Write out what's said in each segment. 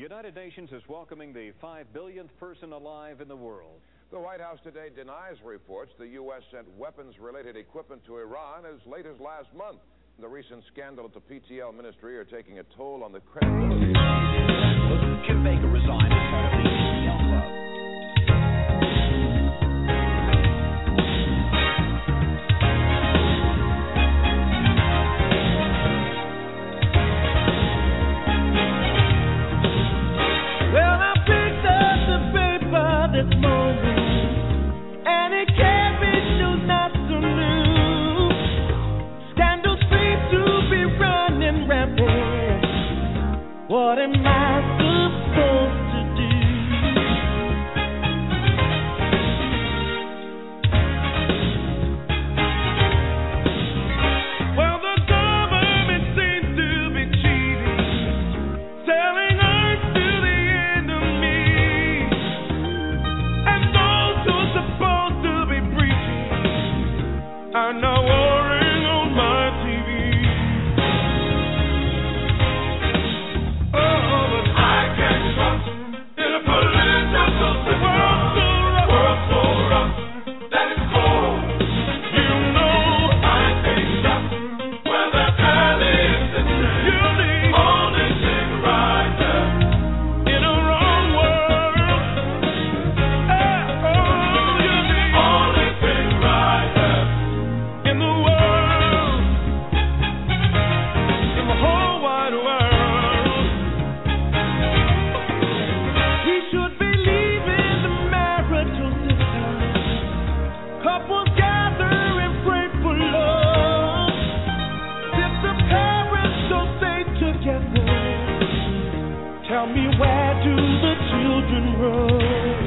United Nations is welcoming the 5 billionth person alive in the world. The White House today denies reports the U.S. sent weapons-related equipment to Iran as late as last month. The recent scandal at the PTL ministry are taking a toll on the credibility. Kim Baker resigned as part of the PTL club. Well, I picked up the paper this morning, and it carried news not so new. Scandals seem to be running rampant. What am I supposed to do? Well, the government seems to be cheating, selling earth to the enemy, and those who are supposed to be preaching are now warring on my TV. Oh, but I can't trust in a political system. World so rough that it's cold. You know I can't trust where the valley is sitting. You need only thing right there in a wrong world. You need only thing right there in the world, in the whole wide world. We should be leaving the marital system. Couples gather and pray for love. Since the parents don't stay together, tell me, where do the children run?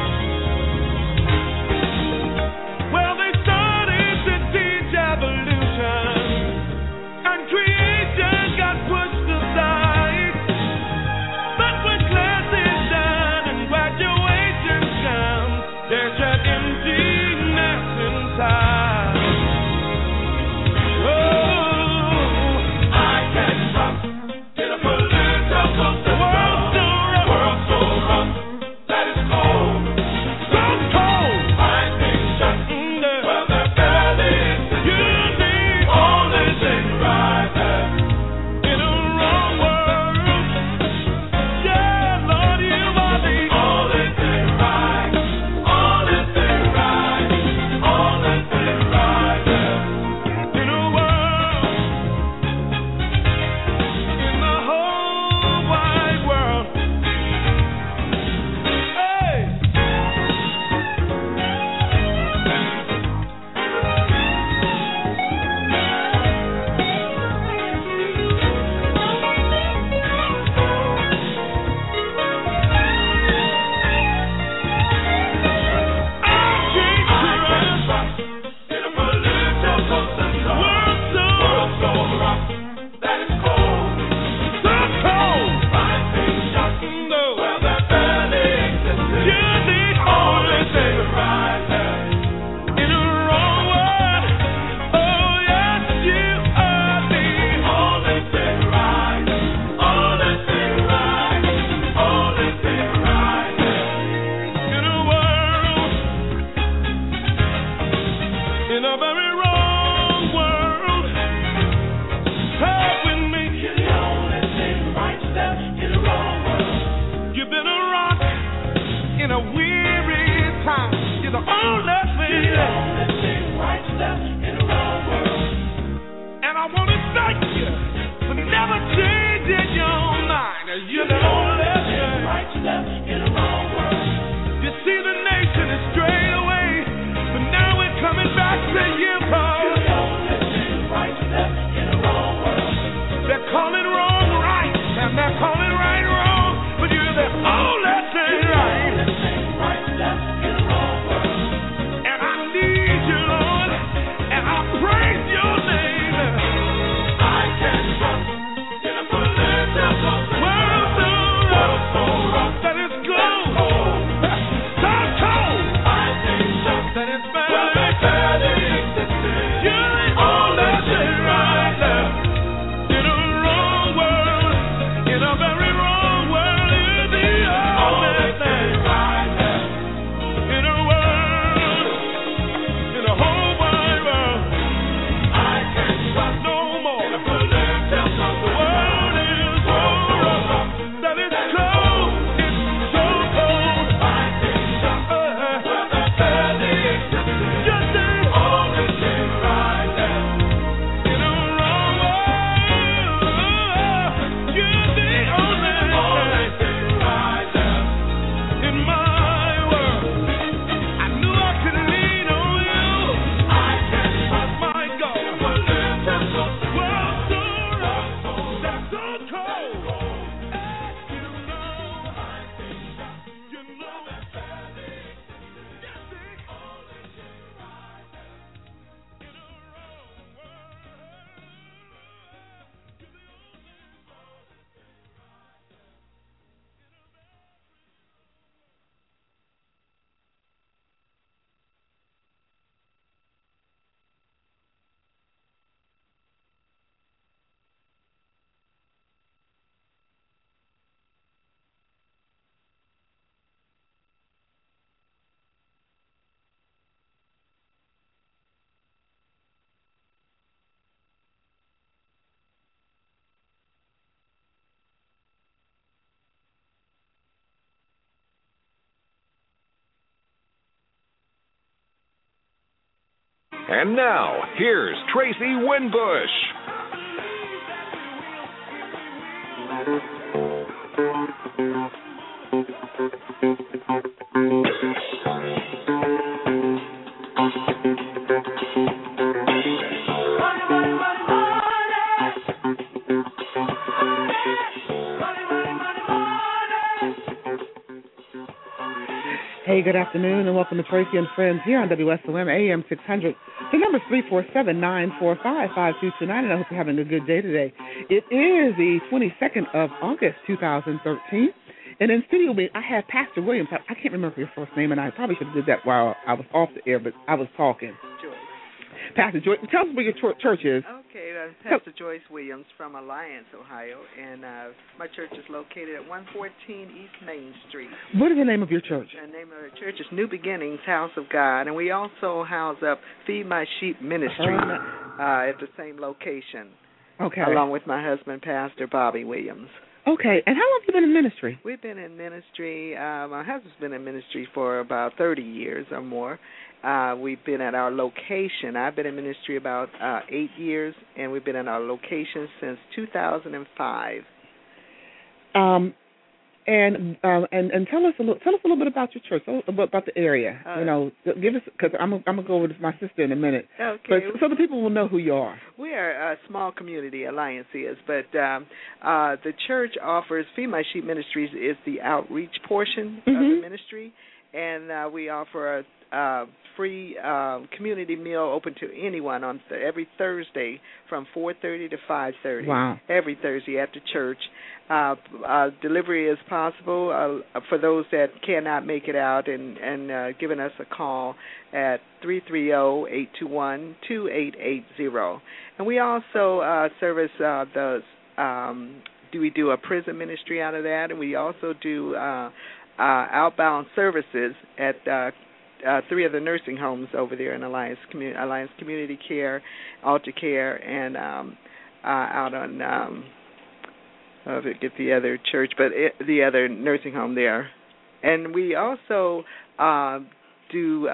Well, they started to teach evolution, and creation got pushed aside. But when class is done and graduation comes, there's an emptiness inside. Oh, I can't trust in a political system. World so rough that it's cold. So cold. I can't trust where the valley is sitting. You need only thing right there in a wrong world. Yeah, Lord, you are the only thing right. Only thing right. Only thing right there in a world, in the whole wide world. Hey. In a very wrong world, help with me. You're the only thing right step in a wrong world. You've been a rock in a weary time. You're the only thing. You're the only thing right step in a wrong world. And I want to thank you for never changing your mind. You're the only thing right step in a wrong world. You see, the nation is strayed away, but now we're coming back to you, Paul. You're the only thing right step in a wrong world. They're calling wrong right, and they're calling right wrong, but you're the only thing right. You're the only thing right step in a wrong world. And I need you, Lord, and I praise your name. I can't trust in a political system. World so rough that it's cold. So cold. I can't trust that it's bad. You're the only thing right there in a wrong world, in a very wrong world. And now, here's Tracy Winbush. Hey, good afternoon, and welcome to Tracy and Friends here on WSOM AM 600. The number is 347-945-5229, and I hope you're having a good day today. It is the 22nd of August, 2013, and in studio I have Pastor Williams. I can't remember your first name, and I probably should have did that while I was off the air, but I was talking. Joyce. Pastor Joyce, tell us where your church is. Okay, Pastor Joyce Williams from Alliance, Ohio, and my church is located at 114 East Main Street. What is the name of your church? The name of the church is New Beginnings House of God, and we also house up Feed My Sheep Ministry at the same location. Okay. Along with my husband, Pastor Bobby Williams. Okay, and how long have you been in ministry? We've been in ministry, my husband's been in ministry for about 30 years or more. We've been at our location. I've been in ministry about 8 years, and we've been at our location since 2005. And tell us a little bit about your church, about the area. Give us, because I'm gonna go with my sister in a minute. Okay. But so the people will know who you are. We are a small community, Alliance is, but the church offers Feed My Sheep Ministries is the outreach portion of the ministry, and we offer a free community meal open to anyone on every Thursday from 4:30 to 5:30. Wow. Every Thursday at the church. Delivery is possible for those that cannot make it out, and giving us a call at 330-821-2880. And we also service we do a prison ministry out of that, and we also do outbound services at 3 of the nursing homes over there in Alliance Community Care, Alta Care, and out on I forget the other church, but the other nursing home there. And we also do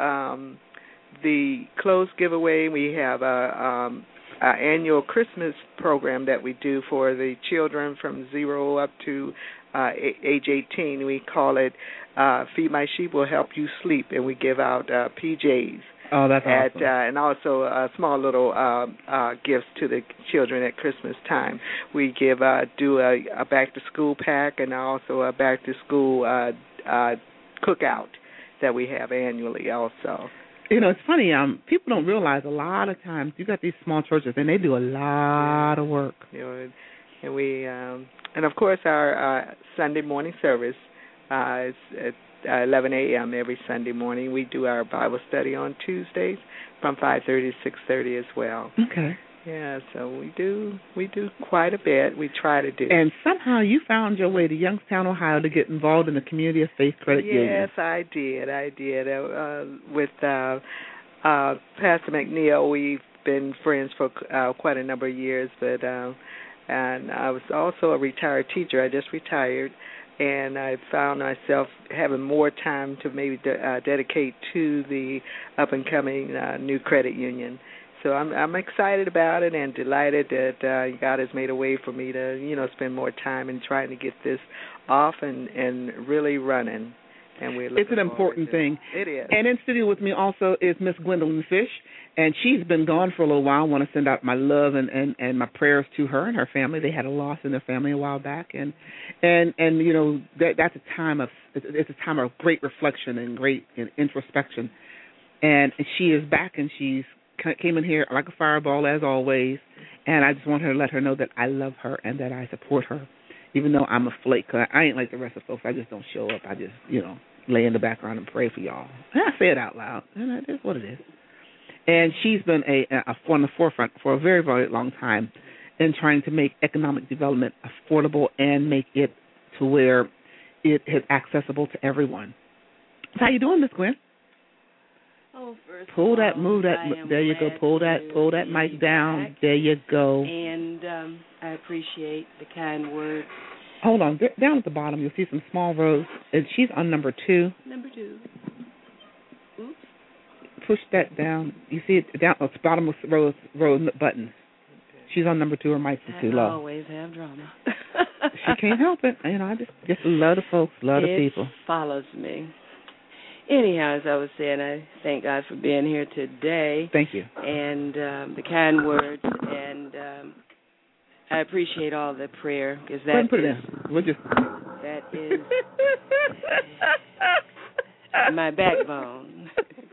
the clothes giveaway. We have a annual Christmas program that we do for the children from 0 up to age 18. We call it Feed My Sheep Will Help You Sleep, and we give out PJs. Oh, that's awesome. And also small little gifts to the children at Christmas time. We do a back-to-school pack and also a back-to-school cookout that we have annually also. It's funny. People don't realize a lot of times you got these small churches, and they do a lot of work. And we and of course our Sunday morning service is at 11 a.m. every Sunday morning. We do our Bible study on Tuesdays from 5:30 to 6:30 as well. Okay. Yeah, so we do quite a bit. We try to do. And somehow you found your way to Youngstown, Ohio, to get involved in the Community of Faith Credit Union. Yes, I did. With Pastor McNeil, we've been friends for quite a number of years. But and I was also a retired teacher. I just retired, and I found myself having more time to maybe dedicate to the up-and-coming new credit union. So I'm excited about it and delighted that God has made a way for me to, spend more time in trying to get this off and really running. And it's an important thing. It is. And in studio with me also is Miss Gwendolyn Fish, and she's been gone for a little while. I want to send out my love and my prayers to her and her family. They had a loss in their family a while back, and that's a time of great reflection and great introspection. And she is back, and she's came in here like a fireball as always, and I just want her to let her know that I love her and that I support her, even though I'm a flake. Cause I ain't like the rest of folks. I just don't show up. I just, lay in the background and pray for y'all. And I say it out loud, and it is what it is. And she's been on the forefront for a very, very long time in trying to make economic development affordable and make it to where it is accessible to everyone. So how you doing, Miss Gwen? Pull that, move that. There you go. Pull that mic down. There you go. And I appreciate the kind words. Hold on. Down at the bottom, you'll see some small rows. And she's on number 2. Number 2. Oops. push that down. You see it down at the bottom of row buttons. She's on number 2. Her mic is too low. I always have drama. She can't help it. You know, I just love the folks, love the people. It follows me. Anyhow, as I was saying, I thank God for being here today. Thank you. And the kind words, and I appreciate all the prayer, because that put it in. We'll just... That is my backbone.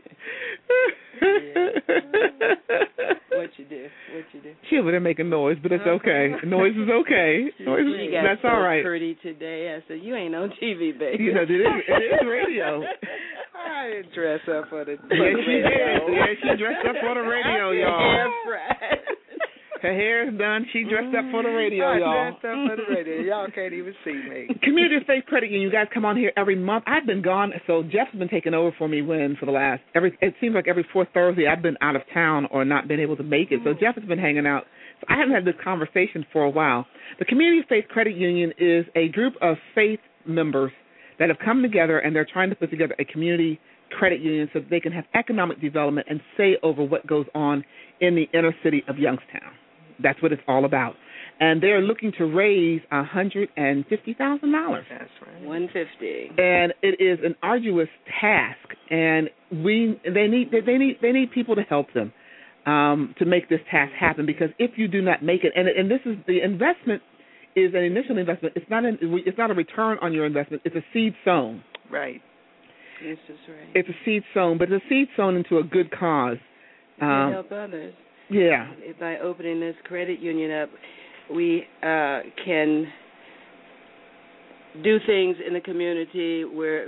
What you do? She over there making noise, but it's okay. Noise is okay. That's all right. Pretty today. I said, you ain't on TV, baby. You know, it is radio. I didn't dress up for the Yes, she did. Yeah, she dressed up for the radio, y'all. Her hair's done. She dressed up for the radio, y'all. I dressed up for the radio. Y'all can't even see me. Community of Faith Credit Union. You guys come on here every month. I've been gone, so Jeff's been taking over for me it seems like every 4th Thursday I've been out of town or not been able to make it. So Jeff has been hanging out. So I haven't had this conversation for a while. The Community of Faith Credit Union is a group of faith members that have come together, and they're trying to put together a community credit union so that they can have economic development and say over what goes on in the inner city of Youngstown. That's what it's all about. And they're looking to raise $150,000. That's right. $150,000. And it is an arduous task, and they need people to help them to make this task happen, because if you do not make it, and this is the investment is an initial investment. It's not a return on your investment. It's a seed sown. Right. This is right. It's a seed sown, but it's a seed sown into a good cause. To help others. Yeah. By opening this credit union up, we can do things in the community where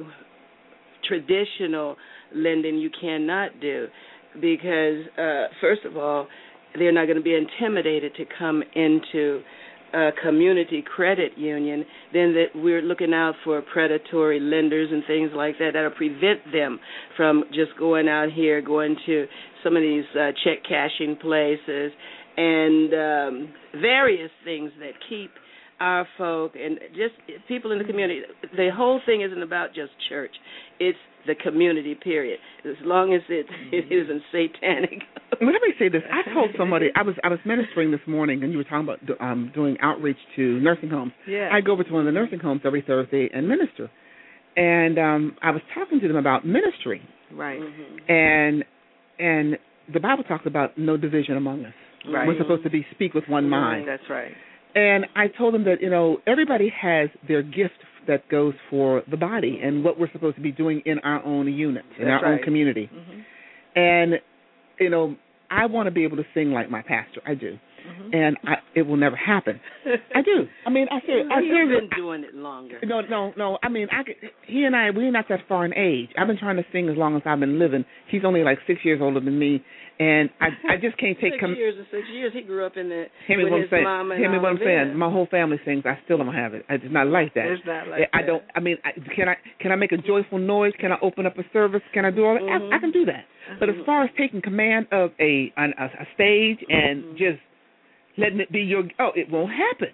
traditional lending you cannot do, because, first of all, they're not going to be intimidated to come into a community credit union. Then that we're looking out for predatory lenders and things like that that'll prevent them from just going out here, going to some of these check cashing places and various things that keep our folk and just people in the community. The whole thing isn't about just church. It's the community, period. As long as it isn't satanic. Well, let me say this. I told somebody, I was ministering this morning, and you were talking about doing outreach to nursing homes. Yeah. I go over to one of the nursing homes every Thursday and minister. And I was talking to them about ministry. Right. Mm-hmm. And the Bible talks about no division among us. Right. We're supposed to speak with one mind. That's right. And I told them that, everybody has their gift that goes for the body and what we're supposed to be doing in our own unit, in our own community. Mm-hmm. And, I want to be able to sing like my pastor. I do. Mm-hmm. And it will never happen. I do. I mean, You've been doing it longer. No. I mean, he and we're not that far in age. I've been trying to sing as long as I've been living. He's only like 6 years older than me, and I just can't take... 6 years. He grew up in the... Hear me with his mom and hear me what I'm saying. that. My whole family sings. I still don't have it. It's not like that. It's not like that. I don't... I mean, can I make a joyful noise? Can I open up a service? Can I do all that? Mm-hmm. I can do that. But as far as taking command of a stage and just letting it be it won't happen.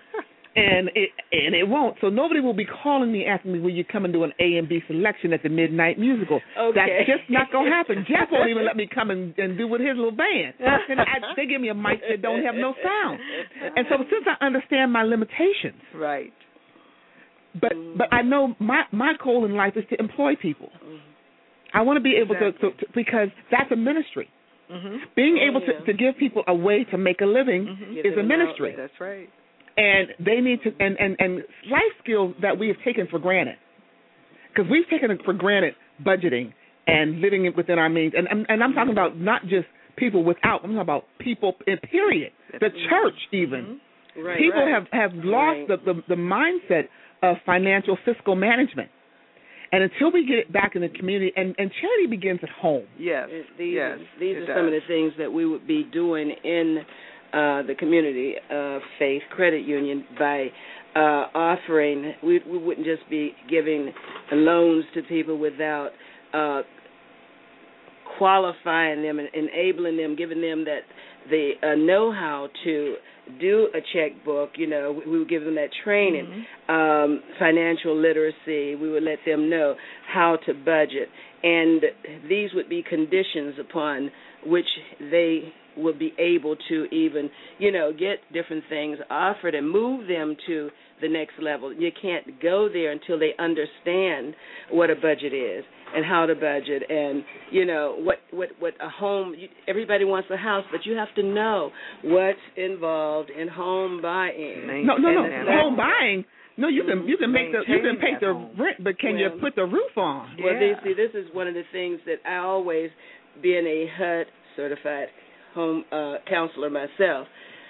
and it won't. So nobody will be calling me asking me, will you come and do an A and B selection at the Midnight Musical? Okay. That's just not going to happen. Jeff won't even let me come and do with his little band. And they give me a mic that don't have no sound. And so since I understand my limitations. Right. But I know my goal in life is to employ people. I want to be able to because that's a ministry. Mm-hmm. Being able to give people a way to make a living is a ministry. That's right. And they need to and life skills that we have taken for granted, because we've taken it for granted budgeting and living within our means. And I'm talking about not just people without. I'm talking about people in period. The church even. Mm-hmm. Right, people have lost the mindset of financial fiscal management. And until we get it back in the community, and charity begins at home. Yes. These are some of the things that we would be doing in the community faith credit union by offering. We wouldn't just be giving loans to people without qualifying them and enabling them, giving them the know-how to do a checkbook. You know, we would give them that training, financial literacy. We would let them know how to budget. And these would be conditions upon which they will be able to even, you know, get different things offered and move them to the next level. You can't go there until they understand what a budget is and how to budget and, you know, what a home, everybody wants a house, but you have to know what's involved in home buying. No. Home buying. No, you can pay the rent, but can you put the roof on? Well, see, this is one of the things that I always, being a HUD certified home counselor myself,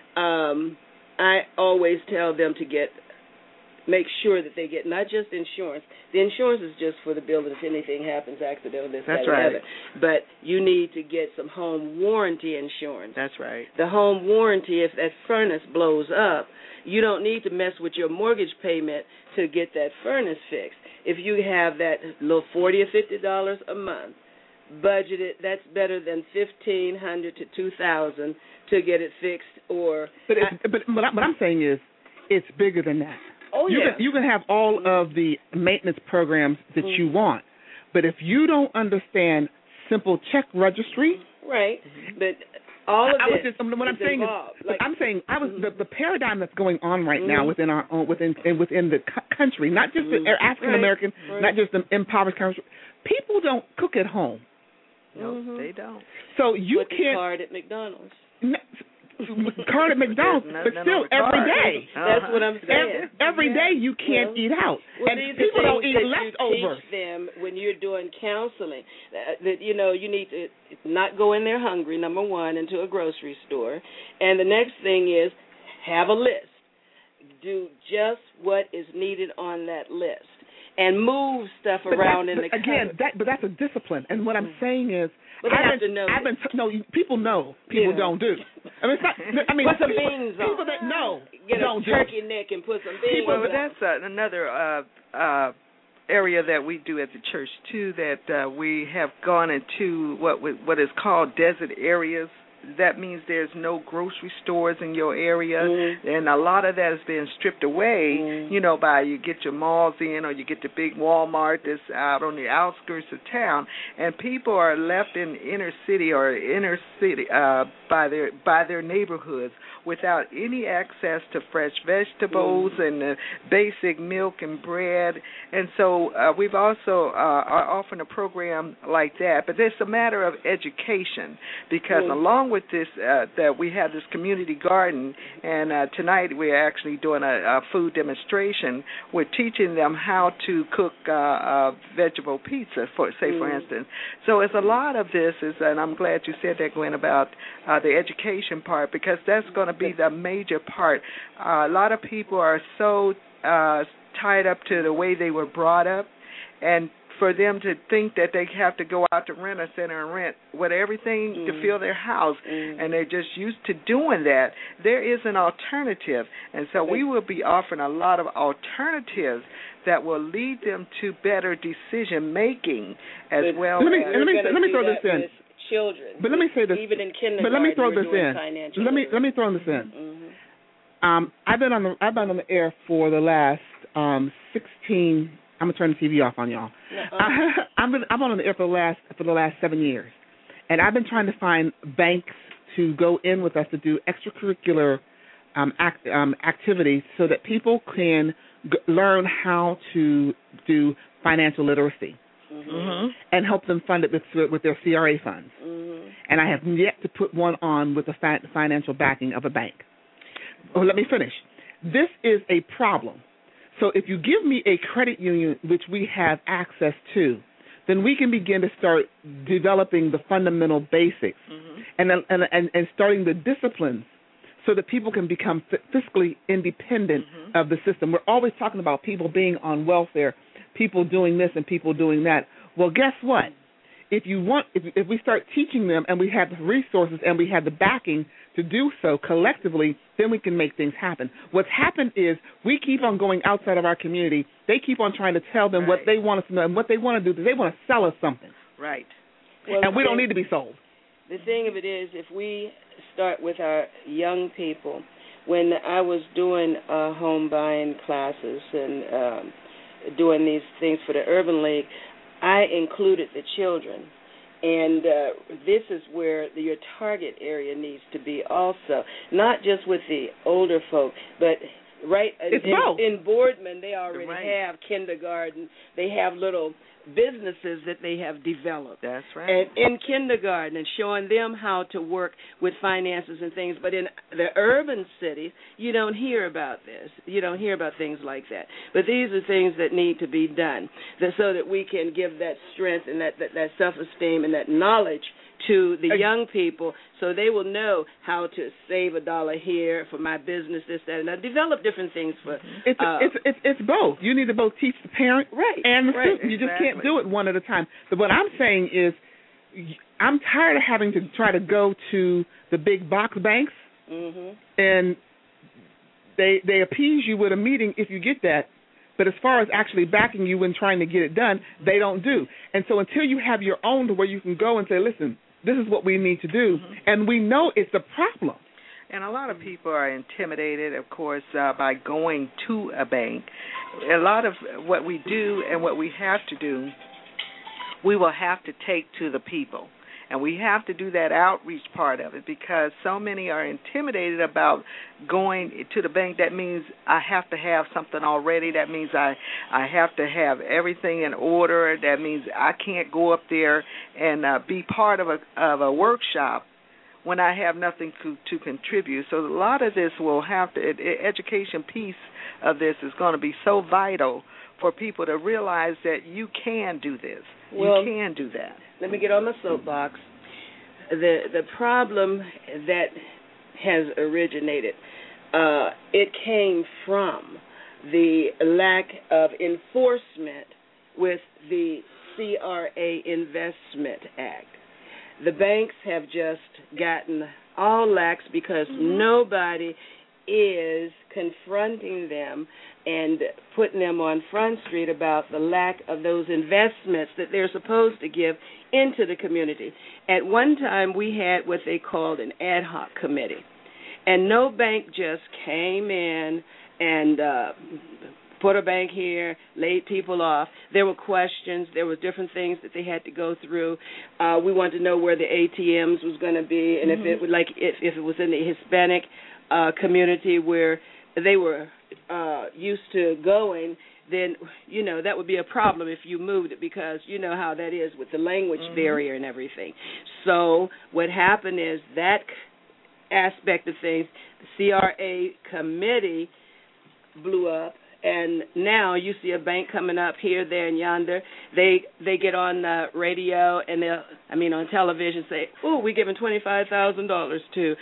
I always tell them to make sure that they get not just insurance. The insurance is just for the building if anything happens, accidental, this, That's that, right. and other. But you need to get some home warranty insurance. That's right. The home warranty, if that furnace blows up, you don't need to mess with your mortgage payment to get that furnace fixed. If you have that little $40 or $50 a month budgeted, that's better than $1,500 to $2,000 to get it fixed. But what I'm saying is, it's bigger than that. Oh, yeah. You can have all of the maintenance programs that you want, but if you don't understand simple check registry, right? But all of this what I'm saying involved. is, I'm saying the paradigm that's going on right now within our own within the country, not just the African American, not just the impoverished country. People don't cook at home. No, they don't. So you can't card at McDonald's. Card at McDonald's, but still every day. That's what I'm saying. Every day you can't eat out, and people don't eat leftovers. You teach them when you're doing counseling that you know you need to not go in there hungry. Number one, into a grocery store, and the next thing is have a list. Do just what is needed on that list, and move stuff around in the again. But that's a discipline, and what I'm saying is. But people know. People don't do. Put some beans on. People that know get don't a turkey neck and put some beans on. Well, that's another area that we do at the church too. That we have gone into what is called desert areas. That means there's no grocery stores in your area, and a lot of that has been stripped away, you know, by you get your malls in or you get the big Walmart that's out on the outskirts of town, and people are left in inner city by their neighborhoods without any access to fresh vegetables and basic milk and bread. And so we've also are offering a program like that, but it's a matter of education because along with this, that we have this community garden, and tonight we're actually doing a food demonstration. We're teaching them how to cook vegetable pizza, for instance. So it's a lot of this, and I'm glad you said that, Gwen, about the education part, because that's going to be the major part. A lot of people are so tied up to the way they were brought up, and for them to think that they have to go out to rent a center and rent everything to fill their house, and they're just used to doing that. There is an alternative, and so we will be offering a lot of alternatives that will lead them to better decision making as well. Let me throw this in. Children, but let me say this. Even in kindergarten, but let me throw this in. Let me throw this in. I've been on the air for the last 16. I'm gonna turn the TV off on y'all. I'm on the air for the last 7 years, and I've been trying to find banks to go in with us to do extracurricular activities so that people can learn how to do financial literacy. And help them fund it with their CRA funds. And I have yet to put one on with the financial backing of a bank. Oh, let me finish. This is a problem. So if you give me a credit union which we have access to, then we can begin to start developing the fundamental basics and starting the disciplines so that people can become fiscally independent of the system. We're always talking about people being on welfare, people doing this and people doing that. Well, guess what? If we start teaching them and we have the resources and we have the backing to do so collectively, then we can make things happen. What's happened is we keep on going outside of our community. They keep on trying to tell them what they want us to know, and what they want to do is they want to sell us something. Right. Well, and we don't need to be sold. The thing of it is, if we start with our young people, when I was doing home buying classes and doing these things for the Urban League, I included the children. And this is where your target area needs to be also, not just with the older folk, but in Boardman they already have kindergarten. They have little businesses that they have developed. That's right. And in kindergarten and showing them how to work with finances and things. But in the urban cities, you don't hear about this. You don't hear about things like that. But these are things that need to be done so that we can give that strength and that self-esteem and that knowledge to the young people so they will know how to save $1 here for my business, this, that, and that. Develop different things for... It's both. You need to both teach the parent and the student. You just can't do it one at a time. But what I'm saying is I'm tired of having to try to go to the big box banks and they appease you with a meeting if you get that. But as far as actually backing you and trying to get it done, they don't do. And so until you have your own to where you can go and say, listen, this is what we need to do, and we know it's a problem. And a lot of people are intimidated, of course, by going to a bank. A lot of what we do and what we have to do, we will have to take to the people. And we have to do that outreach part of it because so many are intimidated about going to the bank. That means I have to have something already. That means I have to have everything in order. That means I can't go up there and be part of a workshop when I have nothing to contribute. So a lot of this will have to, education piece of this is going to be so vital for people to realize that you can do this. You can do that. Let me get on my soapbox. The problem that has originated, it came from the lack of enforcement with the CRA Investment Act. The banks have just gotten all lax because nobody is confronting them and putting them on Front Street about the lack of those investments that they're supposed to give into the community. At one time, we had what they called an ad hoc committee, and no bank just came in and put a bank here, laid people off. There were questions. There were different things that they had to go through. We wanted to know where the ATMs was going to be, and if it was in the Hispanic community where they were used to going, then, you know, that would be a problem if you moved it because you know how that is with the language barrier and everything. So what happened is that aspect of things, the CRA committee blew up, and now you see a bank coming up here, there, and yonder. They get on the radio and on television say, "Oh, we're giving $25,000 to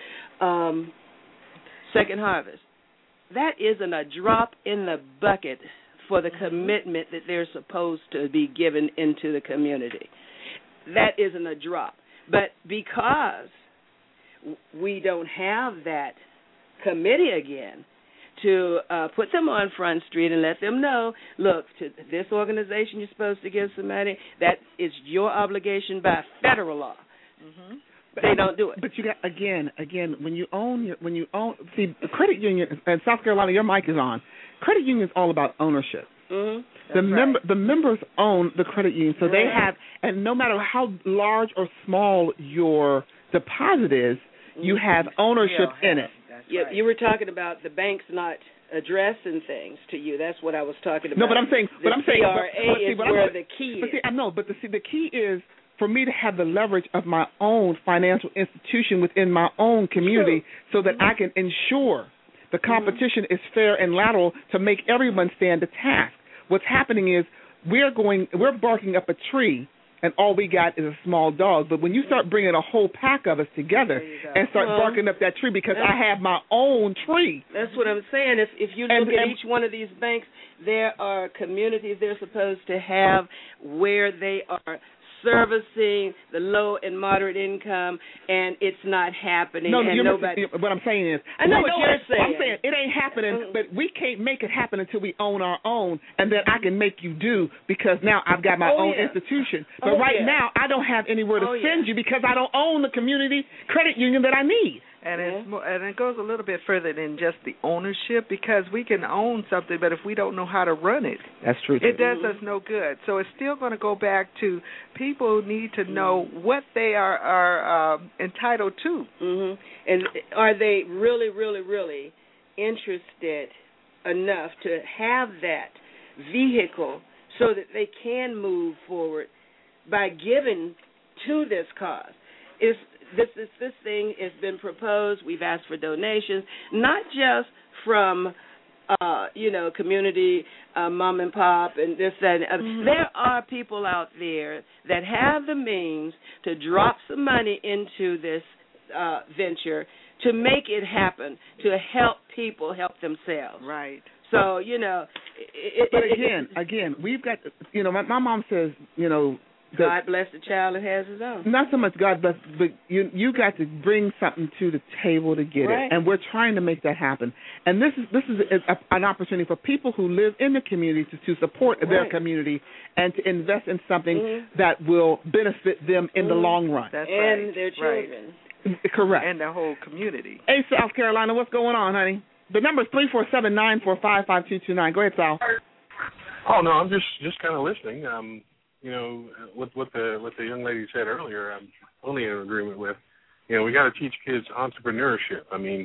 Second Harvest." That isn't a drop in the bucket for the commitment that they're supposed to be given into the community. That isn't a drop. But because we don't have that committee again to put them on Front Street and let them know, look, to this organization you're supposed to give some money, that is your obligation by federal law. They don't do it. But you got again, when you own, see, the credit union in South Carolina, your mic is on. Credit union is all about ownership. The members own the credit union, so they have, and no matter how large or small your deposit is, you have ownership in it. You were talking about the banks not addressing things to you. That's what I was talking about. No, but I'm saying, CRA is where the key is. But the key is for me to have the leverage of my own financial institution within my own community so that I can ensure the competition is fair and lateral to make everyone stand to task. What's happening is we're barking up a tree and all we got is a small dog. But when you start bringing a whole pack of us together and start barking up that tree because I have my own tree. That's what I'm saying. If you look at each one of these banks, there are communities they're supposed to have where they are servicing the low and moderate income, and it's not happening. No, and what I'm saying is, I know what you're saying. I'm saying it ain't happening, but we can't make it happen until we own our own, and then I can make you do because now I've got my own institution. But now I don't have anywhere to send you because I don't own the community credit union that I need. And it's more, and it goes a little bit further than just the ownership, because we can own something, but if we don't know how to run it, that's true. It does us no good. So it's still going to go back to people need to know what they are entitled to. And are they really, really, really interested enough to have that vehicle so that they can move forward by giving to this cause? If this thing has been proposed, we've asked for donations, not just from community, mom and pop, and this, that, and other. There are people out there that have the means to drop some money into this venture to make it happen, to help people help themselves. Right. So, but again, we've got, my mom says, God bless the child that has his own. Not so much God bless, but you got to bring something to the table to get it, and we're trying to make that happen. And this is an opportunity for people who live in the community to support their community and to invest in something that will benefit them in the long run. That's and their children. Right. Correct. And the whole community. Hey, South Carolina, what's going on, honey? The number is 347-945-5229. Go ahead, Sal. Oh no, I'm just kind of listening. What the young lady said earlier, I'm only in agreement with. We got to teach kids entrepreneurship. I mean,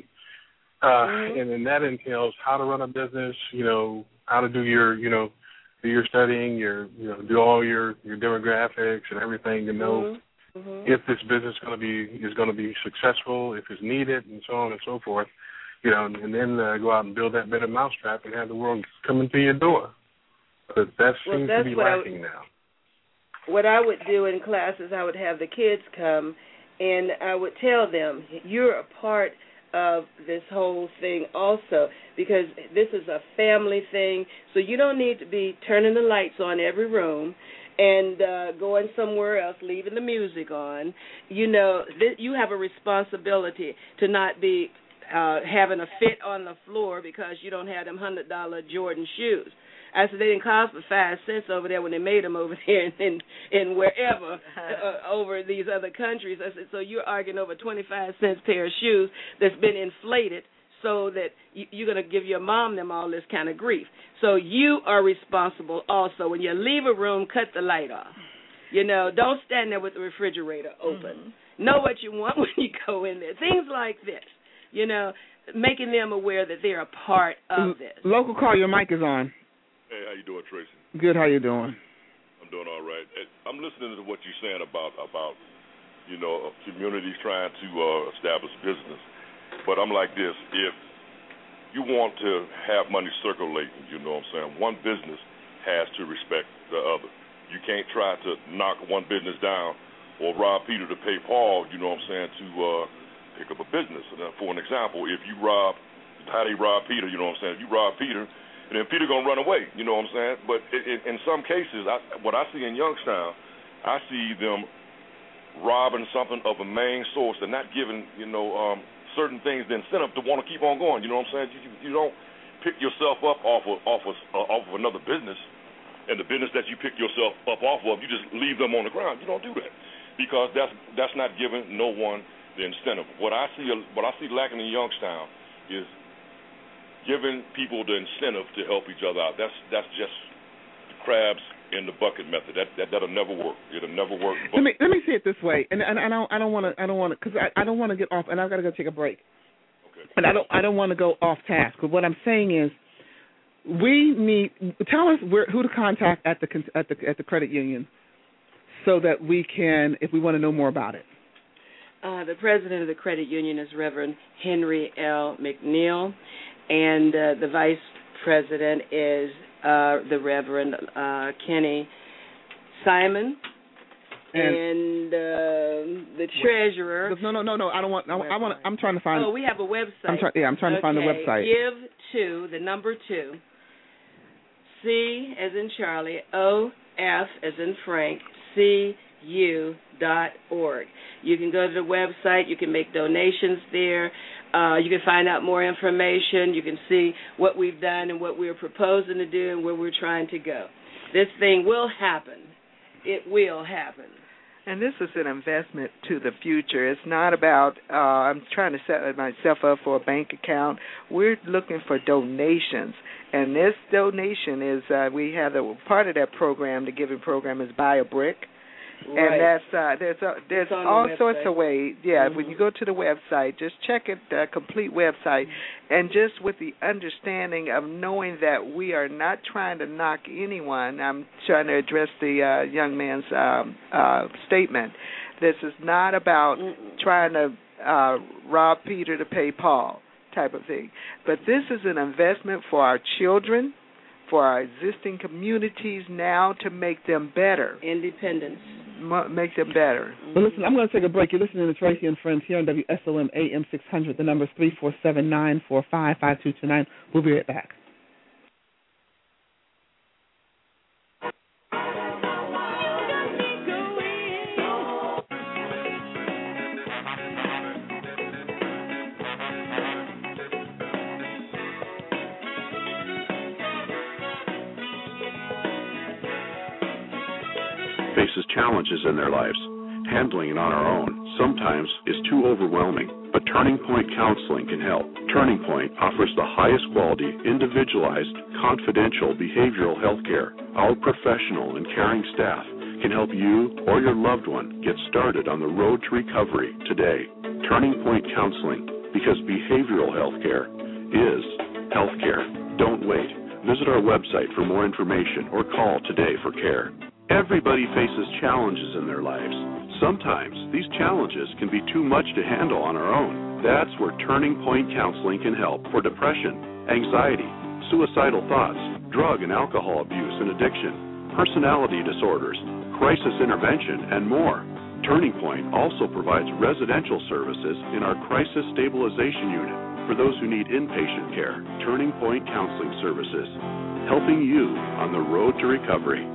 and that entails how to run a business. How to do your, do your studying, do all your demographics and everything to know if this business is going to be successful, if it's needed, and so on and so forth. And then go out and build that better mousetrap and have the world coming to your door. But that seems to be lacking now. What I would do in classes, I would have the kids come, and I would tell them, you're a part of this whole thing also, because this is a family thing, so you don't need to be turning the lights on every room and going somewhere else, leaving the music on. You have a responsibility to not be having a fit on the floor because you don't have them $100 Jordan shoes. I said they didn't cost but 5 cents over there when they made them over there in wherever over these other countries. I said, so you're arguing over 25 cents pair of shoes that's been inflated so that you're going to give your mom them all this kind of grief. So you are responsible also. When you leave a room, cut the light off. Don't stand there with the refrigerator open. Know what you want when you go in there. Things like this, making them aware that they're a part of this. Local call, your mic is on. Hey, how you doing, Tracy? Good. How you doing? I'm doing all right. I'm listening to what you're saying about communities trying to establish business. But I'm like this: if you want to have money circulating, one business has to respect the other. You can't try to knock one business down or rob Peter to pay Paul. To pick up a business. For an example, if you rob, how they rob Peter? If you rob Peter. And then Peter going to run away, But in some cases, what I see in Youngstown, I see them robbing something of a main source and not giving, certain things the incentive to want to keep on going. You don't pick yourself up off of another business, and the business that you pick yourself up off of, you just leave them on the ground. You don't do that because that's not giving no one the incentive. What I see lacking in Youngstown is giving people the incentive to help each other out. That's just the crabs in the bucket method. That'll never work. It'll never work. Let me say it this way, and I don't want to because I don't want to get off, and I've got to go take a break. Okay. And I don't want to go off task. But what I'm saying is, tell us who to contact at the credit union, so that we can, if we want to know more about it. The president of the credit union is Reverend Henry L. McNeil. And the vice president is the Reverend Kenny Simon, and the treasurer. No. I don't want. I'm trying to find. Oh, we have a website. I'm trying to find the website. Give to the number 2. C as in Charlie. O F as in Frank. CU.org. You can go to the website. You can make donations there. You can find out more information. You can see what we've done and what we're proposing to do and where we're trying to go. This thing will happen. It will happen. And this is an investment to the future. It's not about I'm trying to set myself up for a bank account. We're looking for donations. And this donation is we have part of that program, the giving program, is Buy a Brick. Right. And there's all sorts of ways. Yeah, when you go to the website, just check it, the complete website, and just with the understanding of knowing that we are not trying to knock anyone. I'm trying to address the young man's statement. This is not about trying to rob Peter to pay Paul type of thing. But this is an investment for our children, for our existing communities now to make them better. Independence. Make them better. Well, listen, I'm going to take a break. You're listening to Tracy and Friends here on WSOM AM 600. The number is 347-945-5229. We'll be right back. Faces challenges in their lives. Handling it on our own sometimes is too overwhelming, but Turning Point Counseling can help. Turning Point offers the highest quality, individualized, confidential behavioral health care. Our professional and caring staff can help you or your loved one get started on the road to recovery today. Turning Point Counseling, because behavioral health care is health care. Don't wait. Visit our website for more information or call today for care. Everybody faces challenges in their lives. Sometimes these challenges can be too much to handle on our own. That's where Turning Point Counseling can help for depression, anxiety, suicidal thoughts, drug and alcohol abuse and addiction, personality disorders, crisis intervention, and more. Turning Point also provides residential services in our crisis stabilization unit for those who need inpatient care. Turning Point Counseling Services, helping you on the road to recovery.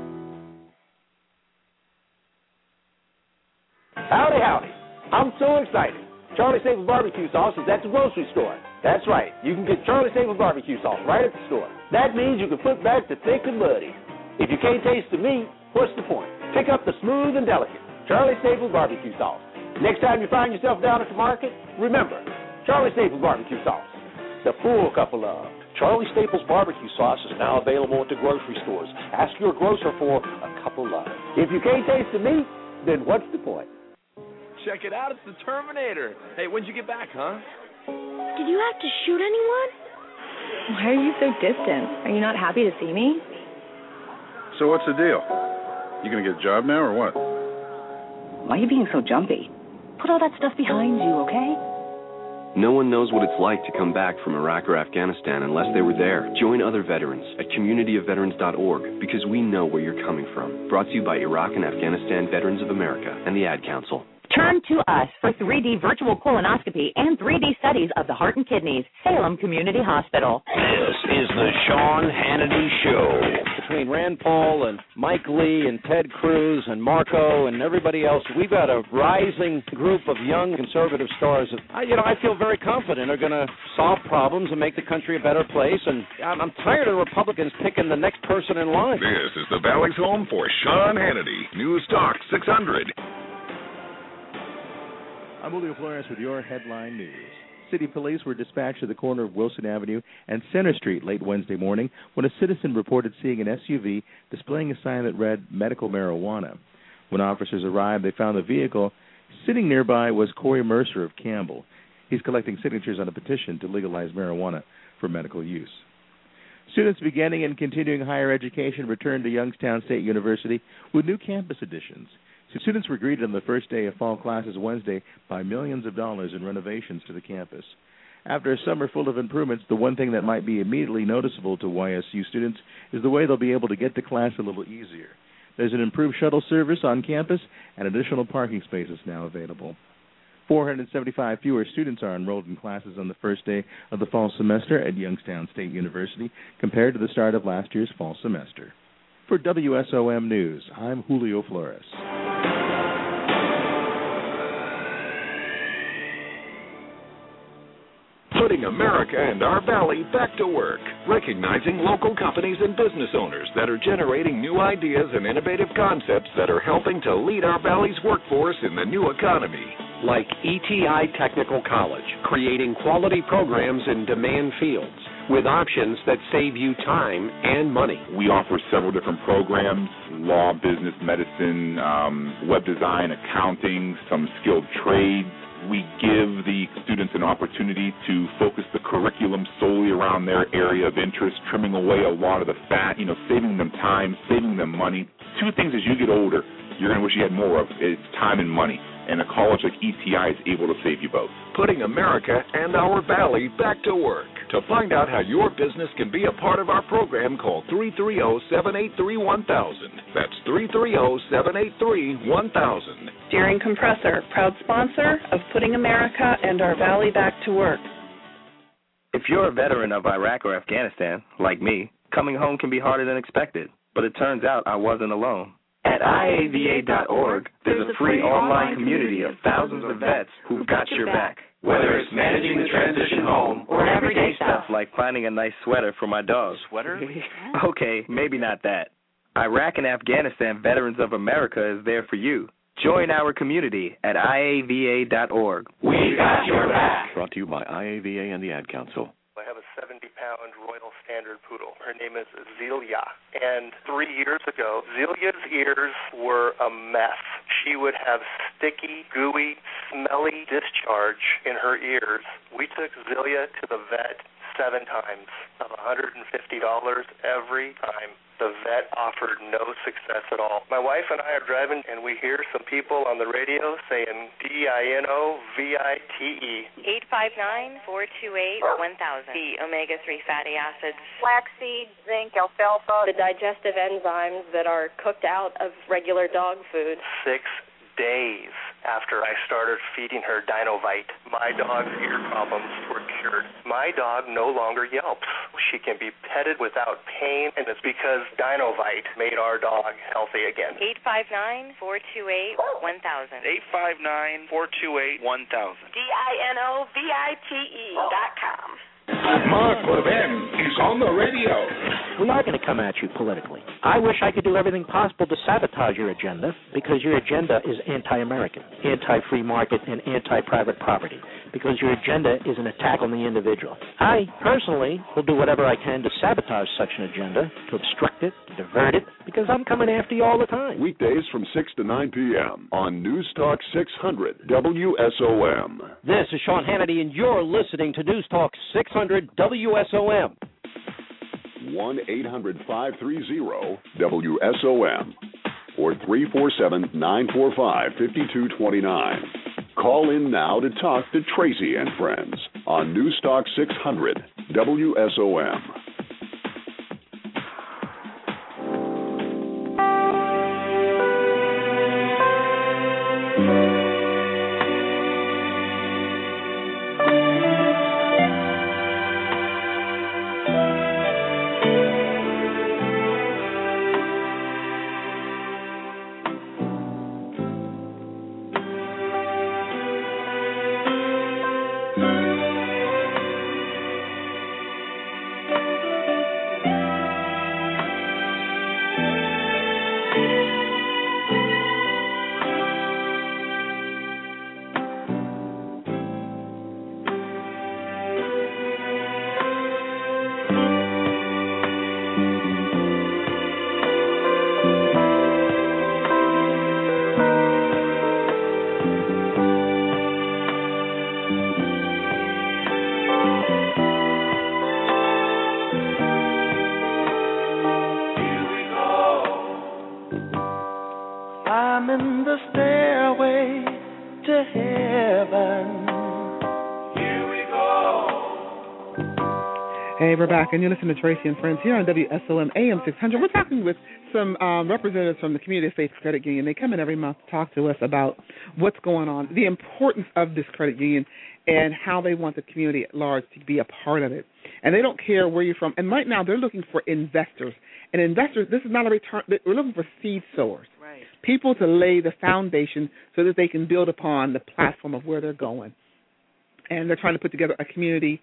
Howdy, howdy. I'm so excited. Charlie Staples Barbecue Sauce is at the grocery store. That's right. You can get Charlie Staples Barbecue Sauce right at the store. That means you can put back the thick and muddy. If you can't taste the meat, what's the point? Pick up the smooth and delicate Charlie Staples Barbecue Sauce. Next time you find yourself down at the market, remember, Charlie Staples Barbecue Sauce. The full cup of love. Charlie Staples Barbecue Sauce is now available at the grocery stores. Ask your grocer for a cup of love. If you can't taste the meat, then what's the point? Check it out, it's the Terminator. Hey, when'd you get back, huh? Did you have to shoot anyone? Why are you so distant? Are you not happy to see me? So what's the deal? You gonna get a job now or what? Why are you being so jumpy? Put all that stuff behind you, okay? No one knows what it's like to come back from Iraq or Afghanistan unless they were there. Join other veterans at communityofveterans.org because we know where you're coming from. Brought to you by Iraq and Afghanistan Veterans of America and the Ad Council. Turn to us for 3D virtual colonoscopy and 3D studies of the heart and kidneys. Salem Community Hospital. This is the Sean Hannity Show. Between Rand Paul and Mike Lee and Ted Cruz and Marco and everybody else, we've got a rising group of young conservative stars that, I feel very confident are going to solve problems and make the country a better place. And I'm tired of the Republicans picking the next person in line. This is the Valley's home for Sean Hannity. News Talk 600. I'm Julio Flores with your headline news. City police were dispatched to the corner of Wilson Avenue and Center Street late Wednesday morning when a citizen reported seeing an SUV displaying a sign that read medical marijuana. When officers arrived, they found the vehicle. Sitting nearby was Corey Mercer of Campbell. He's collecting signatures on a petition to legalize marijuana for medical use. Students beginning and continuing higher education returned to Youngstown State University with new campus additions. Students were greeted on the first day of fall classes Wednesday by millions of dollars in renovations to the campus. After a summer full of improvements, the one thing that might be immediately noticeable to YSU students is the way they'll be able to get to class a little easier. There's an improved shuttle service on campus and additional parking spaces now available. 475 fewer students are enrolled in classes on the first day of the fall semester at Youngstown State University compared to the start of last year's fall semester. For WSOM News, I'm Julio Flores. For putting America and our valley back to work, recognizing local companies and business owners that are generating new ideas and innovative concepts that are helping to lead our valley's workforce in the new economy. Like ETI Technical College, creating quality programs in demand fields with options that save you time and money. We offer several different programs: law, business, medicine, web design, accounting, some skilled trades. We give the students an opportunity to focus the curriculum solely around their area of interest, trimming away a lot of the fat, saving them time, saving them money. Two things as you get older you're going to wish you had more of: it's time and money. And a college like ETI is able to save you both. Putting America and our valley back to work. To find out how your business can be a part of our program, call 330-783-1000. That's 330-783-1000. Deering Compressor, proud sponsor of Putting America and our valley back to work. If you're a veteran of Iraq or Afghanistan, like me, coming home can be harder than expected. But it turns out I wasn't alone. At IAVA.org, there's a free online community of thousands of vets who've got your back. Whether it's managing the transition home or everyday stuff like finding a nice sweater for my dog. Sweater? Okay, maybe not that. Iraq and Afghanistan Veterans of America is there for you. Join our community at IAVA.org. We got your back. Brought to you by IAVA and the Ad Council. I have a 70-pound Royal Standard Poodle. Her name is Zelia. And 3 years ago, Zelia's ears were a mess. She would have sticky, gooey, smelly discharge in her ears. We took Zelia to the vet 7 times of $150 every time. The vet offered no success at all. My wife and I are driving, and we hear some people on the radio saying DINOVITE. 859-428-1000. The omega-3 fatty acids. Flaxseed, zinc, alfalfa. The digestive enzymes that are cooked out of regular dog food. 6 days after I started feeding her Dinovite, my dog's ear problems were cured. My dog no longer yelps. She can be petted without pain, and it's because Dinovite made our dog healthy again. 859-428-1000. DINOVITE.com. Mark Levin is on the radio. We are going to come at you politically. I wish I could do everything possible to sabotage your agenda, because your agenda is anti-American, anti-free market, and anti-private property, because your agenda is an attack on the individual. I, personally, will do whatever I can to sabotage such an agenda, to obstruct it, to divert it, because I'm coming after you all the time. Weekdays from 6 to 9 p.m. on News Talk 600 WSOM. This is Sean Hannity, and you're listening to News Talk 600 WSOM. 1-800-530-WSOM or 347-945-5229. Call in now to talk to Tracy and friends on News Talk 600 WSOM. Hey, we're back, and you're listening to Tracy and Friends here on WSOM AM 600. We're talking with some representatives from the Community Faith Credit Union. They come in every month to talk to us about what's going on, the importance of this credit union, and how they want the community at large to be a part of it. And they don't care where you're from. And right now, they're looking for investors. And investors, this is not a return. We're looking for seed sowers, right? People to lay the foundation so that they can build upon the platform of where they're going. And they're trying to put together a community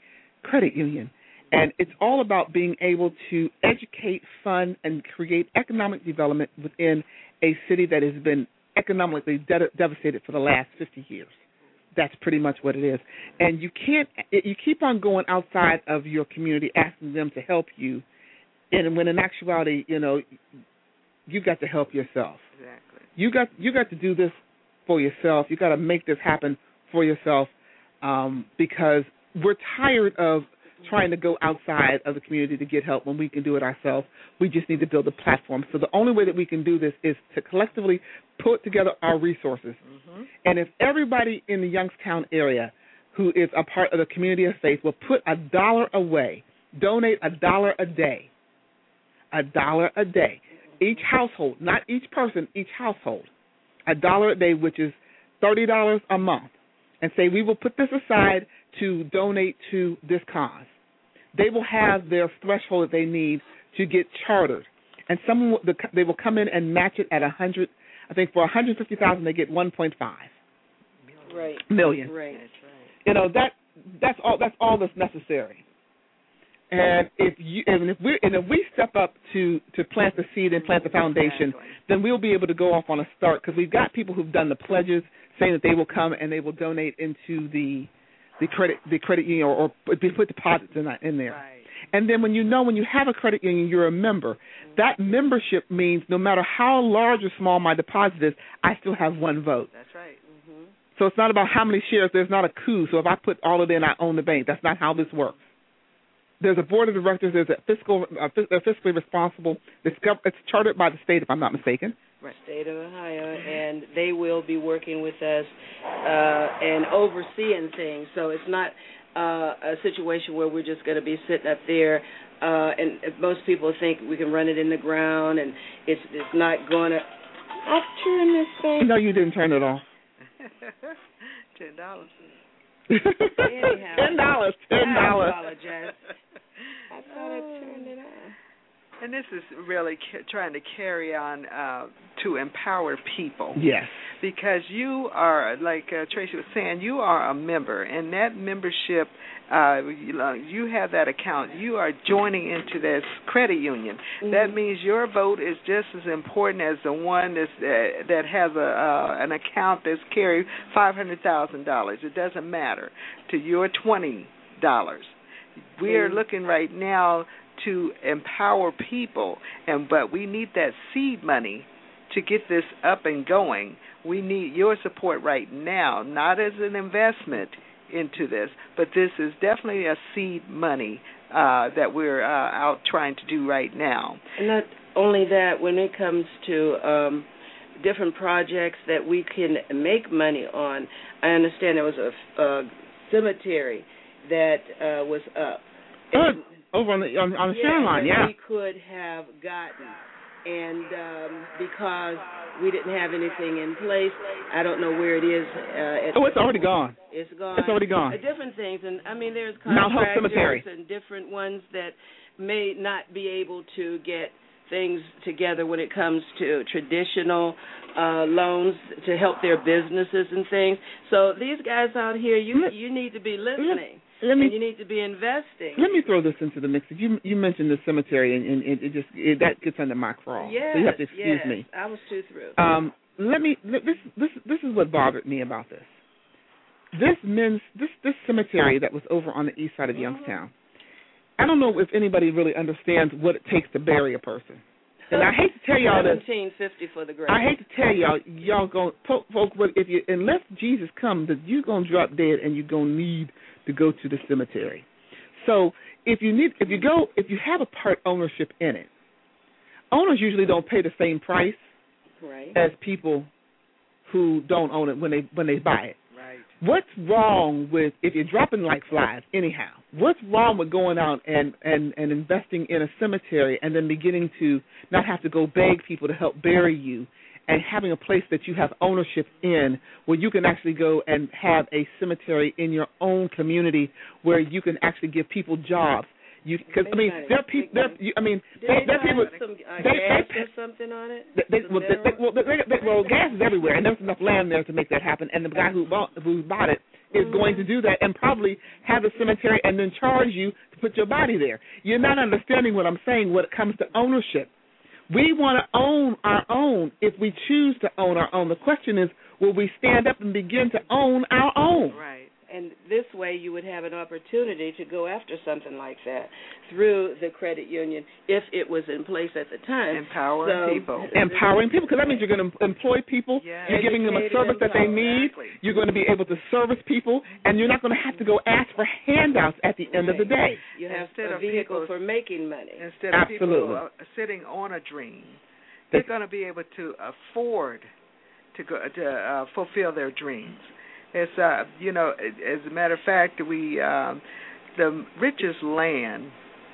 credit union. And it's all about being able to educate, fund, and create economic development within a city that has been economically devastated for the last 50 years. That's pretty much what it is. And you keep on going outside of your community asking them to help you, and when in actuality, you've got to help yourself. Exactly. You got to do this for yourself. You got to make this happen for yourself, because we're tired of trying to go outside of the community to get help when we can do it ourselves. We just need to build a platform. So the only way that we can do this is to collectively put together our resources. Mm-hmm. And if everybody in the Youngstown area who is a part of the community of faith will put $1 away, donate $1 a day, $1 a day, each household, not each person, each household, $1 a day, which is $30 a month, and say we will put this aside to donate to this cause. They will have their threshold that they need to get chartered, and they will come in and match it at 100. I think for 150,000 they get 1.5 million. Right. That's all that's necessary. And if we step up to plant the seed and plant the foundation, then we'll be able to go off on a start, because we've got people who've done the pledges saying that they will come and they will donate into the credit union or put deposits in there. Right. And then when you have a credit union, you're a member. Mm-hmm. That membership means no matter how large or small my deposit is, I still have one vote. That's right. Mm-hmm. So it's not about how many shares. There's not a coup. So if I put all of it in, I own the bank. That's not how this works. There's a board of directors. There's a fiscally responsible. It's chartered by the state, if I'm not mistaken. Right. State of Ohio, and they will be working with us and overseeing things. So it's not a situation where we're just going to be sitting up there. And most people think we can run it in the ground, and it's not going to. I'll turn this thing. No, you didn't turn it off. $10. Anyhow, $10. I apologize. I thought I turned it on. And this is really trying to carry on to empower people. Yes. Because you are, like Tracy was saying, you are a member, and that membership, you have that account. You are joining into this credit union. Mm-hmm. That means your vote is just as important as the one that has an account that's carried $500,000. It doesn't matter to your $20. We are looking right now to empower people, but we need that seed money to get this up and going. We need your support right now, not as an investment into this, but this is definitely a seed money that we're out trying to do right now. And not only that, when it comes to different projects that we can make money on, I understand there was a cemetery that was up. Over on the Sharon line, yeah. We could have gotten, and because we didn't have anything in place, I don't know where it is. It's already gone. It's gone. It's already gone. Different things, and I mean, there's Mount Hope contractors Cemetery and different ones that may not be able to get things together when it comes to traditional loans to help their businesses and things. So these guys out here, you need to be listening. And you need to be investing. Let me throw this into the mix. You mentioned the cemetery, and it that gets under my crawl. Yes, so you have to excuse me. I was too through. This is what bothered me about this. This cemetery that was over on the east side of Youngstown. I don't know if anybody really understands what it takes to bury a person. And I hate to tell y'all this. $17.50 for the grave. I hate to tell y'all going folks, unless Jesus comes, that you're gonna drop dead and you're gonna need to go to the cemetery. So if you have a part ownership in it, owners usually don't pay the same price as people who don't own it when they buy it. Right. What's wrong with, if you're dropping like flies anyhow, what's wrong with going out and investing in a cemetery and then beginning to not have to go beg people to help bury you, and having a place that you have ownership in where you can actually go and have a cemetery in your own community where you can actually give people jobs. Because I mean, there are people. There are people. Some gas or something on it. Well, gas is everywhere, and there's enough land there to make that happen. And the guy who bought it is going to do that and probably have a cemetery and then charge you to put your body there. You're not understanding what I'm saying when it comes to ownership. We want to own our own if we choose to own our own. The question is, will we stand up and begin to own our own? Right. And this way you would have an opportunity to go after something like that through the credit union if it was in place at the time. Empowering people. Empowering people, because that means you're going to employ people. Yes. You're giving them a service that they need. Exactly. You're going to be able to service people, and you're not going to have to go ask for handouts at the end of the day. You have a vehicle for making money. Instead of people sitting on a dream, they're going to be able to afford to fulfill their dreams. It's as a matter of fact, the richest land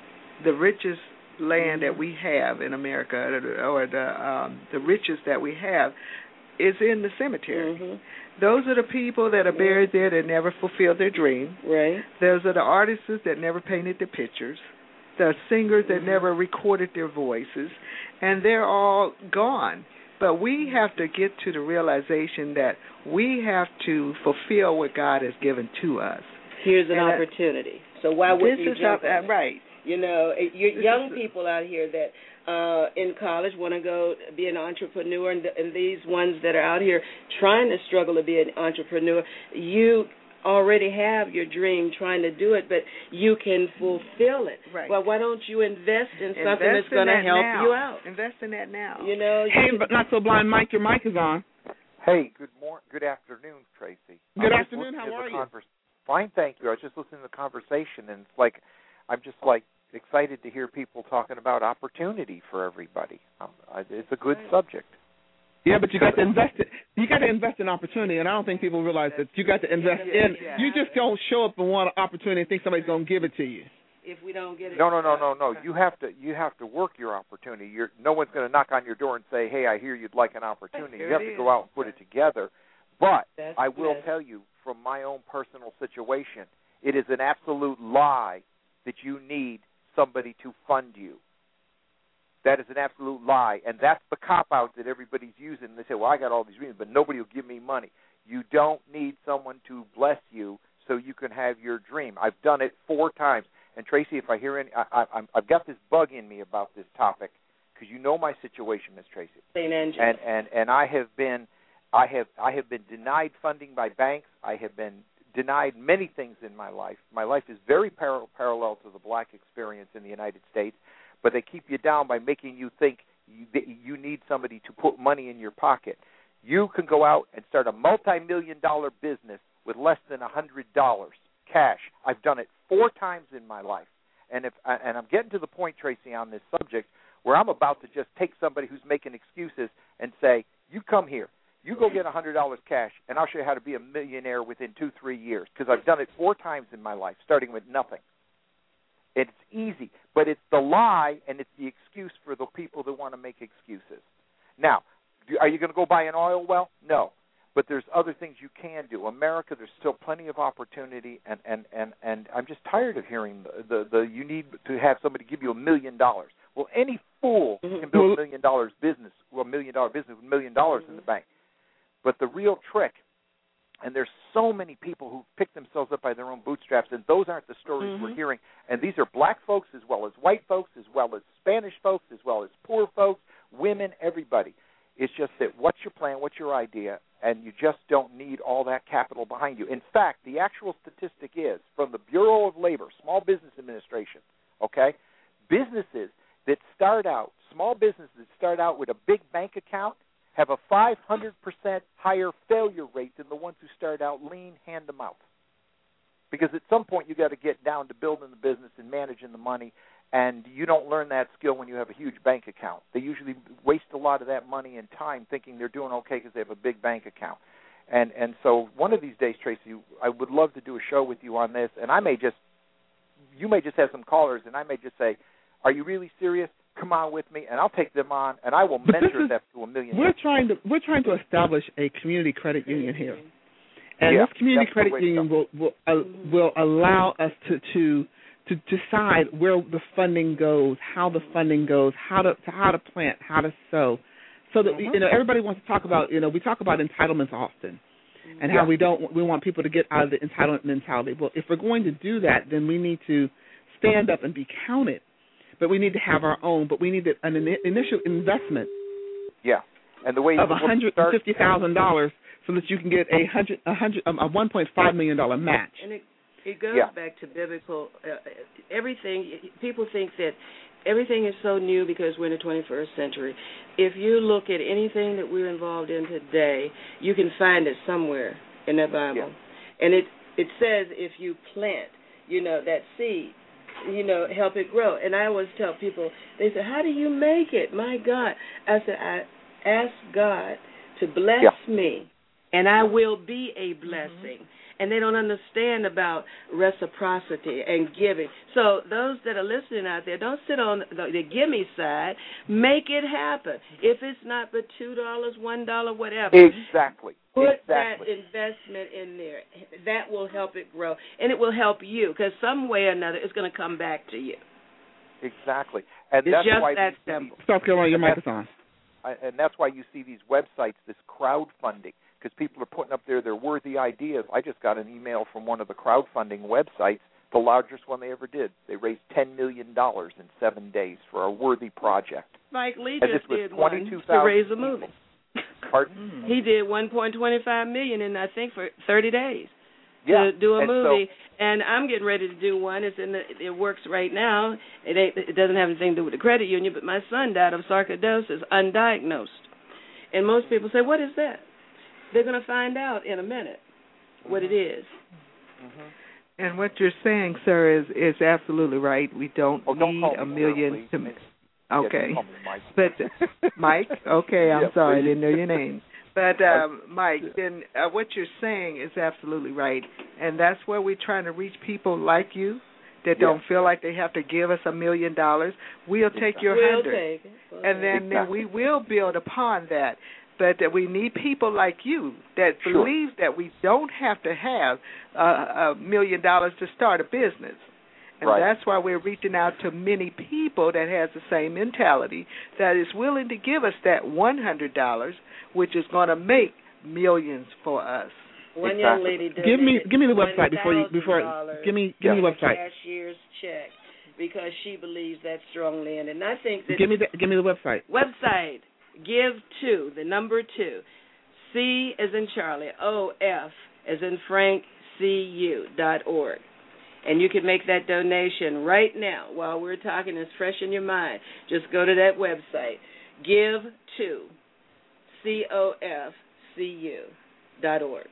that we have in America, or the richest that we have, is in the cemetery. Mm-hmm. Those are the people that are buried there that never fulfilled their dream. Right. Those are the artists that never painted their pictures, the singers that never recorded their voices, and they're all gone. But we have to get to the realization that we have to fulfill what God has given to us. Here's an opportunity. So why wouldn't you jump on it? Right. Young people out here that in college want to go be an entrepreneur, and these ones that are out here trying to struggle to be an entrepreneur, you already have your dream trying to do it, but you can fulfill it. Right. Well, why don't you invest in something that's going to help you out? Invest in that now. Hey, but not so blind, Mike. Your mic is on. Hey, good afternoon, Tracy. Good afternoon. How are you? Fine, thank you. I was just listening to the conversation, and I'm just excited to hear people talking about opportunity for everybody. It's a good subject. Yeah, but you got to invest it. You got to invest in opportunity, and I don't think people realize that you got to invest in. You just don't show up and want an opportunity and think somebody's going to give it to you. If we don't get it. No. You have to work your opportunity. No one's going to knock on your door and say, "Hey, I hear you'd like an opportunity." You have to go out and put it together. But I will tell you, from my own personal situation, it is an absolute lie that you need somebody to fund you. That is an absolute lie, and that's the cop-out that everybody's using. They say, well, I got all these dreams, but nobody will give me money. You don't need someone to bless you so you can have your dream. I've done it 4 times. And, Tracy, if I hear any, I've got this bug in me about this topic, because you know my situation, Miss Tracy. And I have been denied funding by banks. I have been denied many things in my life. My life is very parallel to the black experience in the United States. But they keep you down by making you think you need somebody to put money in your pocket. You can go out and start a multi-million-dollar business with less than $100 cash. I've done it 4 times in my life. And I'm getting to the point, Tracy, on this subject where I'm about to just take somebody who's making excuses and say, you come here. You go get $100 cash, and I'll show you how to be a millionaire within 2-3 years, because I've done it 4 times in my life, starting with nothing. It's easy, but it's the lie, and it's the excuse for the people that want to make excuses. Now, are you going to go buy an oil well? No, but there's other things you can do. America, there's still plenty of opportunity, and I'm just tired of hearing the you need to have somebody give you $1 million. Well, any fool can build $1 million business, $1 million business with $1 million in the bank. But the real trick, and there's so many people who pick themselves up by their own bootstraps, and those aren't the stories we're hearing. And these are black folks as well as white folks, as well as Spanish folks, as well as poor folks, women, everybody. It's just that what's your plan, what's your idea, and you just don't need all that capital behind you. In fact, the actual statistic is from the Bureau of Labor, Small Business Administration, okay, businesses that start out, small businesses that start out with a big bank account have a 500% higher failure rate than the ones who start out lean, hand-to-mouth. Because at some point you got to get down to building the business and managing the money, and you don't learn that skill when you have a huge bank account. They usually waste a lot of that money and time thinking they're doing okay because they have a big bank account. And so one of these days, Tracy, I would love to do a show with you on this, and you may just have some callers, and I may just say, are you really serious? Come on with me, and I'll take them on, and I will mentor them to $1 million. We're trying to establish a community credit union here, and this community credit union will allow us to decide where the funding goes, how the funding goes, how to plant, how to sow, so that everybody wants to talk about. We talk about entitlements often, and how we want people to get out of the entitlement mentality. Well, if we're going to do that, then we need to stand up and be counted. But we need to have our own. But we need an initial investment. Yeah, and the way of $150,000 so that you can get a $1.5 million match. And it goes back to biblical. Everything. People think that everything is so new because we're in the 21st century. If you look at anything that we're involved in today, you can find it somewhere in the Bible. Yeah. And it says if you plant, that seed, help it grow. And I always tell people, they say, how do you make it? My God. I said, I ask God to bless me, and I will be a blessing. Mm-hmm. And they don't understand about reciprocity and giving. So those that are listening out there, don't sit on the gimme side. Make it happen. If it's not but $2, $1, whatever. Exactly. Put that investment in there. That will help it grow. And it will help you because some way or another it's going to come back to you. Exactly. And it's that's just why that simple. South Carolina, your mic is on. And that's why you see these websites, this crowdfunding. Because people are putting up their worthy ideas. I just got an email from one of the crowdfunding websites, the largest one they ever did. They raised $10 million in 7 days for a worthy project. Mike Lee just did one to raise a movie. Pardon? He did $1.25 million in, I think, for 30 days to do a movie. And I'm getting ready to do one. It works right now. It doesn't have anything to do with the credit union, but my son died of sarcoidosis, undiagnosed. And most people say, what is that? They're going to find out in a minute what it is. Mm-hmm. And what you're saying, sir, is absolutely right. We don't need $1 million to. Okay, but Mike. Okay, I'm sorry, I didn't know your name. But Mike, then what you're saying is absolutely right, and that's where we're trying to reach people like you that don't feel like they have to give us $1 million. We'll take your $100, and then we will build upon that. But that we need people like you that believe that we don't have to have $1 million to start a business. And that's why we're reaching out to many people that has the same mentality, that is willing to give us that $100, which is going to make millions for us. One young lady donated give me the website give me the website. Cashier's check because she believes that strongly in it. And I think that give me the website. Website. Give to, the number 2, C as in Charlie, O-F as in Frank, CU.org. And you can make that donation right now while we're talking. It's fresh in your mind. Just go to that website. Give to, COFCU.org.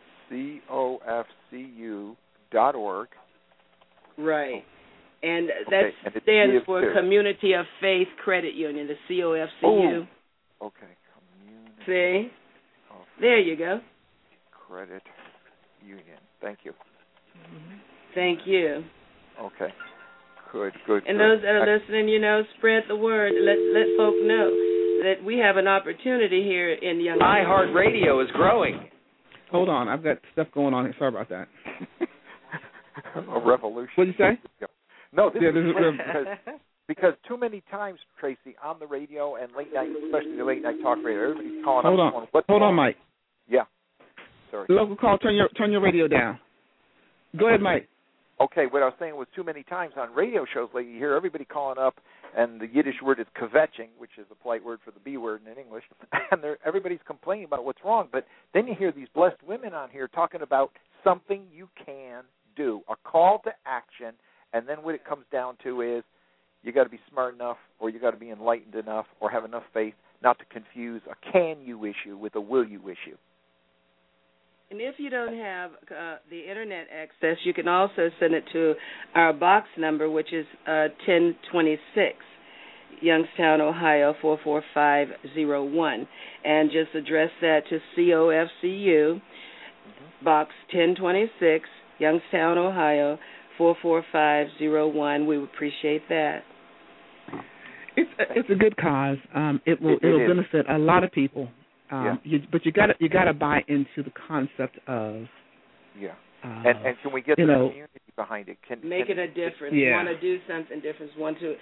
COFCU.org. Right. And that stands for Community of Faith Credit Union, the COFCU. Okay. See? There you go. Credit Union. Thank you. Mm-hmm. Thank you. Okay. Good. And those that are listening, spread the word. Let folk know that we have an opportunity here in Young. iHeartRadio is growing. Hold on. I've got stuff going on here. Sorry about that. A revolution. What did you say? No, this is because too many times, Tracy, on the radio and late night, especially the late night talk radio, everybody's calling up. Hold on, Mike. Yeah. Sorry. Local call. Turn your radio down. Go ahead, Mike. Okay, what I was saying was too many times on radio shows lately, you hear everybody calling up, and the Yiddish word is kvetching, which is a polite word for the B word in English, and everybody's complaining about what's wrong. But then you hear these blessed women on here talking about something you can do, a call to action, and then what it comes down to is you got to be smart enough, or you got to be enlightened enough, or have enough faith not to confuse a can you issue with a will you issue. And if you don't have the Internet access, you can also send it to our box number, which is 1026, Youngstown, Ohio, 44501. And just address that to COFCU, box 1026, Youngstown, Ohio, 44501. We would appreciate that. It's a good cause. It'll benefit a lot of people. But you gotta buy into the concept of and can we get the community behind it? Making a difference. Want to do something different. Want to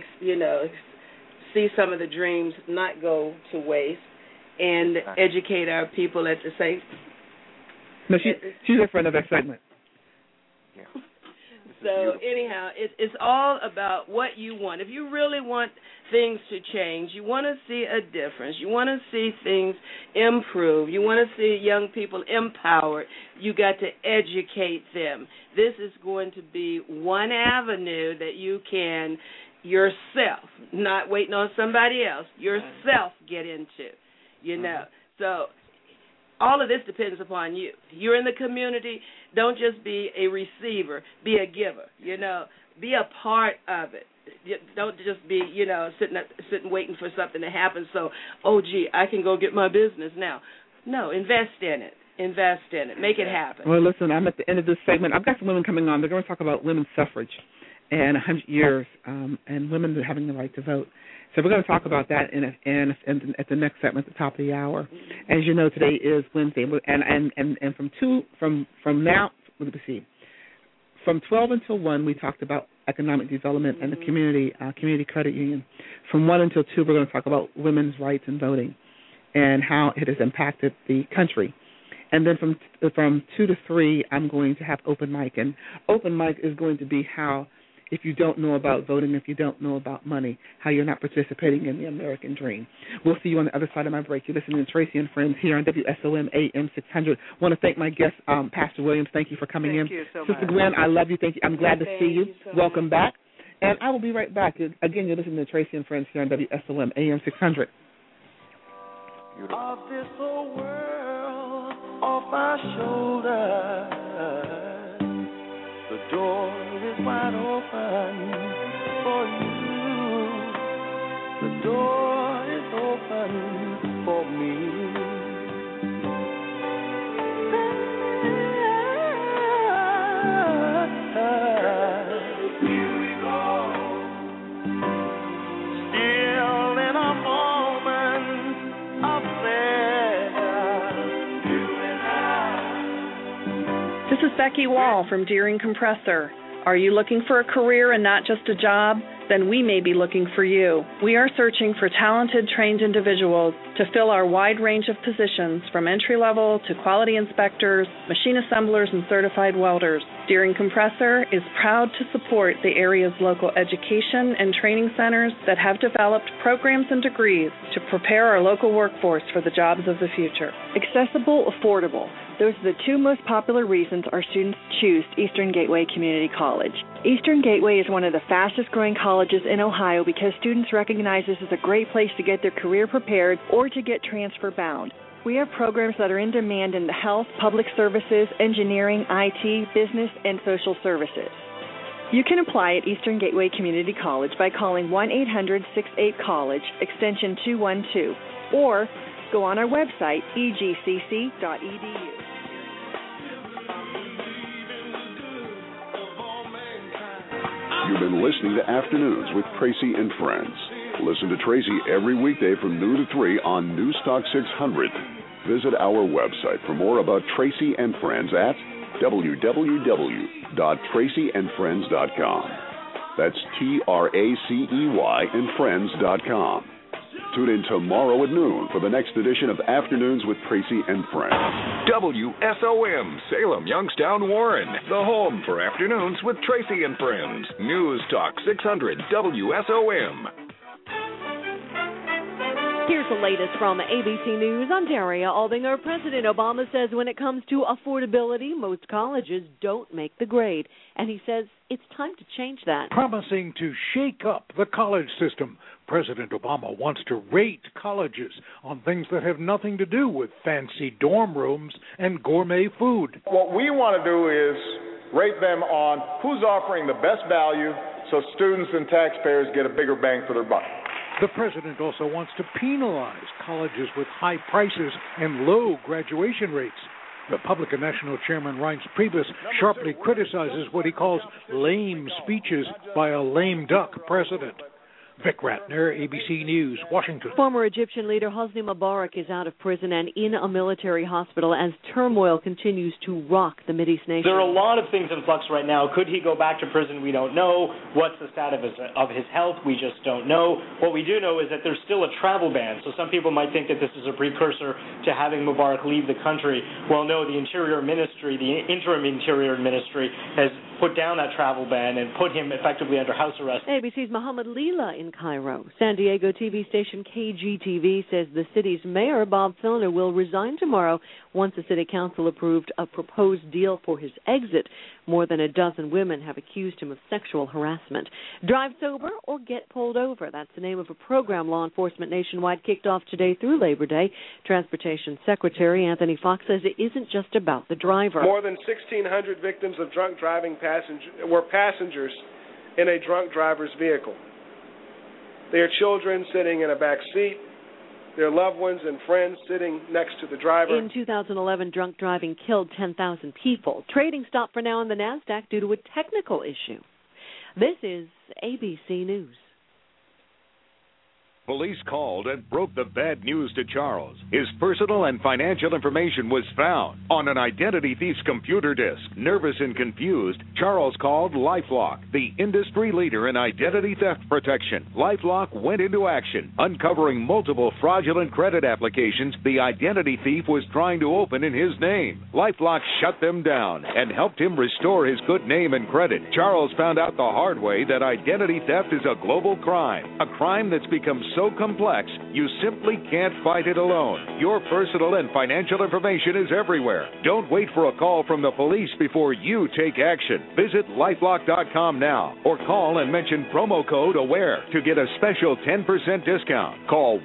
see some of the dreams not go to waste, and educate our people at the same No, she's there for another segment. Yeah. So anyhow, it's all about what you want. If you really want things to change, you want to see a difference, you want to see things improve, you want to see young people empowered, you got to educate them. This is going to be one avenue that you can yourself, not waiting on somebody else, yourself get into, you know. So all of this depends upon you. You're in the community. Don't just be a receiver. Be a giver, you know. Be a part of it. Don't just be, you know, sitting waiting for something to happen so, oh, gee, I can go get my business now. No, invest in it. Invest in it. Make it happen. Well, listen, I'm at the end of this segment. I've got some women coming on. They're going to talk about women's suffrage and 100 years and women having the right to vote. So we're going to talk about that in at the next segment at the top of the hour. As you know, today is Wednesday, and from now, let me see, from 12 until 1, we talked about economic development and the community credit union. From 1 until 2, we're going to talk about women's rights and voting and how it has impacted the country. And then from 2 to 3, I'm going to have open mic, and open mic is going to be how, if you don't know about voting, if you don't know about money, how you're not participating in the American dream. We'll see you on the other side of my break. You're listening to Tracy and Friends here on WSOM AM 600. I want to thank my guest, Pastor Williams. Thank you for coming in. Thank you so much. Sister Gwen, I love you. Thank you. I'm glad to see you. So Welcome back. And I will be right back. Again, you're listening to Tracy and Friends here on WSOM AM 600. Of this whole world off our shoulders, the door is wide open for you. The door is open for me. Here we go, still in a moment of pleasure, you and I. This is Becky Wall from Deering Compressor. Are you looking for a career and not just a job? Then we may be looking for you. We are searching for talented, trained individuals to fill our wide range of positions, from entry-level to quality inspectors, machine assemblers, and certified welders. Deering Compressor is proud to support the area's local education and training centers that have developed programs and degrees to prepare our local workforce for the jobs of the future. Accessible, affordable. Those are the two most popular reasons our students choose Eastern Gateway Community College. Eastern Gateway is one of the fastest-growing colleges in Ohio because students recognize this as a great place to get their career prepared or to get transfer-bound. We have programs that are in demand in the health, public services, engineering, IT, business, and social services. You can apply at Eastern Gateway Community College by calling 1-800-68-COLLEGE, extension 212, or go on our website, egcc.edu. You've been listening to Afternoons with Tracy and Friends. Listen to Tracy every weekday from noon to 3 on News Talk 600. Visit our website for more about Tracy and Friends at www.tracyandfriends.com. That's TRACEY and friends.com. Tune in tomorrow at noon for the next edition of Afternoons with Tracy and Friends. WSOM, Salem, Youngstown, Warren. The home for Afternoons with Tracy and Friends. News Talk 600 WSOM. Here's the latest from ABC News. I'm Daria Aldinger. President Obama says when it comes to affordability, most colleges don't make the grade. And he says it's time to change that. Promising to shake up the college system, President Obama wants to rate colleges on things that have nothing to do with fancy dorm rooms and gourmet food. What we want to do is rate them on who's offering the best value so students and taxpayers get a bigger bang for their buck. The president also wants to penalize colleges with high prices and low graduation rates. Republican National Chairman Reince Priebus sharply criticizes what he calls lame speeches by a lame duck president. Vic Ratner, ABC News, Washington. Former Egyptian leader Hosni Mubarak is out of prison and in a military hospital as turmoil continues to rock the Mideast nation. There are a lot of things in flux right now. Could he go back to prison? We don't know. What's the status of his health? We just don't know. What we do know is that there's still a travel ban, so some people might think that this is a precursor to having Mubarak leave the country. Well, no, the Interior Ministry, the interim Interior Ministry, has put down that travel ban and put him effectively under house arrest. ABC's Mohammed Leela in Cairo. San Diego TV station KGTV says the city's mayor, Bob Filner, will resign tomorrow once the city council approved a proposed deal for his exit. More than a dozen women have accused him of sexual harassment. Drive sober or get pulled over. That's the name of a program law enforcement nationwide kicked off today through Labor Day. Transportation Secretary Anthony Fox says it isn't just about the driver. More than 1,600 victims of drunk driving were passengers in a drunk driver's vehicle. Their children sitting in a back seat, their loved ones and friends sitting next to the driver. In 2011, drunk driving killed 10,000 people. Trading stopped for now on the NASDAQ due to a technical issue. This is ABC News. Police called and broke the bad news to Charles. His personal and financial information was found on an identity thief's computer disk. Nervous and confused, Charles called LifeLock, the industry leader in identity theft protection. LifeLock went into action, uncovering multiple fraudulent credit applications the identity thief was trying to open in his name. LifeLock shut them down and helped him restore his good name and credit. Charles found out the hard way that identity theft is a global crime, a crime that's become so complex, you simply can't fight it alone. Your personal and financial information is everywhere. Don't wait for a call from the police before you take action. Visit LifeLock.com now or call and mention promo code AWARE to get a special 10% discount. Call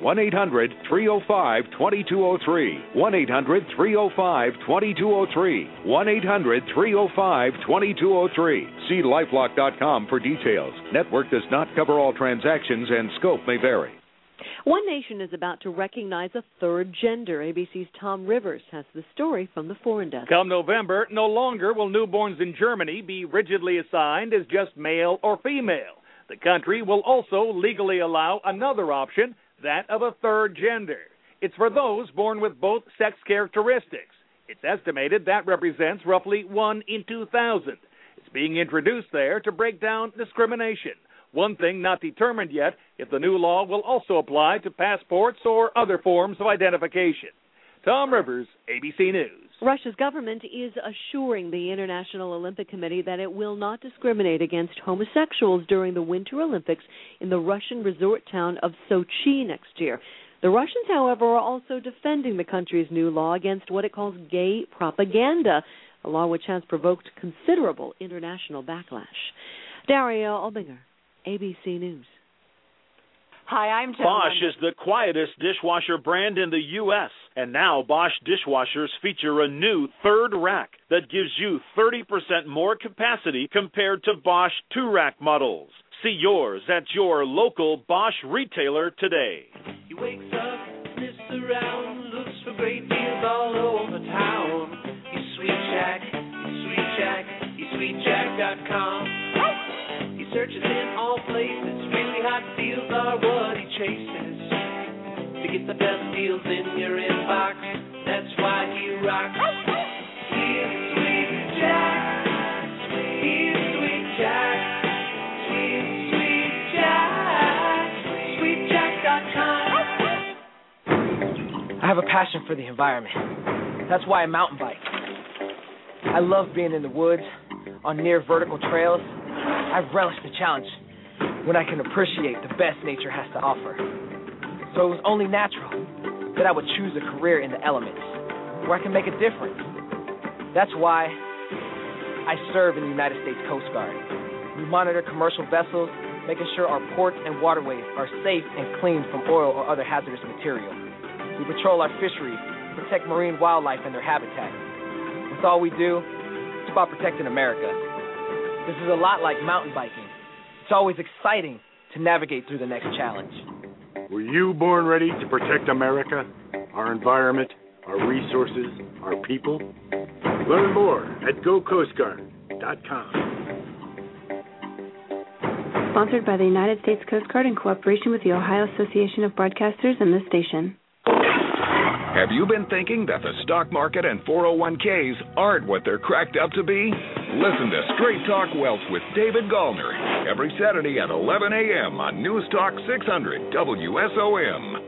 1-800-305-2203. 1-800-305-2203. 1-800-305-2203. See LifeLock.com for details. Network does not cover all transactions and scope may vary. One nation is about to recognize a third gender. ABC's Tom Rivers has the story from the Foreign Desk. Come November, no longer will newborns in Germany be rigidly assigned as just male or female. The country will also legally allow another option, that of a third gender. It's for those born with both sex characteristics. It's estimated that represents roughly 1 in 2,000. It's being introduced there to break down discrimination. One thing not determined yet, if the new law will also apply to passports or other forms of identification. Tom Rivers, ABC News. Russia's government is assuring the International Olympic Committee that it will not discriminate against homosexuals during the Winter Olympics in the Russian resort town of Sochi next year. The Russians, however, are also defending the country's new law against what it calls gay propaganda, a law which has provoked considerable international backlash. Daria Albinger, ABC News. Hi, I'm Jen. Bosch is the quietest dishwasher brand in the U.S., and now Bosch dishwashers feature a new third rack that gives you 30% more capacity compared to Bosch two-rack models. See yours at your local Bosch retailer today. He wakes up, sniffs around, looks for great deals all over town. He's Sweet Jack, he's SweetJack.com. He searches in all places, really hot deals are what he chases. To get the best deals in your inbox, that's why he rocks. He's Sweet Jack, he's Sweet Jack, Sweet Jack, SweetJack.com. I have a passion for the environment. That's why I mountain bike. I love being in the woods, on near vertical trails. I relish the challenge when I can appreciate the best nature has to offer. So it was only natural that I would choose a career in the elements where I can make a difference. That's why I serve in the United States Coast Guard. We monitor commercial vessels, making sure our ports and waterways are safe and clean from oil or other hazardous material. We patrol our fisheries, protect marine wildlife and their habitat. With all we do, it's about protecting America. This is a lot like mountain biking. It's always exciting to navigate through the next challenge. Were you born ready to protect America, our environment, our resources, our people? Learn more at GoCoastGuard.com. Sponsored by the United States Coast Guard in cooperation with the Ohio Association of Broadcasters and this station. Have you been thinking that the stock market and 401ks aren't what they're cracked up to be? Listen to Straight Talk Wealth with David Gallner every Saturday at 11 a.m. on News Talk 600 WSOM.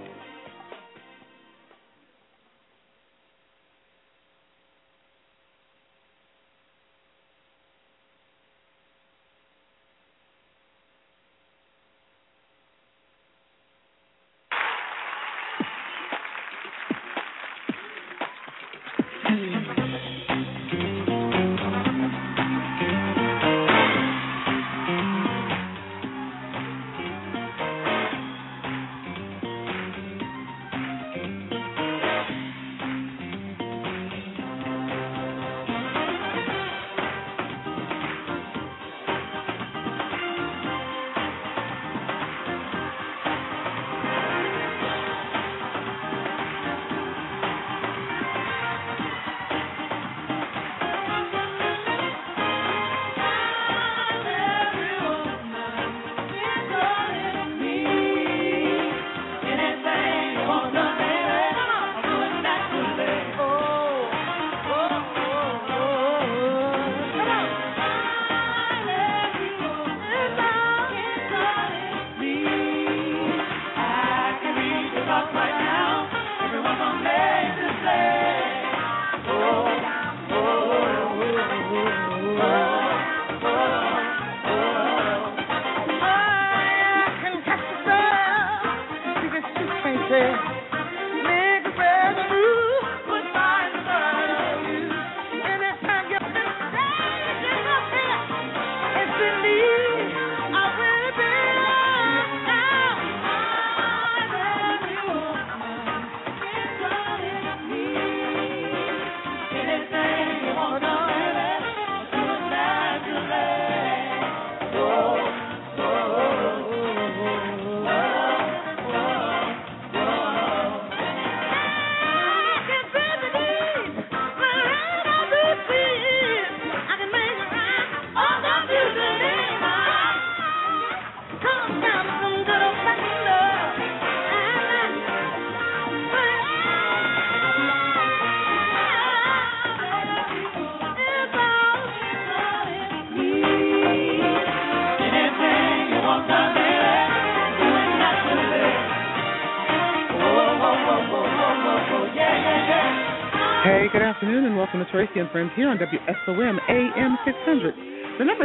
Hey, good afternoon, and welcome to Tracy and Friends here on WSOM AM 600. The number is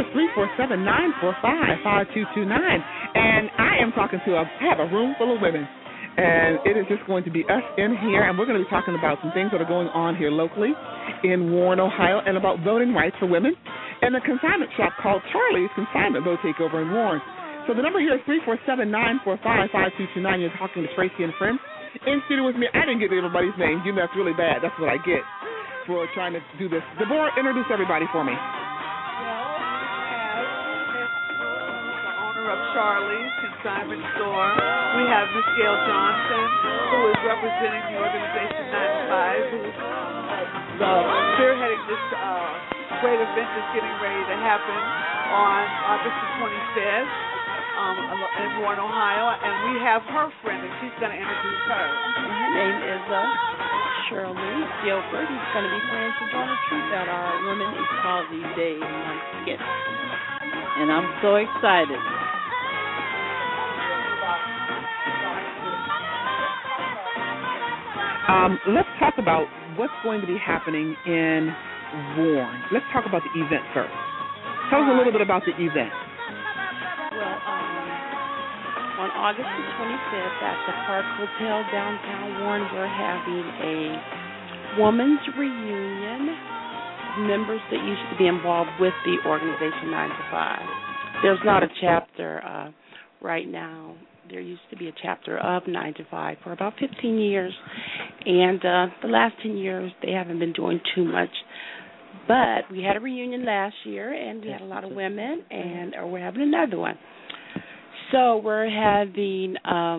347-945-5229, and I am talking to I have a room full of women, and it is just going to be us in here, and we're going to be talking about some things that are going on here locally in Warren, Ohio, and about voting rights for women, and a consignment shop called Charlie's Consignment Vote Takeover in Warren. So the number here is 347-945-5229. You're talking to Tracy and Friends. In studio with me, I didn't get everybody's name. You know, that's really bad. That's what I get for trying to do this. Deborah, introduce everybody for me. Well, the owner of Charlie's Consignment Store. We have Miss Gail Johnson, who is representing the organization 9 to 5, who's spearheading this great event that's getting ready to happen on August the 25th. In Warren, Ohio, and we have her friend, and she's going to introduce her. Her name is Shirley Gilbert, who's going to be playing some Donald Truth at our Women Equality Day skit. And I'm so excited. Let's talk about what's going to be happening in Warren. Let's talk about the event first. Tell us a little bit about the event. Well, on August the 25th at the Park Hotel downtown Warren, we're having a women's reunion. Members that used to be involved with the organization 9 to 5. There's not a chapter right now. There used to be a chapter of 9 to 5 for about 15 years, and the last 10 years they haven't been doing too much. But we had a reunion last year, and we had a lot of women, and we're having another one. So we're having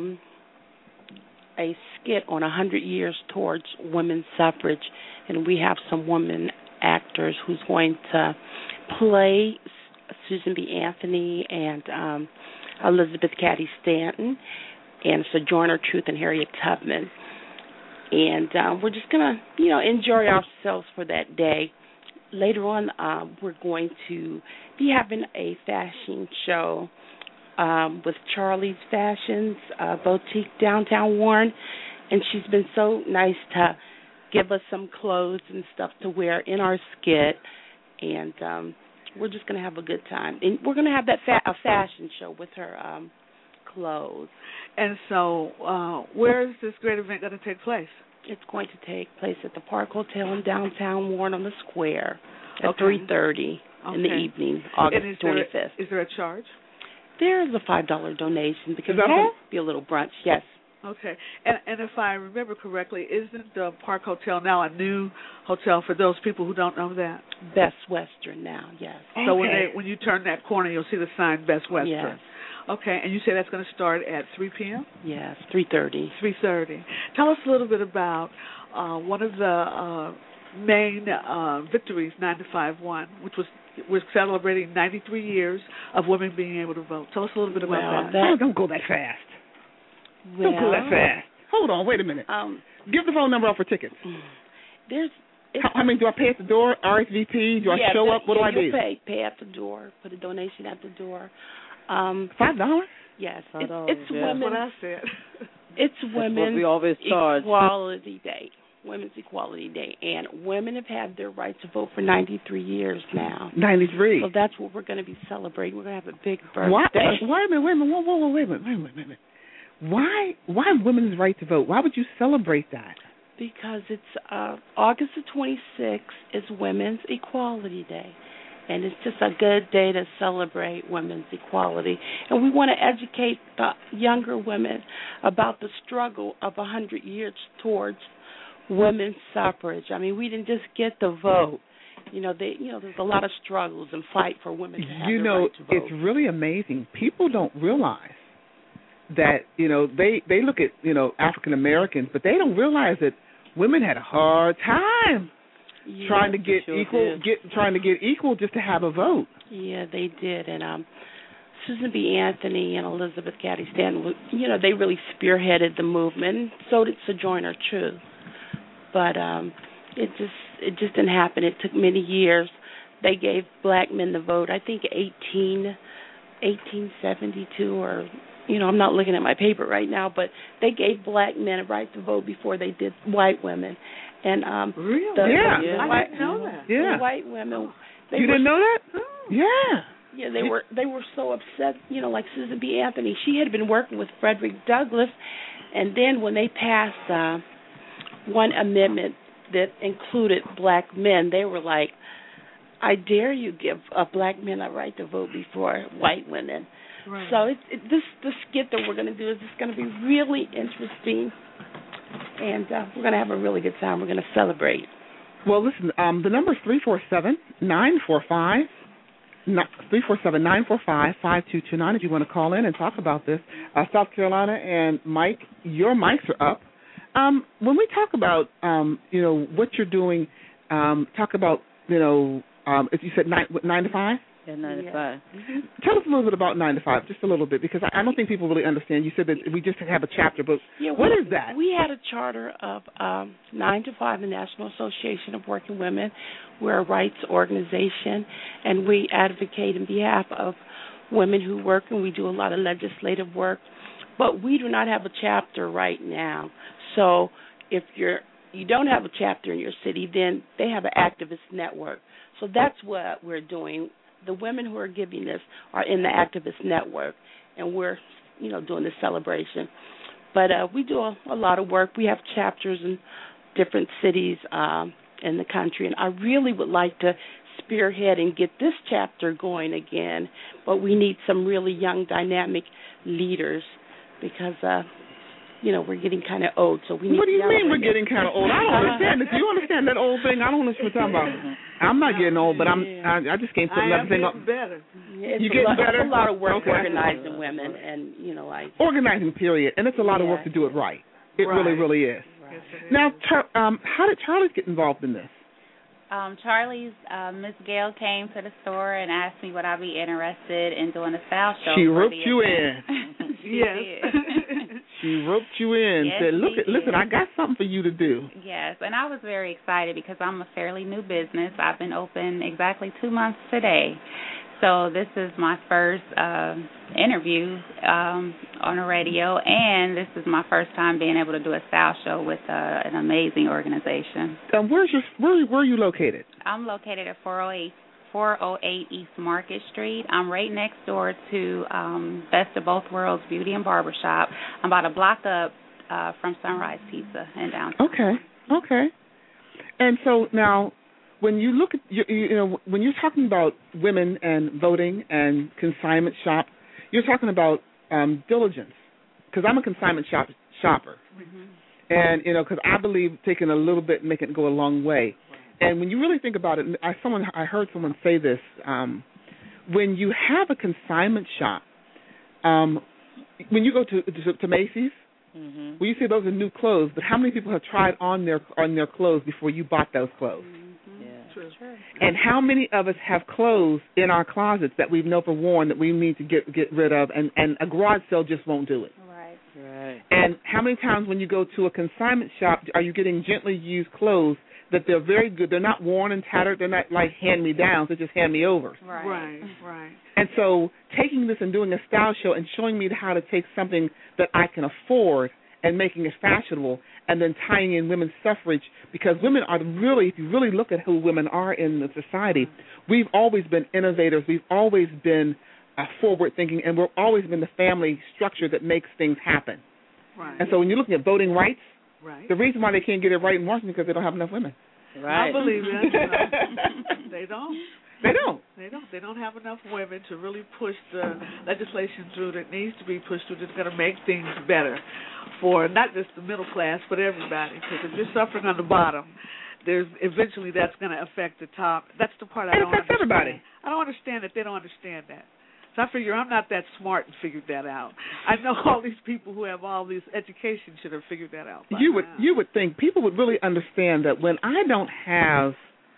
a skit on 100 years towards women's suffrage, and we have some women actors who's going to play Susan B. Anthony and Elizabeth Cady Stanton and Sojourner Truth and Harriet Tubman. And we're just going to, enjoy ourselves for that day. Later on, we're going to be having a fashion show with Charlie's Fashions Boutique downtown Warren. And she's been so nice to give us some clothes and stuff to wear in our skit. And we're just going to have a good time. And we're going to have that a fashion show with her clothes. And so where is this great event going to take place? It's going to take place at the Park Hotel in downtown Warren on the Square at 3:30 in the evening, August 25th. Is there a charge? There is a $5 donation because it's going to be a little brunch, yes. Okay. And if I remember correctly, isn't the Park Hotel now a new hotel for those people who don't know that? Best Western now, yes. So when you turn that corner, you'll see the sign Best Western. Yes. Okay, and you say that's going to start at 3 p.m.? Yes, 3:30. 3:30. Tell us a little bit about one of the main victories 9-to-5 which was we're celebrating 93 years of women being able to vote. Tell us a little bit about that. Oh, don't go that fast. Don't go that fast. Hold on, wait a minute. Give the phone number out for tickets. How many do I pay at the door? RSVP? Do I show up? What do I do? Pay at the door. Put a donation at the door. $5? Yes. $5, it's women. That's what I said. It's Women's we always charge. Equality Day. Women's Equality Day. And women have had their right to vote for 93 years now. 93. So that's what we're going to be celebrating. We're going to have a big birthday. Wait a minute. Why women's right to vote? Why would you celebrate that? Because it's August the 26th is Women's Equality Day. And it's just a good day to celebrate women's equality. And we want to educate the younger women about the struggle of 100 years towards women's suffrage. I mean, we didn't just get the vote. There's a lot of struggles and fight for women to have the right to vote. It's really amazing. People don't realize that, they look at, African Americans, but they don't realize that women had a hard time trying to get equal just to have a vote. Yeah, they did. And Susan B. Anthony and Elizabeth Cady Stanton, they really spearheaded the movement. So did Sojourner Truth. But it just didn't happen. It took many years. They gave black men the vote, I think 1872 or, I'm not looking at my paper right now, but they gave black men a right to vote before they did white women. And really? I didn't know that. Yeah. The white women. You didn't know that? Oh. Yeah. Yeah, they were so upset. Like Susan B. Anthony, she had been working with Frederick Douglass, and then when they passed one amendment that included black men, they were like, "I dare you give black men a right to vote before white women." Right. So the skit that we're going to do is just going to be really interesting, and we're going to have a really good time. We're going to celebrate. Well, listen, the number is 347-945. 347-945-5229 if you want to call in and talk about this. South Carolina and Mike, your mics are up. When we talk about, what you're doing, talk about, if you said 9 to 5? Yeah, 9 to 5. Mm-hmm. Tell us a little bit about 9 to 5, just a little bit, because I don't think people really understand. You said that we just have a chapter, but what is that? We had a charter of 9 to 5, the National Association of Working Women. We're a rights organization, and we advocate in behalf of women who work, and we do a lot of legislative work. But we do not have a chapter right now. So if you don't have a chapter in your city, then they have an activist network. So that's what we're doing. The women who are giving this are in the activist network, and we're, doing this celebration. But we do a lot of work. We have chapters in different cities in the country, and I really would like to spearhead and get this chapter going again. But we need some really young, dynamic leaders because we're getting kind of old, so we need. What do you mean we're getting kind of old? I don't understand it. Do you understand that old thing? I don't understand what you're talking about. I'm not getting old, but I just can't put another thing up. Better. It's you getting better? It's a lot of work organizing women, and organizing. Period, and it's a lot of work to do it right. It really, really is. Right. Now, how did Charlie get involved in this? Charlie's Miss Gail came to the store and asked me would I be interested in doing a style show. She roped you in. She did. She roped you in. Yes, Said, listen, I got something for you to do. Yes, and I was very excited because I'm a fairly new business. I've been open exactly 2 months today. So this is my first interview on the radio, and this is my first time being able to do a style show with an amazing organization. Where are you located? I'm located at 408 East Market Street. I'm right next door to Best of Both Worlds Beauty and Barbershop. I'm about a block up from Sunrise Pizza in downtown. Okay. And so now, when you look at when you're talking about women and voting and consignment shop, you're talking about diligence. Because I'm a consignment shopper, and because I believe taking a little bit and making it go a long way. And when you really think about it, I heard someone say this: when you have a consignment shop, when you go to Macy's, when you say those are new clothes, but how many people have tried on their clothes before you bought those clothes? True. And how many of us have clothes in our closets that we've never worn that we need to get rid of, and a garage sale just won't do it? Right. And how many times when you go to a consignment shop are you getting gently used clothes that they're very good, they're not worn and tattered, they're not like hand-me-downs, they're just hand-me-overs. Right. And so taking this and doing a style show and showing me how to take something that I can afford and making it fashionable, and then tying in women's suffrage, because women are really, if you really look at who women are in the society, we've always been innovators, we've always been forward-thinking, and we've always been the family structure that makes things happen. Right. And so when you're looking at voting rights, right. the reason why they can't get it right in Washington is because they don't have enough women. Right. I believe it. They don't. They don't have enough women to really push the legislation through that needs to be pushed through that's going to make things better for not just the middle class but everybody. Because if you're suffering on the bottom, eventually that's going to affect the top. That's the part I don't understand. Everybody. I don't understand that they don't understand that. So I figure I'm not that smart and figured that out. I know all these people who have all this education should have figured that out. You would think people would really understand that when I don't have,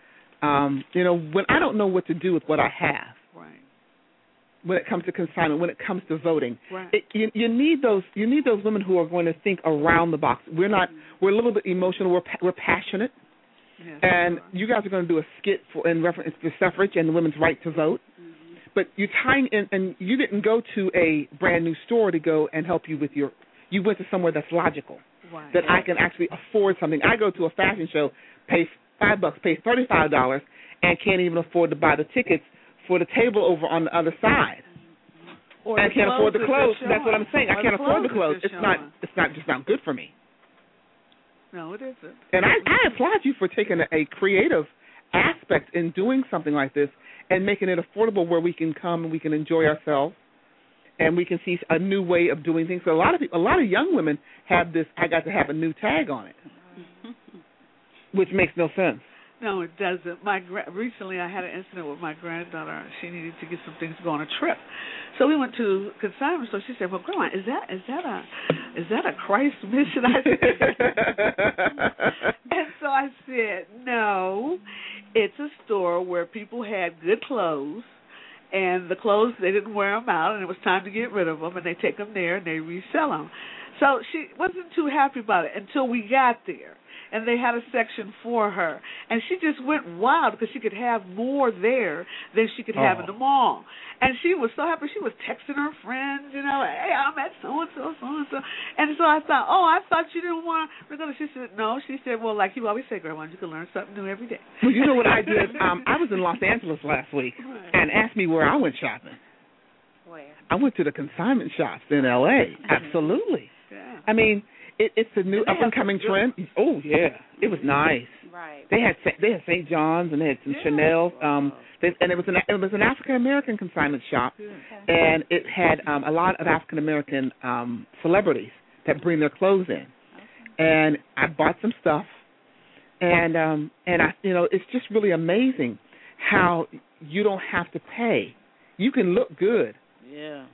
when I don't know what to do with what I have, right. when it comes to consignment, when it comes to voting, right. you need those women who are going to think around the box. We're a little bit emotional. We're passionate. Yes, and you guys are going to do a skit in reference to suffrage and the women's right to vote. But you're tying in, and you didn't go to a brand new store to go and help you with you went to somewhere that's logical, right. that I can actually afford something. I go to a fashion show, pay $5, pay $35, and can't even afford to buy the tickets for the table over on the other side. And I can't afford the clothes. That's what I'm saying. I can't afford the clothes. It's not good for me. No, it isn't. And I applaud you for taking a creative aspect in doing something like this and making it affordable where we can come and we can enjoy ourselves and we can see a new way of doing things. So a lot of young women have this, I got to have a new tag on it, which makes no sense. No, it doesn't. Recently I had an incident with my granddaughter. She needed to get some things to go on a trip. So we went to consignment store. She said, "Well, Grandma, is that a Christ mission?" I said, and so I said, "No, it's a store where people had good clothes, and the clothes they didn't wear them out, and it was time to get rid of them, and they take them there and they resell them." So she wasn't too happy about it until we got there. And they had a section for her. And she just went wild because she could have more there than she could have in the mall. And she was so happy. She was texting her friends, hey, I'm at so-and-so, so-and-so. And so I thought, I thought you didn't want to go. She said, no. She said, well, like you always say, Grandma, you can learn something new every day. Well, you know what I did? I was in Los Angeles last week and asked me where I went shopping. Where? I went to the consignment shops in L.A. Absolutely. Yeah. I mean, it's a new up-and-coming trend. Oh, yeah. It was nice. Right. They had St. John's and they had some Chanel. And it was an African-American consignment shop. Okay. And it had a lot of African-American celebrities that bring their clothes in. Okay. And I bought some stuff. And I, it's just really amazing how you don't have to pay. You can look good. Yeah.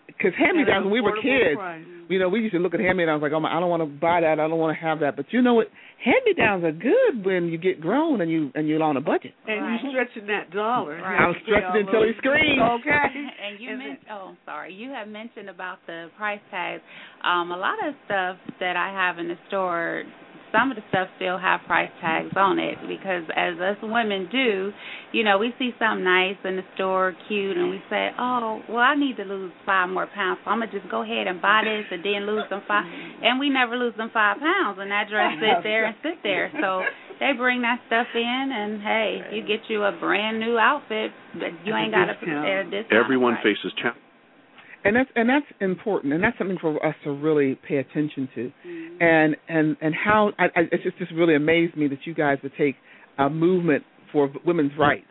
because hand-me-downs when we were kids, price. we used to look at hand-me-downs like, oh, I don't want to buy that, I don't want to have that. But you know what? Hand-me-downs are good when you get grown and you're on a budget. And you're stretching that dollar. Right. I'm stretching until he screams. Okay. And you you have mentioned about the price tags. A lot of stuff that I have in the store, some of the stuff still have price tags on it because as us women do, we see something nice in the store, cute, and we say, oh, well, I need to lose 5 more pounds, so I'm going to just go ahead and buy this and then lose them 5. And we never lose them 5 pounds, and that dress sit there. So they bring that stuff in, and, hey, you get you a brand-new outfit, but you ain't got to pay a discount. Everyone faces challenges. And that's important, and that's something for us to really pay attention to, and how it just really amazed me that you guys would take a movement for women's rights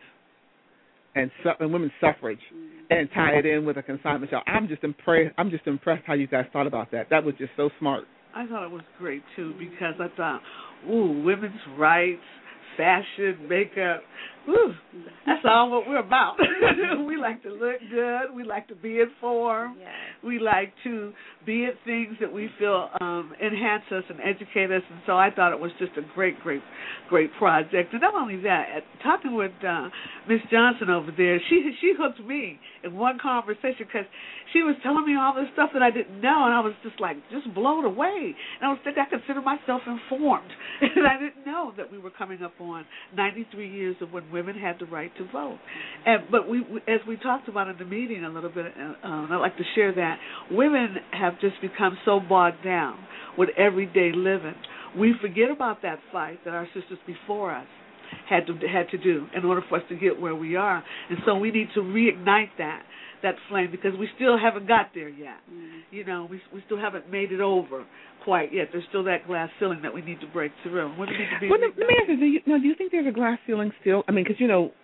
and women's suffrage and tie it in with a consignment shop. I'm just impressed how you guys thought about that. That was just so smart. I thought it was great too because I thought, women's rights, fashion, makeup. Woo, that's all what we're about. We like to look good. We like to be informed. Yes. We like to be at things that we feel enhance us and educate us. And so I thought it was just a great project. And not only that, talking with Miss Johnson over there, she hooked me in one conversation because she was telling me all this stuff that I didn't know, and I was just blown away. And I was thinking I consider myself informed, and I didn't know that we were coming up on 93 years of when women had the right to vote. But as we talked about in the meeting a little bit, I'd like to share that women have just become so bogged down with everyday living. We forget about that fight that our sisters before us had to do in order for us to get where we are. And so we need to reignite that flame because we still haven't got there yet. We still haven't made it over quite yet. There's still that glass ceiling that we need to break through. Let me ask you, do you think there's a glass ceiling still? I mean, because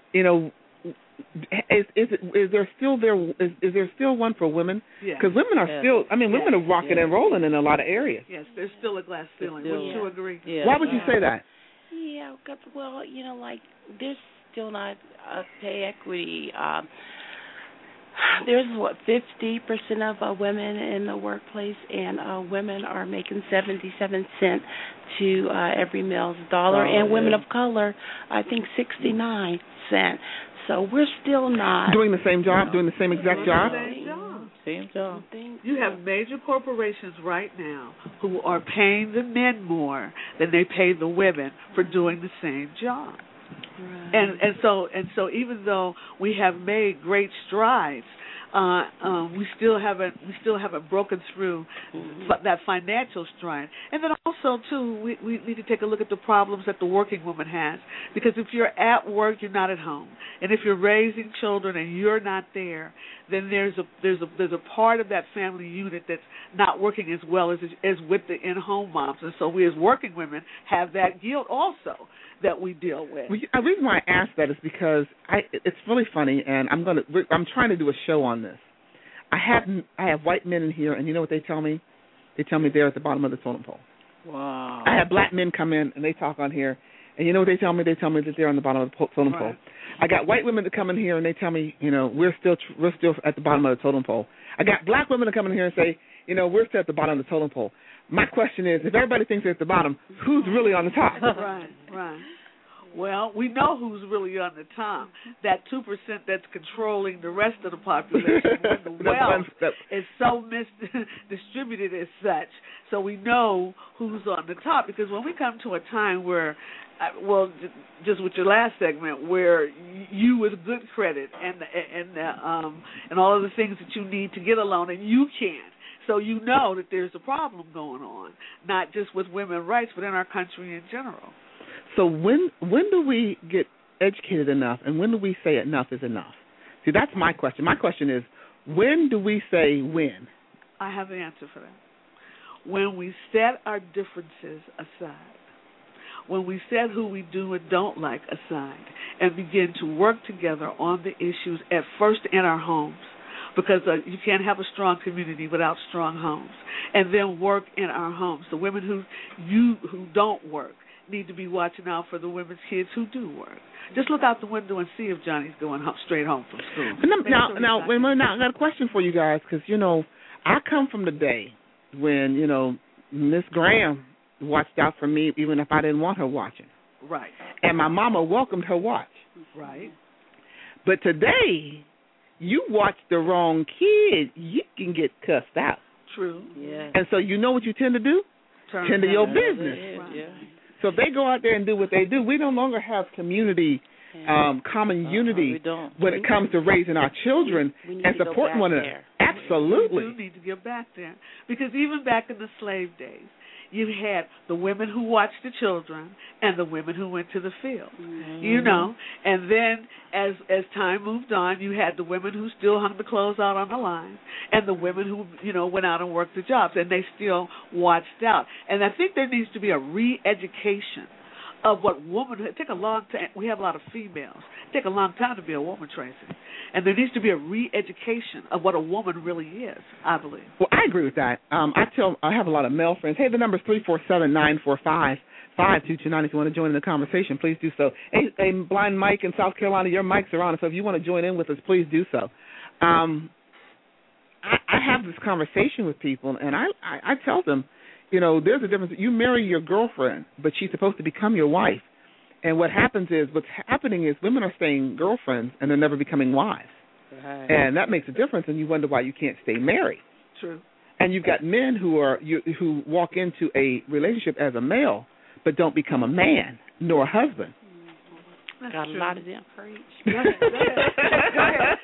is there still one for women? Because women are still. I mean, women are rocking and rolling in a lot of areas. Yes, there's still a glass ceiling. Wouldn't you agree? Yeah. Why would you say that? Yeah, well, there's still not a pay equity. There's 50% of women in the workplace, and women are making 77 cents to every male's dollar, and women of color, I think 69 cents. So we're still not doing the same job, doing the same exact job. Same job. You have major corporations right now who are paying the men more than they pay the women for doing the same job. Right. And so even though we have made great strides, we still haven't broken through that financial stride. And then also too, we need to take a look at the problems that the working woman has, because if you're at work, you're not at home, and if you're raising children and you're not there, then there's a part of that family unit that's not working as well as with the in-home moms, and so we as working women have that guilt also that we deal with. Well, the reason why I ask that is because it's really funny, and I'm trying to do a show on this. I have white men in here, and you know what they tell me? They tell me they're at the bottom of the totem pole. Wow. I have black men come in and they talk on here, and you know what they tell me? They tell me that they're on the bottom of the totem pole. I got white women that come in here and they tell me, we're still at the bottom of the totem pole. I got black women that come in here and say, we're still at the bottom of the totem pole. My question is, if everybody thinks they're at the bottom, who's really on the top? Right. Well, we know who's really on the top. That 2% that's controlling the rest of the population. When the wealth is so distributed as such. So we know who's on the top, because when we come to a time where, just with your last segment, where you with good credit and all of the things that you need to get a loan, and you can't. So you know that there's a problem going on, not just with women's rights, but in our country in general. So when do we get educated enough, and when do we say enough is enough? See, that's my question. My question is, when do we say when? I have the answer for that. When we set our differences aside. When we set who we do and don't like aside, and begin to work together on the issues at first in our homes. Because you can't have a strong community without strong homes. And then work in our homes. The women who don't work need to be watching out for the women's kids who do work. Just look out the window and see if Johnny's going straight home from school. Now, I got a question for you guys, because, I come from the day when, Miss Graham watched out for me even if I didn't want her watching. Right. And my mama welcomed her watch. Right. But today, you watch the wrong kid, you can get cussed out. True. Yeah. And so you know what you tend to do? Tend to your business. Right. Yeah. So if they go out there and do what they do, we no longer have community, common unity when it comes to raising our children and supporting one another. Absolutely. We do need to get back there. Because even back in the slave days, you had the women who watched the children and the women who went to the field, And then as time moved on, you had the women who still hung the clothes out on the line and the women who, went out and worked the jobs, and they still watched out. And I think there needs to be a re-education of what womanhood. Take a long time. We have a lot of females. Take a long time to be a woman, Tracy. And there needs to be a re-education of what a woman really is, I believe. Well, I agree with that. I have a lot of male friends. Hey, the number's 347-945-5229. If you want to join in the conversation, please do so. Hey, Blind Mike in South Carolina, your mics are on, so if you want to join in with us, please do so. I have this conversation with people, and I tell them, there's a difference. You marry your girlfriend, but she's supposed to become your wife. And what's happening is women are staying girlfriends, and they're never becoming wives. Right. And that makes a difference, and you wonder why you can't stay married. True. And you've got men who walk into a relationship as a male, but don't become a man nor a husband. That's got true. A lot of them preach. Go ahead.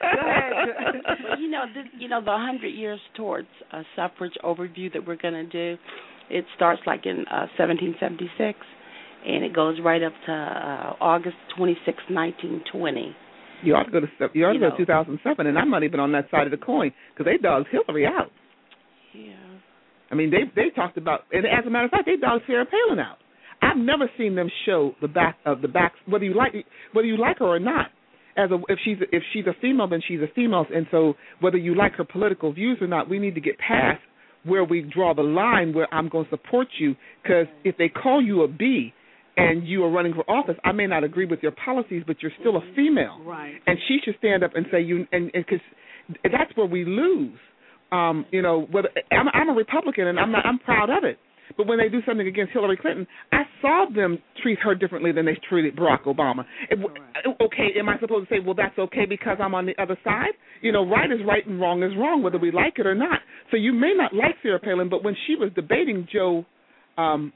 The 100 years towards suffrage overview that we're going to do, it starts like in 1776, and it goes right up to August 26, 1920. You ought to go to 2007, and I'm not even on that side of the coin because they dogged Hillary out. Yeah. I mean, they talked about, and as a matter of fact, they dogged Sarah Palin out. I've never seen them show the back, whether you like her or not. If she's a female, then she's a female, and so whether you like her political views or not, we need to get past where we draw the line where I'm going to support you, because if they call you a B and you are running for office, I may not agree with your policies, but you're still a female, right? And she should stand up and say because that's where we lose. Whether I'm a Republican and I'm proud of it. But when they do something against Hillary Clinton, I saw them treat her differently than they treated Barack Obama. Okay, am I supposed to say, well, that's okay because I'm on the other side? Right is right and wrong is wrong, whether we like it or not. So you may not like Sarah Palin, but when she was debating Biden,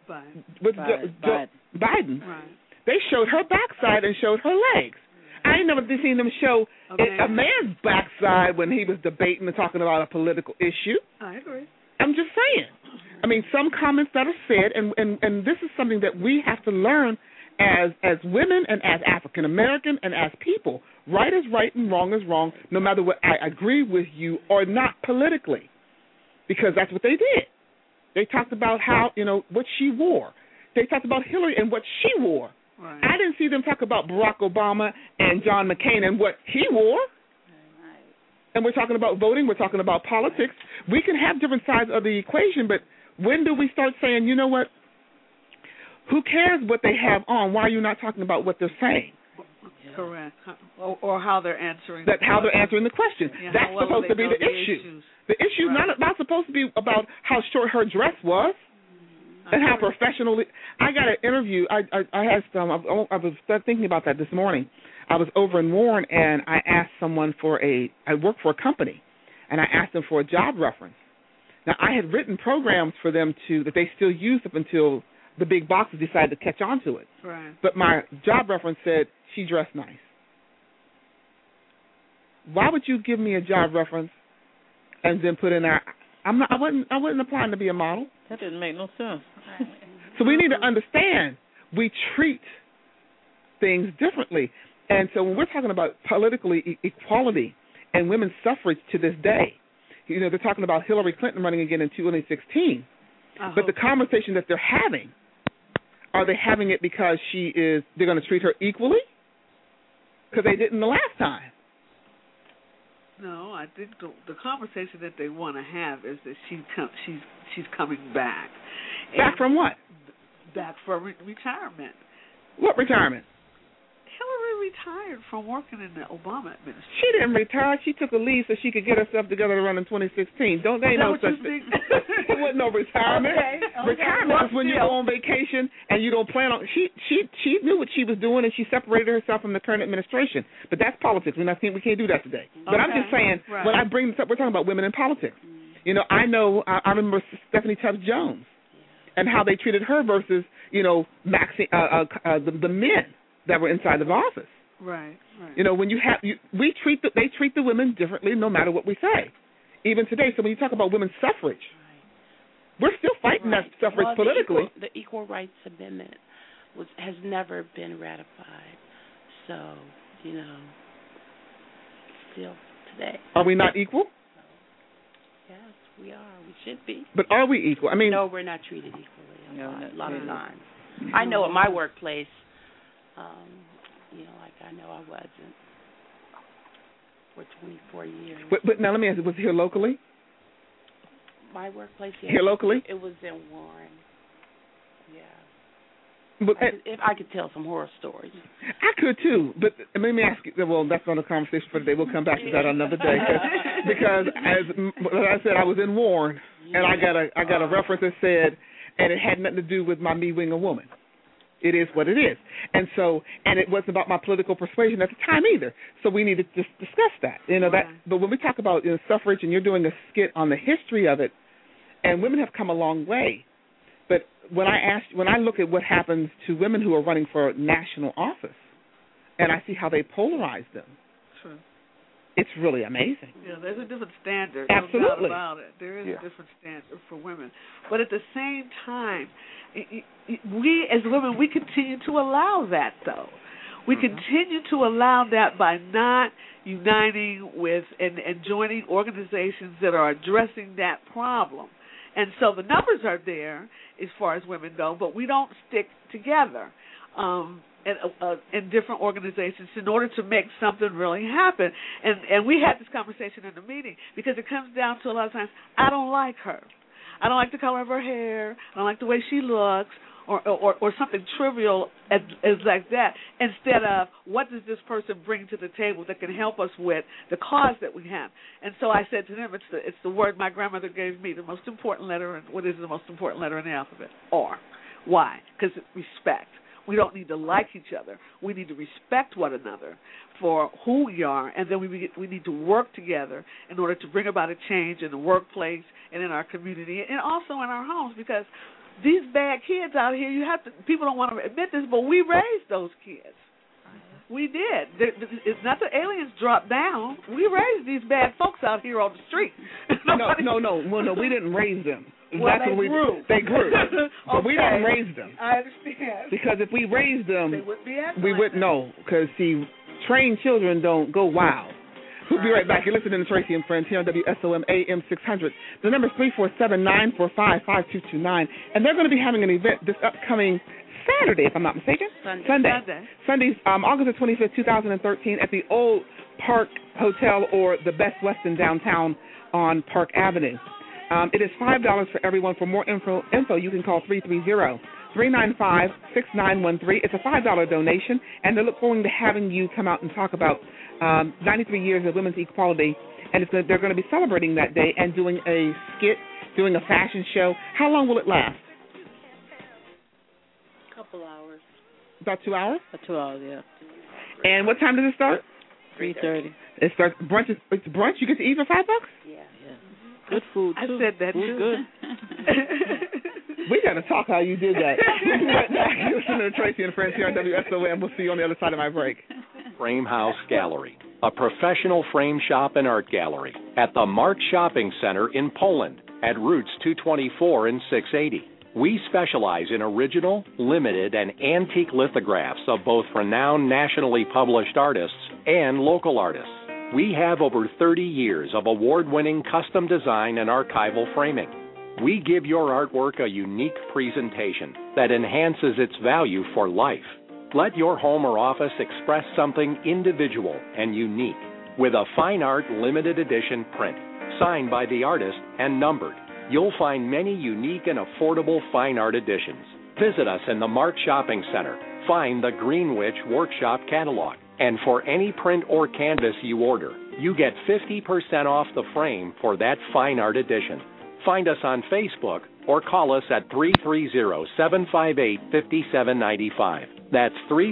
right. They showed her backside and showed her legs. I ain't never seen them show a man's backside when he was debating and talking about a political issue. I agree. I'm just saying. I mean, some comments that are said, and this is something that we have to learn as women and as African American and as people. Right is right and wrong is wrong, no matter what I agree with you or not politically, because that's what they did. They talked about how, what she wore. They talked about Hillary and what she wore. Right. I didn't see them talk about Barack Obama and John McCain and what he wore. And we're talking about voting. We're talking about politics. We can have different sides of the equation, but when do we start saying, you know what, who cares what they have on? Why are you not talking about what they're saying? Correct. Or how they're answering how they're answering the question. Yeah, that's supposed to be the issue. Issues. The issue is not supposed to be about how short her dress was and how professional. I got an interview. I was thinking about that this morning. I was over in Warren, and I asked someone I work for a company, and I asked them for a job reference. Now, I had written programs for them that they still use up until the big boxes decided to catch on to it. Right. But my job reference said, she dressed nice. Why would you give me a job reference and then put in there, I wasn't applying to be a model. That didn't make no sense. So we need to understand we treat things differently. And so when we're talking about political equality and women's suffrage to this day, they're talking about Hillary Clinton running again in 2016. But the conversation that they're having, are they having it because they're going to treat her equally? Because they didn't the last time. No, I think the conversation that they want to have is that she's coming back. Back from what? back for retirement. What retirement? Hillary retired from working in the Obama administration. She didn't retire. She took a leave so she could get herself together to run in 2016. Don't they know such thing? It wasn't no retirement. Okay. Retirement is when you go on vacation and you don't plan on. She knew what she was doing and she separated herself from the current administration. But that's politics, and I think we can't do that today. But I'm just saying, when I bring this up, we're talking about women in politics. You know, I remember Stephanie Tubbs Jones and how they treated her versus, you know, the men that were inside of office. Right. You know, when they treat the women differently no matter what we say, even today. So when you talk about women's suffrage, we're still fighting that suffrage politically. The Equal Rights Amendment has never been ratified. So, you know, still today. Are we not equal? Yes, we are. We should be. But are we equal? I mean, no, we're not treated equally a lot of times. I know at my workplace, you know, like I know I wasn't for 24 years. But now let me ask you, was it here locally? My workplace, yeah. Here locally? It was in Warren. Yeah. But I could tell some horror stories. I could too, but let me ask you. Well, that's not a conversation for today. We'll come back to that another day because as I said, I was in Warren, and I got a reference that said, and it had nothing to do with me being a woman. It is what it is, and it wasn't about my political persuasion at the time either. So we need to just discuss that. You know that. But when we talk about suffrage, and you're doing a skit on the history of it, and women have come a long way. But when I look at what happens to women who are running for national office, and I see how they polarize them, True. It's really amazing. Yeah, there's a different standard. Absolutely. No doubt about it. There is a different standard for women. But at the same time, we as women, we continue to allow that, though. We continue to allow that by not uniting with and joining organizations that are addressing that problem. And so the numbers are there as far as women go, but we don't stick together in different organizations in order to make something really happen. And we had this conversation in the meeting because it comes down to a lot of times, I don't like her. I don't like the color of her hair. I don't like the way she looks. Or something trivial as like that, instead of what does this person bring to the table that can help us with the cause that we have. And so I said to them, it's the word my grandmother gave me, the most important letter. What is the most important letter in the alphabet? R. Why? Because respect. We don't need to like each other. We need to respect one another for who we are, and then we need to work together in order to bring about a change in the workplace and in our community and also in our homes, because these bad kids out here, people don't want to admit this, but we raised those kids. We did. It's not the aliens dropped down. We raised these bad folks out here on the street. No, we didn't raise them. Well, grew. They grew. But we didn't raise them. I understand. Because if we raised them, they wouldn't be acting we wouldn't know. Because, see, trained children don't go wild. We'll be right back. You're listening to Tracy and Friends here on WSOM AM 600. The number is 347-945-5229. And they're going to be having an event this upcoming Saturday, if I'm not mistaken. Sunday's August the 25th, 2013, at the Old Park Hotel or the Best Westin downtown on Park Avenue. It is $5 for everyone. For more info, you can call 330-395-6913. It's a $5 donation, and they look forward to having you come out and talk about 93 years of women's equality, and they're going to be celebrating that day and doing a skit, doing a fashion show. How long will it last? A couple hours. About 2 hours? About 2 hours, yeah. And what time does it start? 3:30. It starts brunch. It's brunch. You get to eat for $5? Yeah. Good food too. I said that too. Good. We got to talk how you did that. You're listening to Tracy and Friends here on WSOM. We'll see you on the other side of my break. Frame House Gallery, a professional frame shop and art gallery at the Mart Shopping Center in Poland at Routes 224 and 680. We specialize in original, limited, and antique lithographs of both renowned nationally published artists and local artists. We have over 30 years of award-winning custom design and archival framing. We give your artwork a unique presentation that enhances its value for life. Let your home or office express something individual and unique with a fine art limited edition print, signed by the artist and numbered. You'll find many unique and affordable fine art editions. Visit us in the Mart Shopping Center. Find the Greenwich Workshop Catalog. And for any print or canvas you order, you get 50% off the frame for that fine art edition. Find us on Facebook or call us at 330-758-5795. That's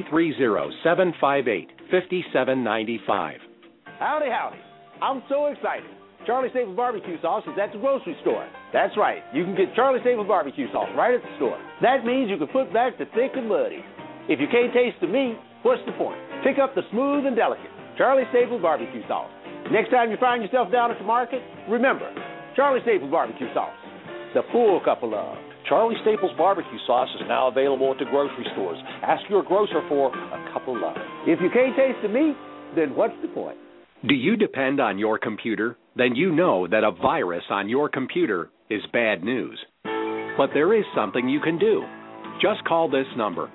330-758-5795. Howdy, howdy. I'm so excited. Charlie Staples barbecue sauce is at the grocery store. That's right. You can get Charlie Staples barbecue sauce right at the store. That means you can put back the thick and muddy. If you can't taste the meat, what's the point? Pick up the smooth and delicate Charlie Staples barbecue sauce. Next time you find yourself down at the market, remember, Charlie Staples barbecue sauce. The full cup of love. Charlie Staples barbecue sauce is now available at the grocery stores. Ask your grocer for a cup of love. If you can't taste the meat, then what's the point? Do you depend on your computer? Then you know that a virus on your computer is bad news. But there is something you can do. Just call this number,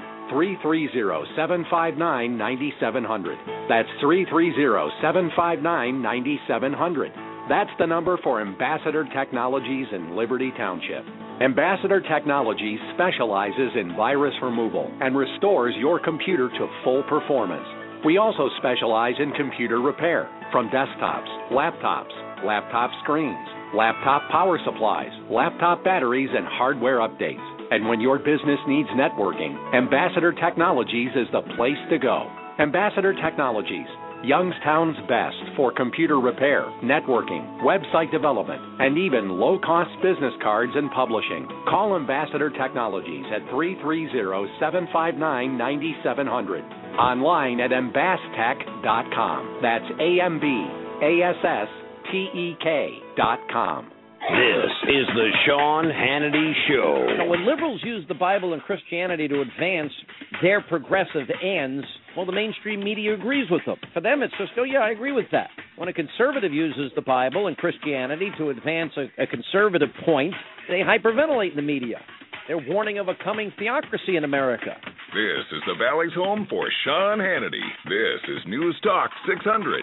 330-759-9700. That's 330-759-9700. That's the number for Ambassador Technologies in Liberty Township. Ambassador Technologies specializes in virus removal and restores your computer to full performance. We also specialize in computer repair, from desktops, laptops, laptop screens, laptop power supplies, laptop batteries, and hardware updates. And when your business needs networking, Ambassador Technologies is the place to go. Ambassador Technologies, Youngstown's best for computer repair, networking, website development, and even low-cost business cards and publishing. Call Ambassador Technologies at 330-759-9700. Online at ambastek.com. That's AMBASSTEK.com. This is the Sean Hannity Show. Now, when liberals use the Bible and Christianity to advance their progressive ends, well, the mainstream media agrees with them. For them, it's just, oh, yeah, I agree with that. When a conservative uses the Bible and Christianity to advance a conservative point, they hyperventilate in the media. They're warning of a coming theocracy in America. This is the Valley's home for Sean Hannity. This is News Talk 600.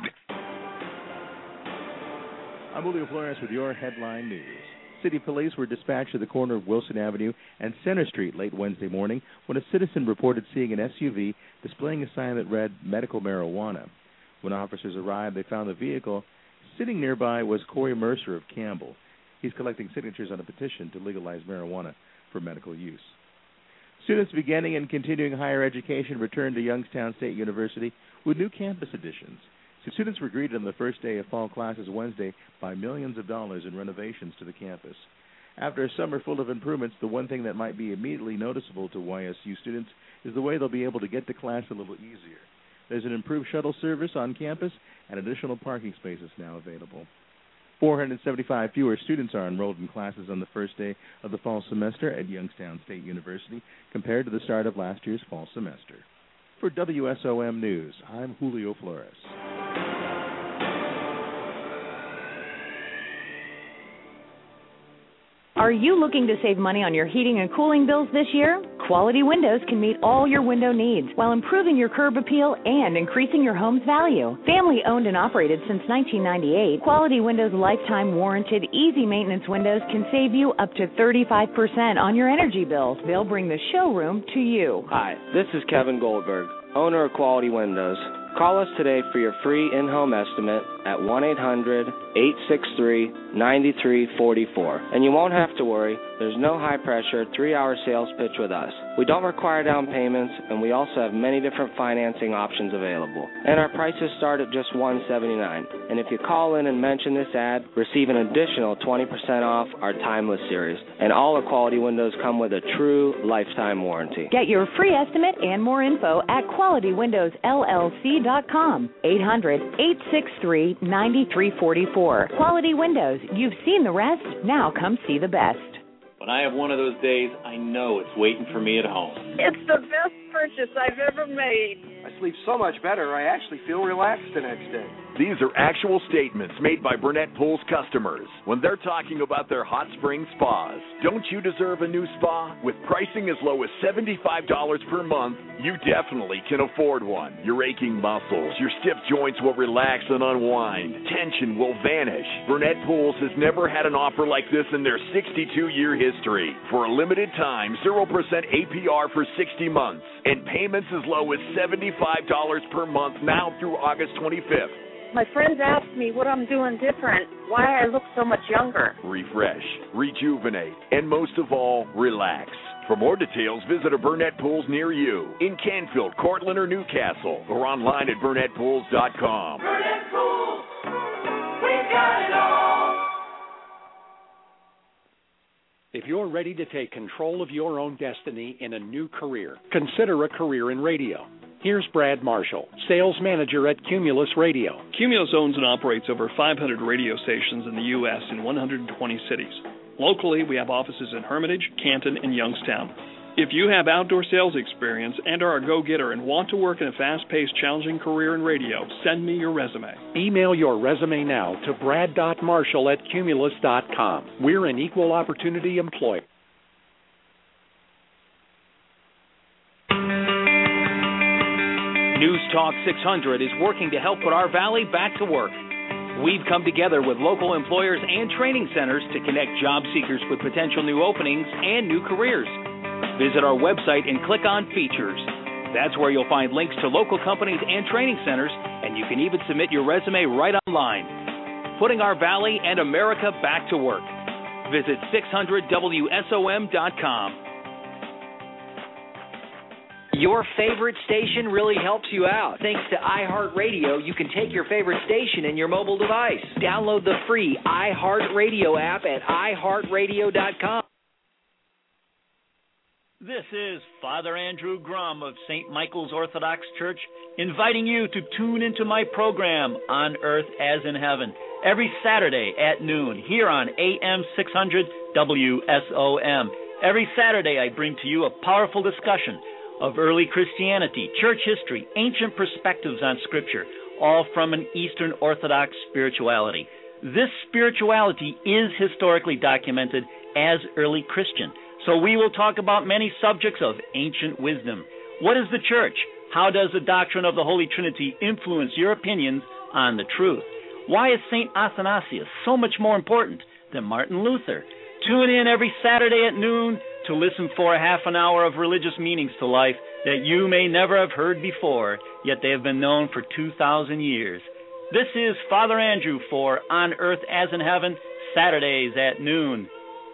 I'm Julio Flores with your headline news. City police were dispatched to the corner of Wilson Avenue and Center Street late Wednesday morning when a citizen reported seeing an SUV displaying a sign that read medical marijuana. When officers arrived, they found the vehicle. Sitting nearby was Corey Mercer of Campbell. He's collecting signatures on a petition to legalize marijuana for medical use. Students beginning and continuing higher education returned to Youngstown State University with new campus additions. Students were greeted on the first day of fall classes Wednesday by millions of dollars in renovations to the campus. After a summer full of improvements, the one thing that might be immediately noticeable to YSU students is the way they'll be able to get to class a little easier. There's an improved shuttle service on campus and additional parking spaces now available. 475 fewer students are enrolled in classes on the first day of the fall semester at Youngstown State University compared to the start of last year's fall semester. For WSOM News, I'm Julio Flores. Are you looking to save money on your heating and cooling bills this year? Quality Windows can meet all your window needs while improving your curb appeal and increasing your home's value. Family owned and operated since 1998, Quality Windows lifetime warranted easy maintenance windows can save you up to 35% on your energy bills. They'll bring the showroom to you. Hi, this is Kevin Goldberg, owner of Quality Windows. Call us today for your free in-home estimate at 1-800-863-9344. And you won't have to worry. There's no high-pressure 3-hour sales pitch with us. We don't require down payments, and we also have many different financing options available. And our prices start at just $179. And if you call in and mention this ad, receive an additional 20% off our Timeless series. And all our Quality Windows come with a true lifetime warranty. Get your free estimate and more info at QualityWindowsLLC.com. 800-863-9344. Quality Windows. You've seen the rest. Now come see the best. When I have one of those days, I know it's waiting for me at home. It's the best purchase I've ever made. I sleep so much better, I actually feel relaxed the next day. These are actual statements made by Burnett Pools customers when they're talking about their hot spring spas. Don't you deserve a new spa? With pricing as low as $75 per month, you definitely can afford one. Your aching muscles, your stiff joints will relax and unwind. Tension will vanish. Burnett Pools has never had an offer like this in their 62-year history. For a limited time, 0% APR for 60 months and payments as low as $75 per month now through August 25th. My friends ask me what I'm doing different, why I look so much younger. Refresh, rejuvenate, and most of all, relax. For more details, visit a Burnett Pools near you in Canfield, Cortland, or Newcastle, or online at BurnettPools.com. Burnett Pools, we've got it all. If you're ready to take control of your own destiny in a new career, consider a career in radio. Here's Brad Marshall, sales manager at Cumulus Radio. Cumulus owns and operates over 500 radio stations in the U.S. in 120 cities. Locally, we have offices in Hermitage, Canton, and Youngstown. If you have outdoor sales experience and are a go-getter and want to work in a fast-paced, challenging career in radio, send me your resume. Email your resume now to brad.marshall@cumulus.com. We're an equal opportunity employer. News Talk 600 is working to help put our valley back to work. We've come together with local employers and training centers to connect job seekers with potential new openings and new careers. Visit our website and click on Features. That's where you'll find links to local companies and training centers, and you can even submit your resume right online. Putting our valley and America back to work. Visit 600WSOM.com. Your favorite station really helps you out. Thanks to iHeartRadio, you can take your favorite station in your mobile device. Download the free iHeartRadio app at iHeartRadio.com. This is Father Andrew Grum of St. Michael's Orthodox Church, inviting you to tune into my program, On Earth as in Heaven, every Saturday at noon here on AM 600 WSOM. Every Saturday I bring to you a powerful discussion of early Christianity, church history, ancient perspectives on Scripture, all from an Eastern Orthodox spirituality. This spirituality is historically documented as early Christian, so we will talk about many subjects of ancient wisdom. What is the church? How does the doctrine of the Holy Trinity influence your opinions on the truth? Why is St. Athanasius so much more important than Martin Luther? Tune in every Saturday at noon to listen for a half an hour of religious meanings to life that you may never have heard before, yet they have been known for 2,000 years. This is Father Andrew for On Earth as in Heaven, Saturdays at noon.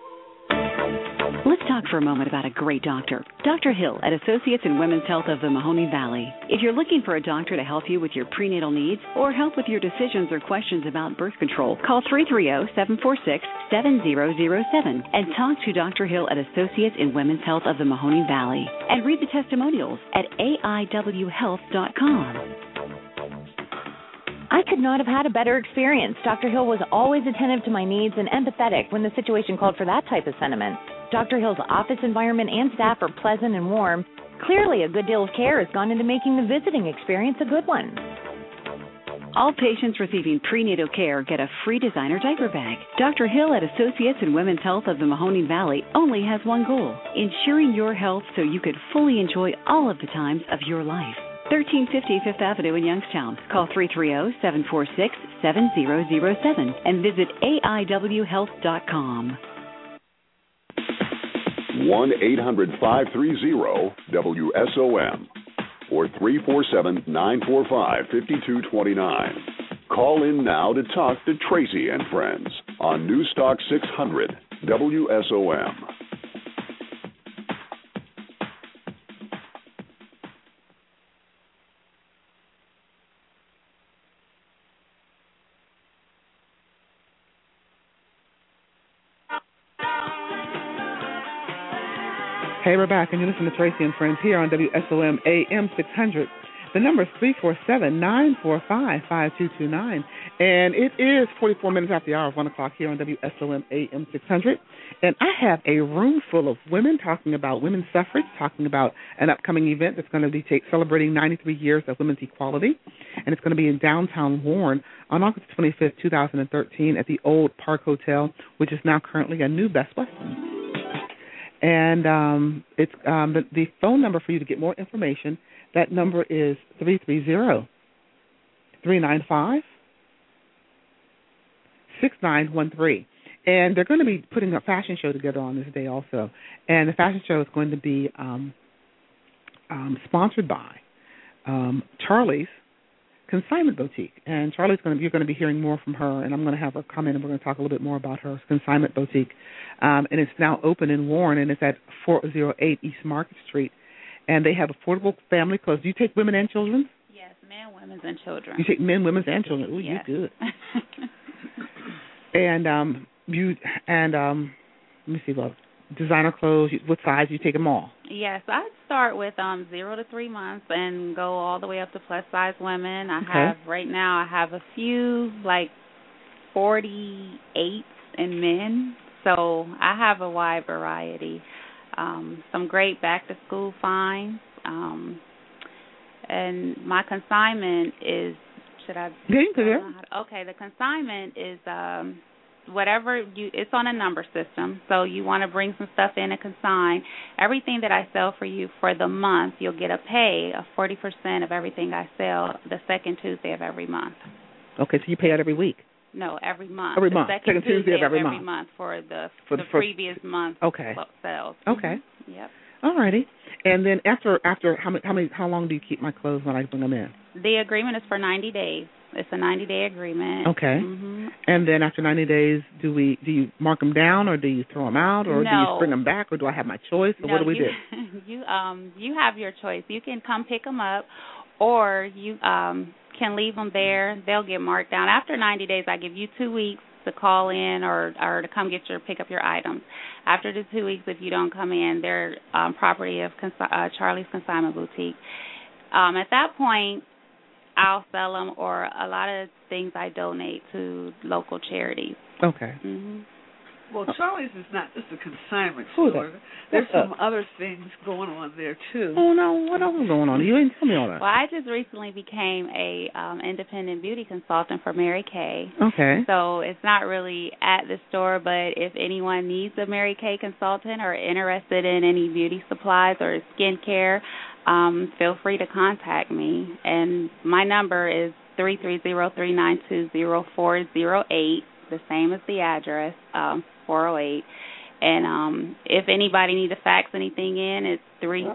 Let's talk for a moment about a great doctor. Dr. Hill at Associates in Women's Health of the Mahoning Valley. If you're looking for a doctor to help you with your prenatal needs or help with your decisions or questions about birth control, call 330-746-7007 and talk to Dr. Hill at Associates in Women's Health of the Mahoning Valley. And read the testimonials at aiwhealth.com. I could not have had a better experience. Dr. Hill was always attentive to my needs and empathetic when the situation called for that type of sentiment. Dr. Hill's office environment and staff are pleasant and warm. Clearly, a good deal of care has gone into making the visiting experience a good one. All patients receiving prenatal care get a free designer diaper bag. Dr. Hill at Associates in Women's Health of the Mahoning Valley only has one goal: ensuring your health so you could fully enjoy all of the times of your life. 1350 Fifth Avenue in Youngstown. Call 330-746-7007 and visit aiwhealth.com. 1-800-530-WSOM or 347-945-5229. Call in now to talk to Tracy and Friends on Newstalk 600 WSOM. Hey, we're back, and you listen to Tracy and Friends here on WSOM AM 600. The number is 347-945-5229. And it is 44 minutes after the hour of 1 o'clock here on WSOM AM 600. And I have a room full of women talking about women's suffrage, talking about an upcoming event that's going to be celebrating 93 years of women's equality. And it's going to be in downtown Warren on August 25th, 2013 at the Old Park Hotel, which is now currently a new Best Western. And it's the phone number for you to get more information. That number is 330-395-6913. And they're going to be putting a fashion show together on this day also. And the fashion show is going to be sponsored by Charlie's Consignment Boutique. And you're going to be hearing more from her, and I'm going to have her come in, and we're going to talk a little bit more about her Consignment Boutique. And it's now open in Warren, and it's at 408 East Market Street. And they have affordable family clothes. Do you take women and children? Yes, men, women, and children. You take men, women, and children. Ooh, yes. You're good. And let me see, designer clothes. What size? You take them all? Yes, I start with 0 to 3 months and go all the way up to plus size women. I have a few like 48s in men, so I have a wide variety. Some great back-to-school finds. And my consignment is, Okay, the consignment is it's on a number system. So you want to bring some stuff in and consign. Everything that I sell for you for the month, you'll get a pay of 40% of everything I sell the second Tuesday of every month. Okay, so you pay out every week? No, every month. Every month. Second Tuesday of every month for the previous month sales. Okay. Yep. All righty. And then after how long do you keep my clothes when I bring them in? The agreement is for 90 days. It's a 90-day agreement. Okay. Mm-hmm. And then after 90 days, do you mark them down, or do you throw them out, or do you bring them back, or do I have my choice, or what do we do? You have your choice. You can come pick them up, or you can leave them there. They'll get marked down. After 90 days, I give you 2 weeks to call in or to come pick up your items. After the 2 weeks, if you don't come in, they're property of Charlie's Consignment Boutique. At that point, I'll sell them, or a lot of things I donate to local charities. Okay. Mm-hmm. Well, Charlie's is not just a consignment store. There's some other things going on there, too. Oh, no. What else is going on? You didn't tell me all that. Well, I just recently became a independent beauty consultant for Mary Kay. Okay. So it's not really at the store, but if anyone needs a Mary Kay consultant or interested in any beauty supplies or skincare, feel free to contact me. And my number is 330-392-0408, the same as the address, 408. And if anybody needs to fax anything in, it's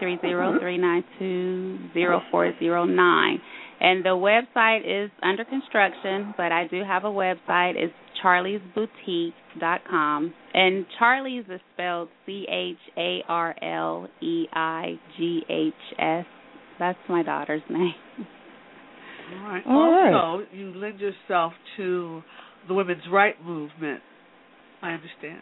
330-392-0409. And the website is under construction, but I do have a website. It's charliesboutique.com. And Charlie's is spelled CharlieGhs. That's my daughter's name. All right. All right. Also, you lend yourself to the women's rights movement, I understand.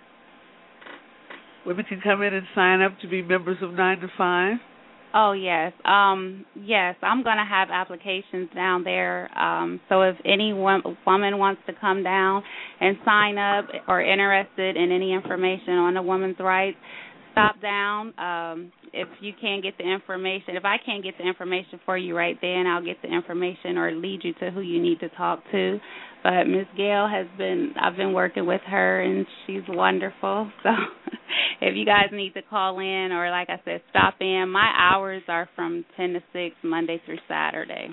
Women can come in and sign up to be members of 9 to 5. Oh, yes. Yes, I'm going to have applications down there. So if any woman wants to come down and sign up or interested in any information on the women's rights, stop down. If you can't get the information, if I can't get the information for you right then, I'll get the information or lead you to who you need to talk to. But Ms. Gail I've been working with her, and she's wonderful. So if you guys need to call in or, like I said, stop in, my hours are from 10 to 6, Monday through Saturday.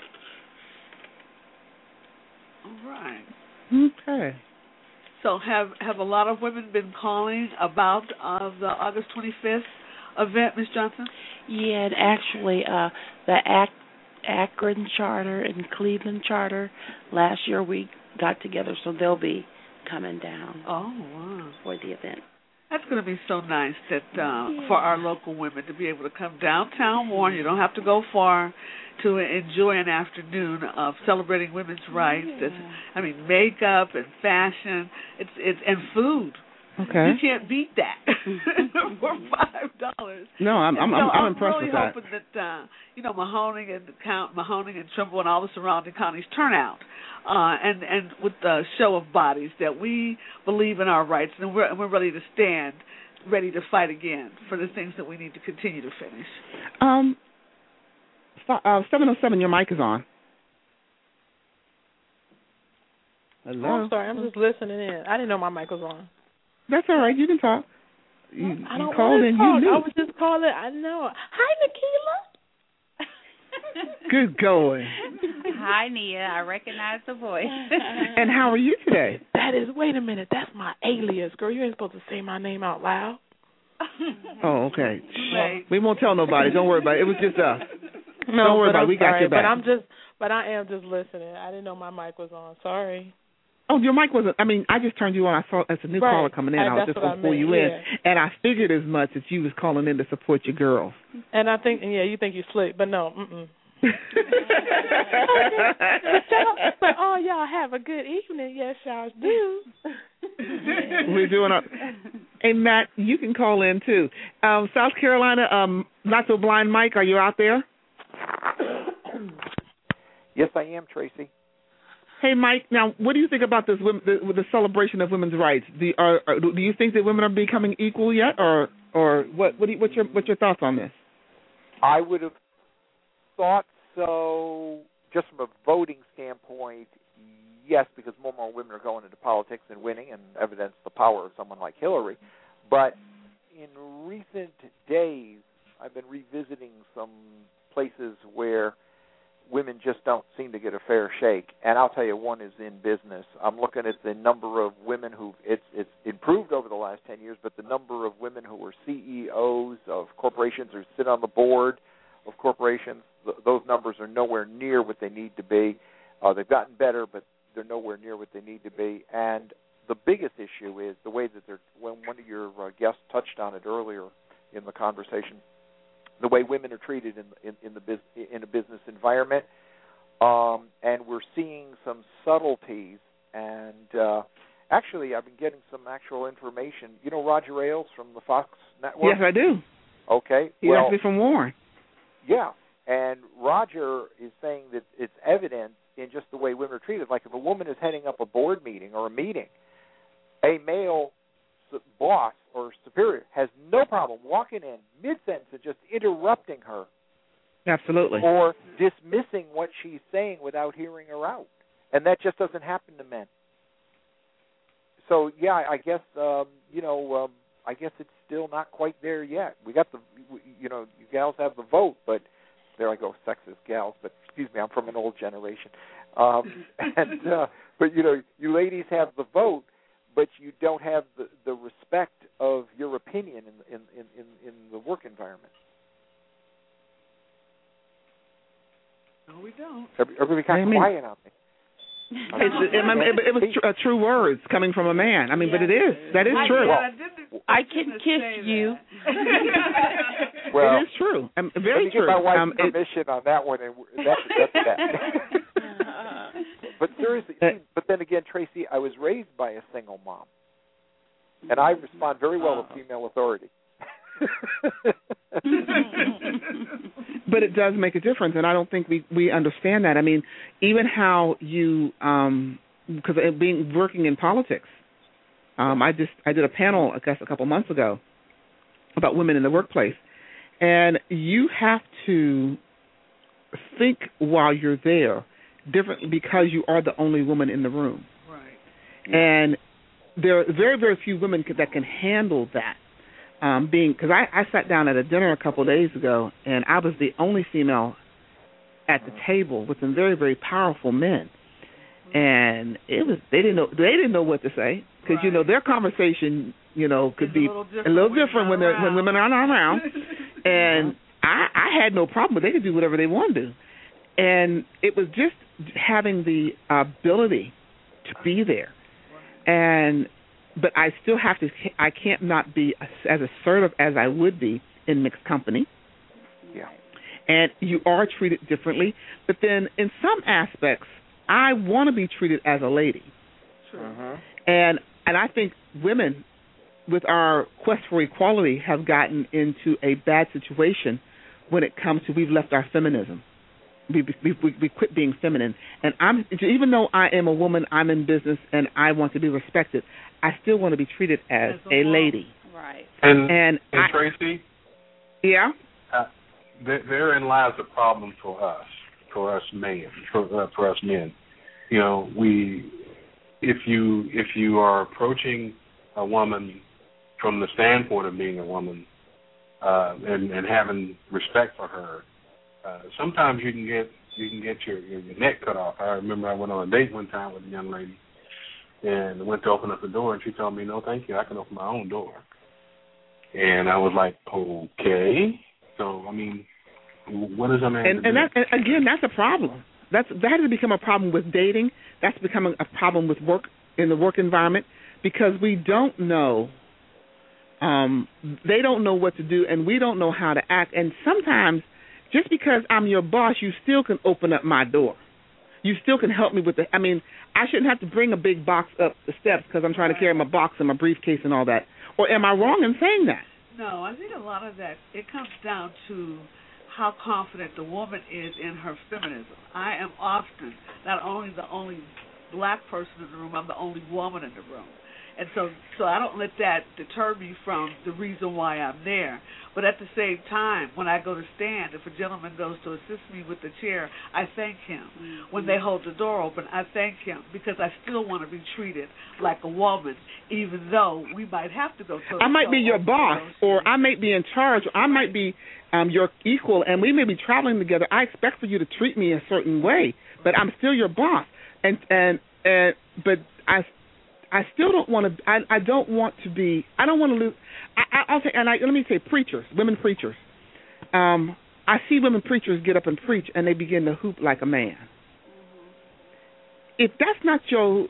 All right. Okay. So have a lot of women been calling about the August 25th event, Ms. Johnson? Yeah, and actually the Akron Charter and Cleveland Charter, last year we got together, so they'll be coming down. Oh, wow. For the event. That's going to be so nice that for our local women to be able to come downtown Warren. You don't have to go far to enjoy an afternoon of celebrating women's rights. Yeah. Makeup and fashion, it's and food. You can't beat that for $5. No, I'm impressed really with that. hoping that Mahoning and Trimble and all the surrounding counties turn out, and with the show of bodies that we believe in our rights and we're ready to stand, ready to fight again for the things that we need to continue to finish. 707, your mic is on. Hello. Oh, I'm sorry, I'm just listening in. I didn't know my mic was on. That's all right. You can talk. I don't you called in. talk. You knew. I was just calling. I know. Hi, Nikila. Good going. Hi, Nia. I recognize the voice. And how are you today? Wait a minute. That's my alias, girl. You ain't supposed to say my name out loud. Oh, okay. We won't tell nobody. Don't worry about it. It was just us. No, don't worry about it. We got your back. But I am just listening. I didn't know my mic was on. Sorry. Oh, your mic wasn't. I mean, I just turned you on. I saw it's a new caller coming in. I was just going to pull you in, and I figured as much that you was calling in to support your girls. And I think, you think you slick, but no. But y'all have a good evening. Yes, y'all do. We're doing Hey, Matt, you can call in too. South Carolina, Not So Blind Mike, are you out there? Yes, I am, Tracy. Hey, Mike. Now, what do you think about this the celebration of women's rights? Do you think that women are becoming equal yet, or what? What's your thoughts on this? I would have thought so, just from a voting standpoint. Yes, because more and more women are going into politics and winning, and evidence the power of someone like Hillary. But in recent days, I've been revisiting some places where women just don't seem to get a fair shake. And I'll tell you, one is in business. I'm looking at the number of women it's improved over the last 10 years, but the number of women who are CEOs of corporations or sit on the board of corporations, those numbers are nowhere near what they need to be. They've gotten better, but they're nowhere near what they need to be. And the biggest issue is the way that when one of your guests touched on it earlier in the conversation, the way women are treated in a business environment, and we're seeing some subtleties. And actually, I've been getting some actual information. You know Roger Ailes from the Fox Network? Yes, I do. Okay. He's actually from Warren. Yeah, and Roger is saying that it's evident in just the way women are treated. Like if a woman is heading up a board meeting or a meeting, a male boss or superior has no problem walking in mid-sentence and just interrupting her. Absolutely. Or dismissing what she's saying without hearing her out. And that just doesn't happen to men. So, yeah, I guess, I guess it's still not quite there yet. We got you gals have the vote, but there I go, sexist gals, but excuse me, I'm from an old generation. But, you ladies have the vote, but you don't have the respect of your opinion in the work environment. No, we don't. Everybody kind of quiet on me. It was true words coming from a man. I mean, but it is. That is true. I can kiss you. Well, it is true. Very true. Get my wife's permission on that one, and that's that. But seriously, but then again, Tracy, I was raised by a single mom, and I respond very well to female authority. But it does make a difference, and I don't think we understand that. I mean, even how you, because working in politics, I did a panel, I guess, a couple months ago about women in the workplace, and you have to think while you're there differently because you are the only woman in the room. Right. And there are very, very few women that can handle that. Because I sat down at a dinner a couple of days ago, and I was the only female at the table with some very, very powerful men, and they didn't know what to say because their conversation could be a little different when women are not around, and I had no problem with it. They could do whatever they wanted to, and it was just having the ability to be there, But I still have to. I can't not be as assertive as I would be in mixed company. Yeah. And you are treated differently. But then, in some aspects, I want to be treated as a lady. Sure. Uh-huh. And I think women with our quest for equality, have gotten into a bad situation when it comes to we've left our feminism. We quit being feminine. And even though I am a woman, I'm in business, and I want to be respected, I still want to be treated as a lady. Right. And Tracy? Yeah? Therein lies the problem for us men. For us men. You know, if you are approaching a woman from the standpoint of being a woman and having respect for her, sometimes you can get your neck cut off. I remember I went on a date one time with a young lady and went to open up the door, and she told me, "No, thank you. I can open my own door." And I was like, "Okay." So I mean, what is a man? And again, that's a problem. That has become a problem with dating. That's becoming a problem with work in the work environment because we don't know. They don't know what to do, and we don't know how to act. And sometimes, just because I'm your boss, you still can open up my door. You still can help me with I mean, I shouldn't have to bring a big box up the steps because I'm trying to carry my box and my briefcase and all that. Or am I wrong in saying that? No, I think a lot of that, it comes down to how confident the woman is in her feminism. I am often not only the only black person in the room, I'm the only woman in the room. And so I don't let that deter me from the reason why I'm there. But at the same time, when I go to stand, if a gentleman goes to assist me with the chair, I thank him. Mm-hmm. When they hold the door open, I thank him because I still want to be treated like a woman, even though we might have to go to I might be your boss, or I might be in charge, or I might be your equal, and we may be traveling together. I expect for you to treat me a certain way, but I'm still your boss. But I still don't want to. I don't want to be. I don't want to lose. I'll say, let me say, preachers, women preachers. I see women preachers get up and preach, and they begin to hoop like a man. If that's not your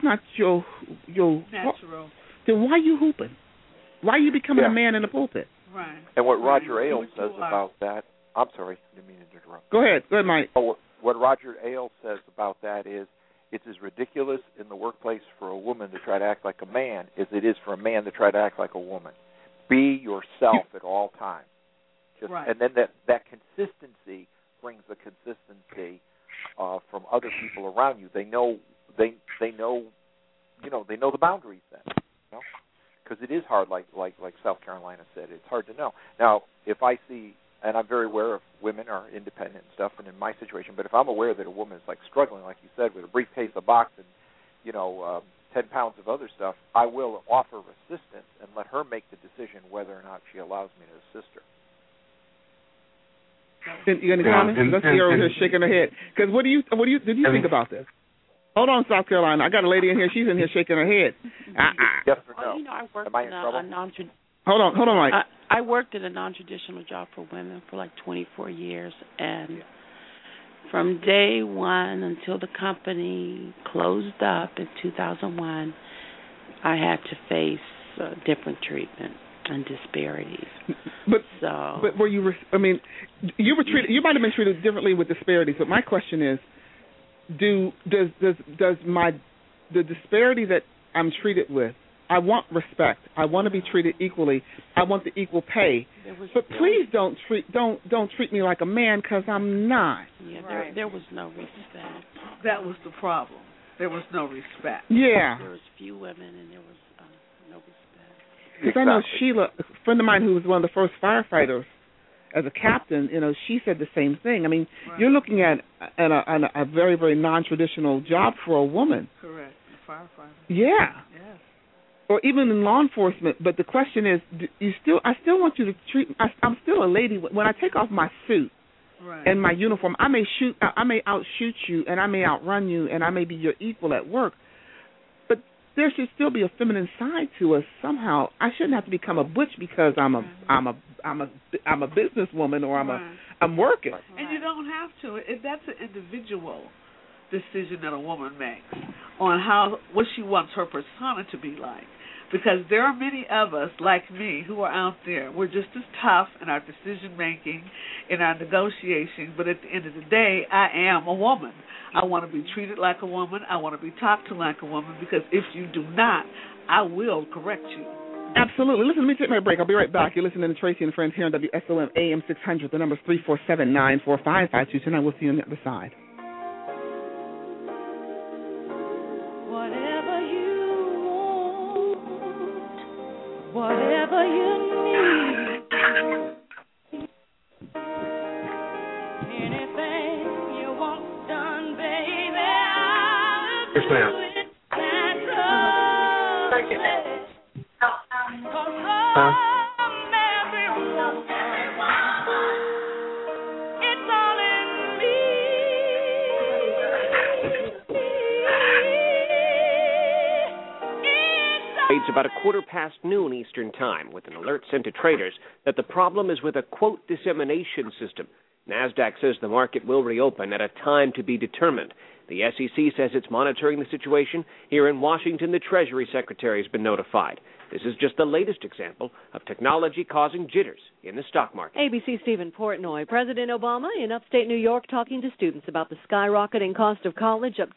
natural, then why are you hooping? Why are you becoming a man in the pulpit? Right. And what Roger Ailes says about that. I'm sorry, I didn't mean to interrupt. Go ahead, Mike. Oh, what Roger Ailes says about that is, it's as ridiculous in the workplace for a woman to try to act like a man as it is for a man to try to act like a woman. Be yourself at all times. Right. And then that consistency brings the consistency from other people around you. They know the boundaries then. Because it is hard, like South Carolina said, it's hard to know. Now, if I see, and I'm very aware of women are independent and stuff, and in my situation, but if I'm aware that a woman is like struggling, like you said, with a briefcase, a box, and 10 pounds of other stuff, I will offer assistance and let her make the decision whether or not she allows me to assist her. You got any comments? Let's see her over here shaking her head. Because what do you think about this? Hold on, South Carolina. I got a lady in here. She's in here shaking her head. Yes or no? You know, I worked Am I in trouble? Hold on, Mike. I worked in a non-traditional job for women for like 24 years, and from day one until the company closed up in 2001, I had to face different treatment and disparities. But were you? I mean, you were treated. You might have been treated differently with disparities. But my question is, does the disparity that I'm treated with? I want respect. I want to be treated equally. I want the equal pay. But please don't treat me like a man because I'm not. Yeah, there was no respect. That was the problem. There was no respect. Yeah. There was few women and there was no respect. Because I know Sheila, a friend of mine who was one of the first firefighters as a captain, she said the same thing. I mean, you're looking at a very, very non-traditional job for a woman. Correct. A firefighter. Yeah. Yes. Or even in law enforcement, but the question is, I still want you to treat. I'm still a lady. When I take off my suit and my uniform, I may outshoot you, and I may outrun you, and I may be your equal at work. But there should still be a feminine side to us somehow. I shouldn't have to become a butch because I'm a businesswoman or I'm working. And you don't have to. That's an individual decision that a woman makes on what she wants her persona to be like. Because there are many of us, like me, who are out there. We're just as tough in our decision-making, in our negotiation, but at the end of the day, I am a woman. I want to be treated like a woman. I want to be talked to like a woman, because if you do not, I will correct you. Absolutely. Listen, let me take my break. I'll be right back. You're listening to Tracy and Friends here on WSOM AM 600. The number is 347-945-5229. And we'll see you on the other side. Whatever you want, whatever you need, anything you want done, baby, I'll do it. Thank you. It's about noon Eastern Time, with an alert sent to traders that the problem is with a quote dissemination system. NASDAQ says the market will reopen at a time to be determined. The SEC says it's monitoring the situation. Here in Washington, the Treasury Secretary has been notified. This is just the latest example of technology causing jitters in the stock market. ABC Stephen Portnoy. President Obama in upstate New York talking to students about the skyrocketing cost of college, up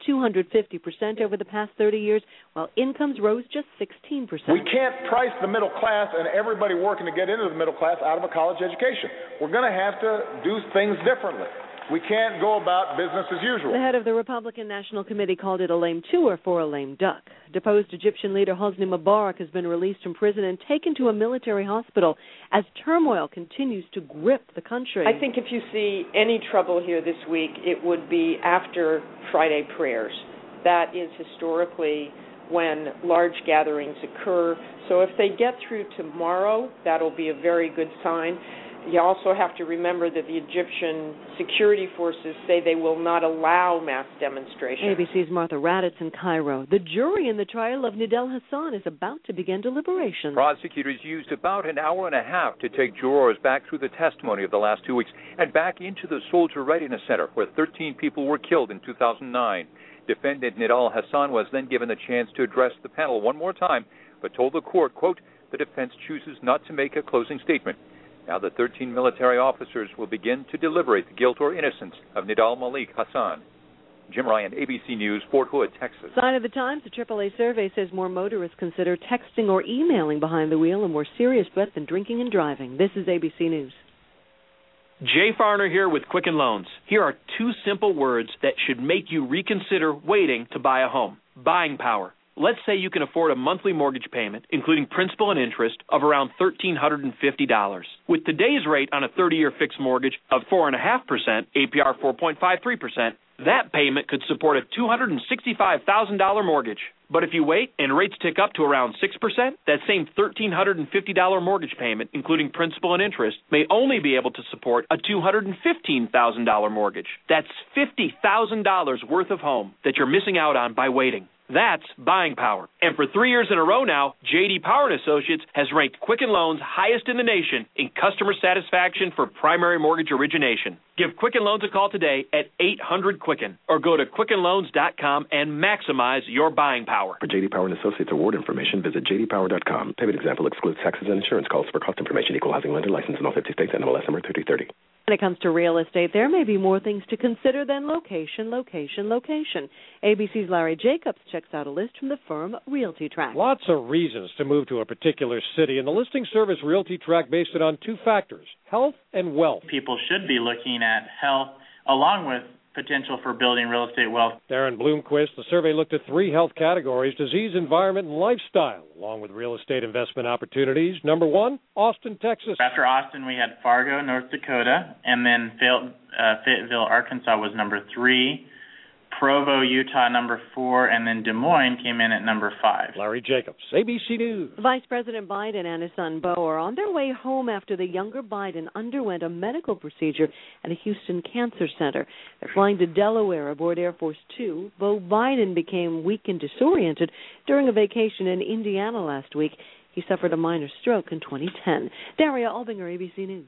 250% over the past 30 years, while incomes rose just 16%. We can't price the middle class and everybody working to get into the middle class out of a college education. We're going to have to do things differently. We can't go about business as usual. The head of the Republican National Committee called it a lame tour for a lame duck. Deposed Egyptian leader Hosni Mubarak has been released from prison and taken to a military hospital as turmoil continues to grip the country. I think if you see any trouble here this week, it would be after Friday prayers. That is historically when large gatherings occur. So if they get through tomorrow, that'll be a very good sign. You also have to remember that the Egyptian security forces say they will not allow mass demonstrations. ABC's Martha Raddatz in Cairo. The jury in the trial of Nidal Hasan is about to begin deliberations. Prosecutors used about an hour and a half to take jurors back through the testimony of the last 2 weeks and back into the Soldier Readiness Center, where 13 people were killed in 2009. Defendant Nidal Hasan was then given the chance to address the panel one more time, but told the court, quote, the defense chooses not to make a closing statement. Now the 13 military officers will begin to deliberate the guilt or innocence of Nidal Malik Hasan. Jim Ryan, ABC News, Fort Hood, Texas. Sign of the times, the AAA survey says more motorists consider texting or emailing behind the wheel a more serious threat than drinking and driving. This is ABC News. Jay Farner here with Quicken Loans. Here are 2 simple words that should make you reconsider waiting to buy a home. Buying power. Let's say you can afford a monthly mortgage payment, including principal and interest, of around $1,350. With today's rate on a 30-year fixed mortgage of 4.5%, APR 4.53%, that payment could support a $265,000 mortgage. But if you wait and rates tick up to around 6%, that same $1,350 mortgage payment, including principal and interest, may only be able to support a $215,000 mortgage. That's $50,000 worth of home that you're missing out on by waiting. That's buying power. And for 3 years in a row now, J.D. Power & Associates has ranked Quicken Loans highest in the nation in customer satisfaction for primary mortgage origination. Give Quicken Loans a call today at 800-QUICKEN or go to QuickenLoans.com and maximize your buying power. For J.D. Power & Associates award information, visit jdpower.com. Payment example excludes taxes and insurance calls. For cost information, equal housing lender license in all 50 states and MLS number 3030. When it comes to real estate, there may be more things to consider than location, location, location. ABC's Larry Jacobs checks out a list from the firm Realty Track. Lots of reasons to move to a particular city, and the listing service Realty Track based it on 2 factors, health and wealth. People should be looking at health along with potential for building real estate wealth. Darren Bloomquist, the survey looked at 3 health categories, disease, environment, and lifestyle, along with real estate investment opportunities. Number 1, Austin, Texas. After Austin, we had Fargo, North Dakota, and then Fayetteville, Arkansas was number 3. Provo, Utah, number 4, and then Des Moines came in at number 5. Larry Jacobs, ABC News. Vice President Biden and his son Beau are on their way home after the younger Biden underwent a medical procedure at a Houston Cancer Center. They're flying to Delaware aboard Air Force Two. Beau Biden became weak and disoriented during a vacation in Indiana last week. He suffered a minor stroke in 2010. Daria Albinger, ABC News.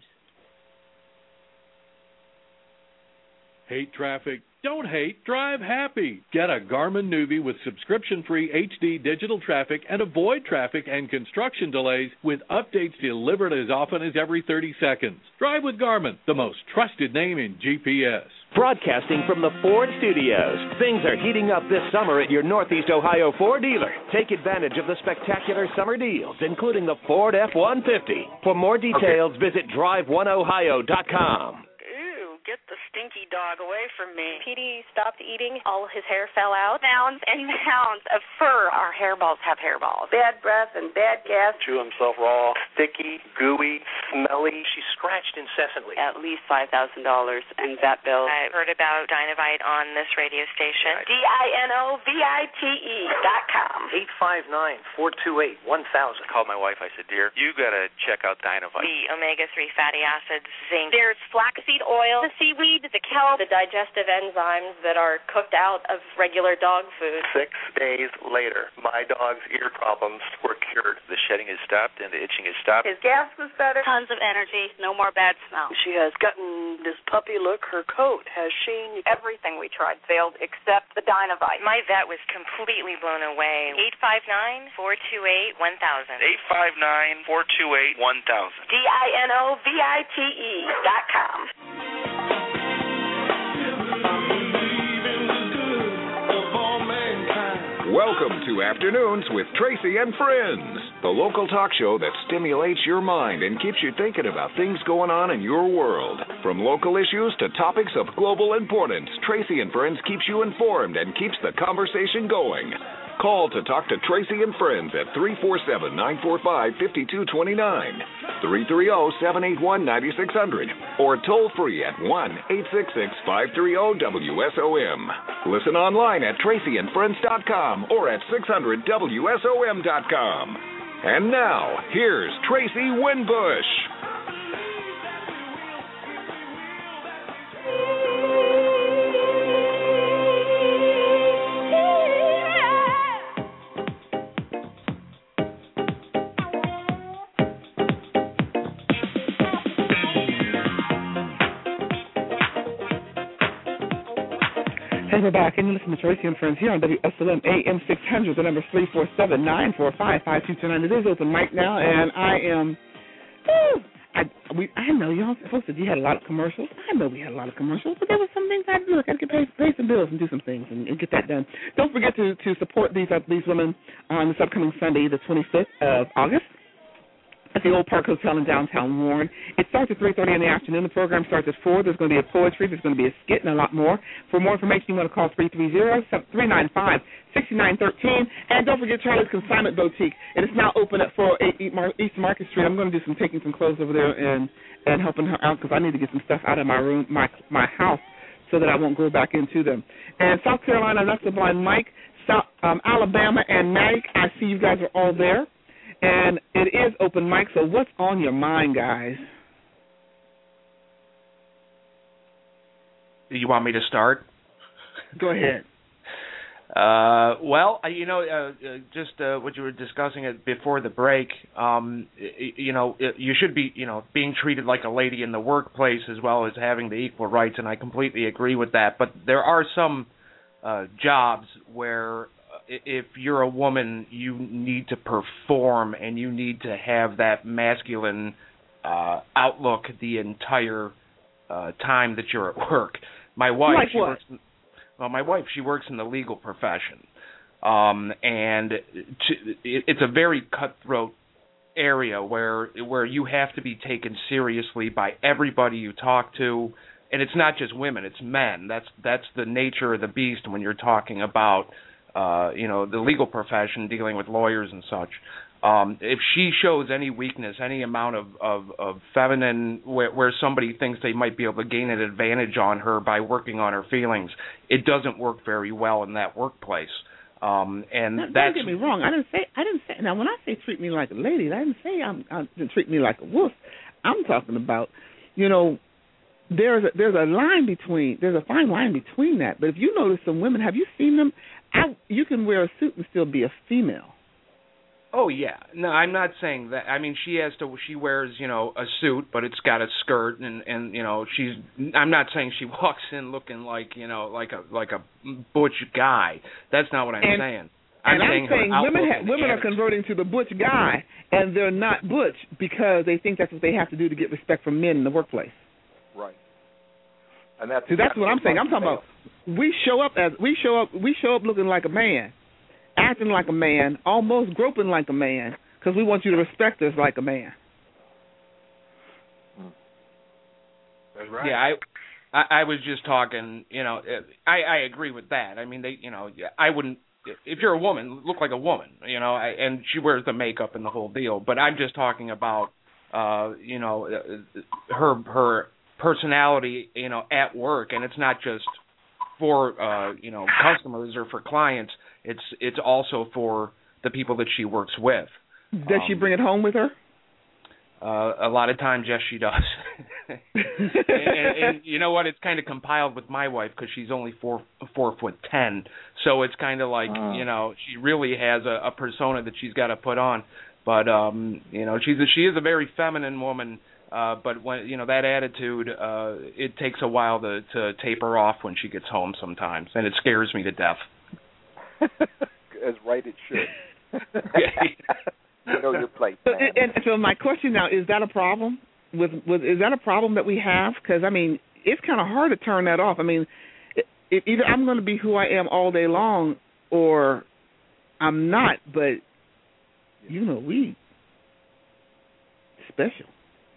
Hate traffic? Don't hate, drive happy. Get a Garmin Nuvie with subscription-free HD digital traffic and avoid traffic and construction delays with updates delivered as often as every 30 seconds. Drive with Garmin, the most trusted name in GPS. Broadcasting from the Ford Studios. Things are heating up this summer at your Northeast Ohio Ford dealer. Take advantage of the spectacular summer deals, including the Ford F-150. For more details, visit drive1ohio.com. Get the stinky dog away from me. Petey stopped eating. All his hair fell out. Mounds and mounds of fur. Our hairballs have hairballs. Bad breath and bad gas. Chew himself raw, sticky, gooey, smelly. She scratched incessantly. At least $5,000 in vet bills. I heard about Dinovite on this radio station. DINOVITE.com. 859-428-1000. Called my wife. I said, dear, you got to check out Dinovite. The omega-3 fatty acids, zinc. There's flaxseed oil, the seaweed, the kelp, the digestive enzymes that are cooked out of regular dog food. 6 days later, my dog's ear problems were cured. The shedding has stopped and the itching has stopped. His gas was better. Tons of energy. No more bad smell. She has gotten this puppy look. Her coat has sheen. Everything we tried failed except the Dinovite. My vet was completely blown away. 859-428-1000. 859-428-1000. DINOVITE.com. Welcome to Afternoons with Tracy and Friends, the local talk show that stimulates your mind and keeps you thinking about things going on in your world. From local issues to topics of global importance, Tracy and Friends keeps you informed and keeps the conversation going. Call to talk to Tracy and Friends at 347-945-5229, 330-781-9600, or toll free at 1-866-530-WSOM. Listen online at tracyandfriends.com or at 600WSOM.com. And now, here's Tracy Winbush. And we're back, and you listen to Tracy and Friends here on WSLM AM 600. The number is 347-945-5229. It is open mic now, and I am. I know y'all folks said you had a lot of commercials. I know we had a lot of commercials, but there were some things I had to do. I got to pay some bills and do some things and get that done. Don't forget to support these women on this upcoming Sunday, the 25th of August, at the Old Park Hotel in downtown Warren. It starts at 3:30 in the afternoon. The program starts at 4. There's going to be a poetry. There's going to be a skit and a lot more. For more information, you want to call 330-395-6913. And don't forget Charlie's Consignment Boutique. It is now open at 408 East Market Street. I'm going to do taking some clothes over there and helping her out because I need to get some stuff out of my room, my house, so that I won't go back into them. And South Carolina, that's the Blind Mike. Alabama and Nike, I see you guys are all there. And it is open mic, so what's on your mind, guys? Do you want me to start? Go ahead. Well, just what you were discussing before the break, you should be, being treated like a lady in the workplace as well as having the equal rights, and I completely agree with that. But there are some jobs where if you're a woman, you need to perform and you need to have that masculine outlook the entire time that you're at work. My wife, she works in the legal profession, and it's a very cutthroat area where you have to be taken seriously by everybody you talk to, and it's not just women, it's men. That's the nature of the beast when you're talking about the legal profession, dealing with lawyers and such. If she shows any weakness, any amount of feminine, where somebody thinks they might be able to gain an advantage on her by working on her feelings, it doesn't work very well in that workplace. And don't get me wrong. I didn't say. Now, when I say treat me like a lady, I didn't say treat me like a wolf. I'm talking about, there's a line between. There's a fine line between that. But if you notice some women, have you seen them? You can wear a suit and still be a female. Oh yeah, no, I'm not saying that. I mean, she wears, a suit, but it's got a skirt, and I'm not saying she walks in looking like a butch guy. That's not what I'm saying. I'm saying women are converting to the butch guy, and they're not butch because they think that's what they have to do to get respect from men in the workplace. Right. And that's what I'm saying. I'm talking about we show up looking like a man, acting like a man, almost groping like a man, because we want you to respect us like a man. That's right. Yeah, I was just talking. I agree with that. I mean, I wouldn't. If you're a woman, look like a woman. And she wears the makeup and the whole deal. But I'm just talking about, her personality, at work, and it's not just for customers or for clients. It's also for the people that she works with. Does she bring it home with her? A lot of times, yes, she does. and you know what? It's kind of compiled with my wife because she's only 4'10", so it's kind of like she really has a persona that she's got to put on. But she is a very feminine woman. But when that attitude, it takes a while to taper off when she gets home sometimes, and it scares me to death. As right it should. You know your place. And so my question now, is that a problem? Is that a problem that we have? Because, I mean, it's kind of hard to turn that off. I mean, either I'm going to be who I am all day long or I'm not, but, we special.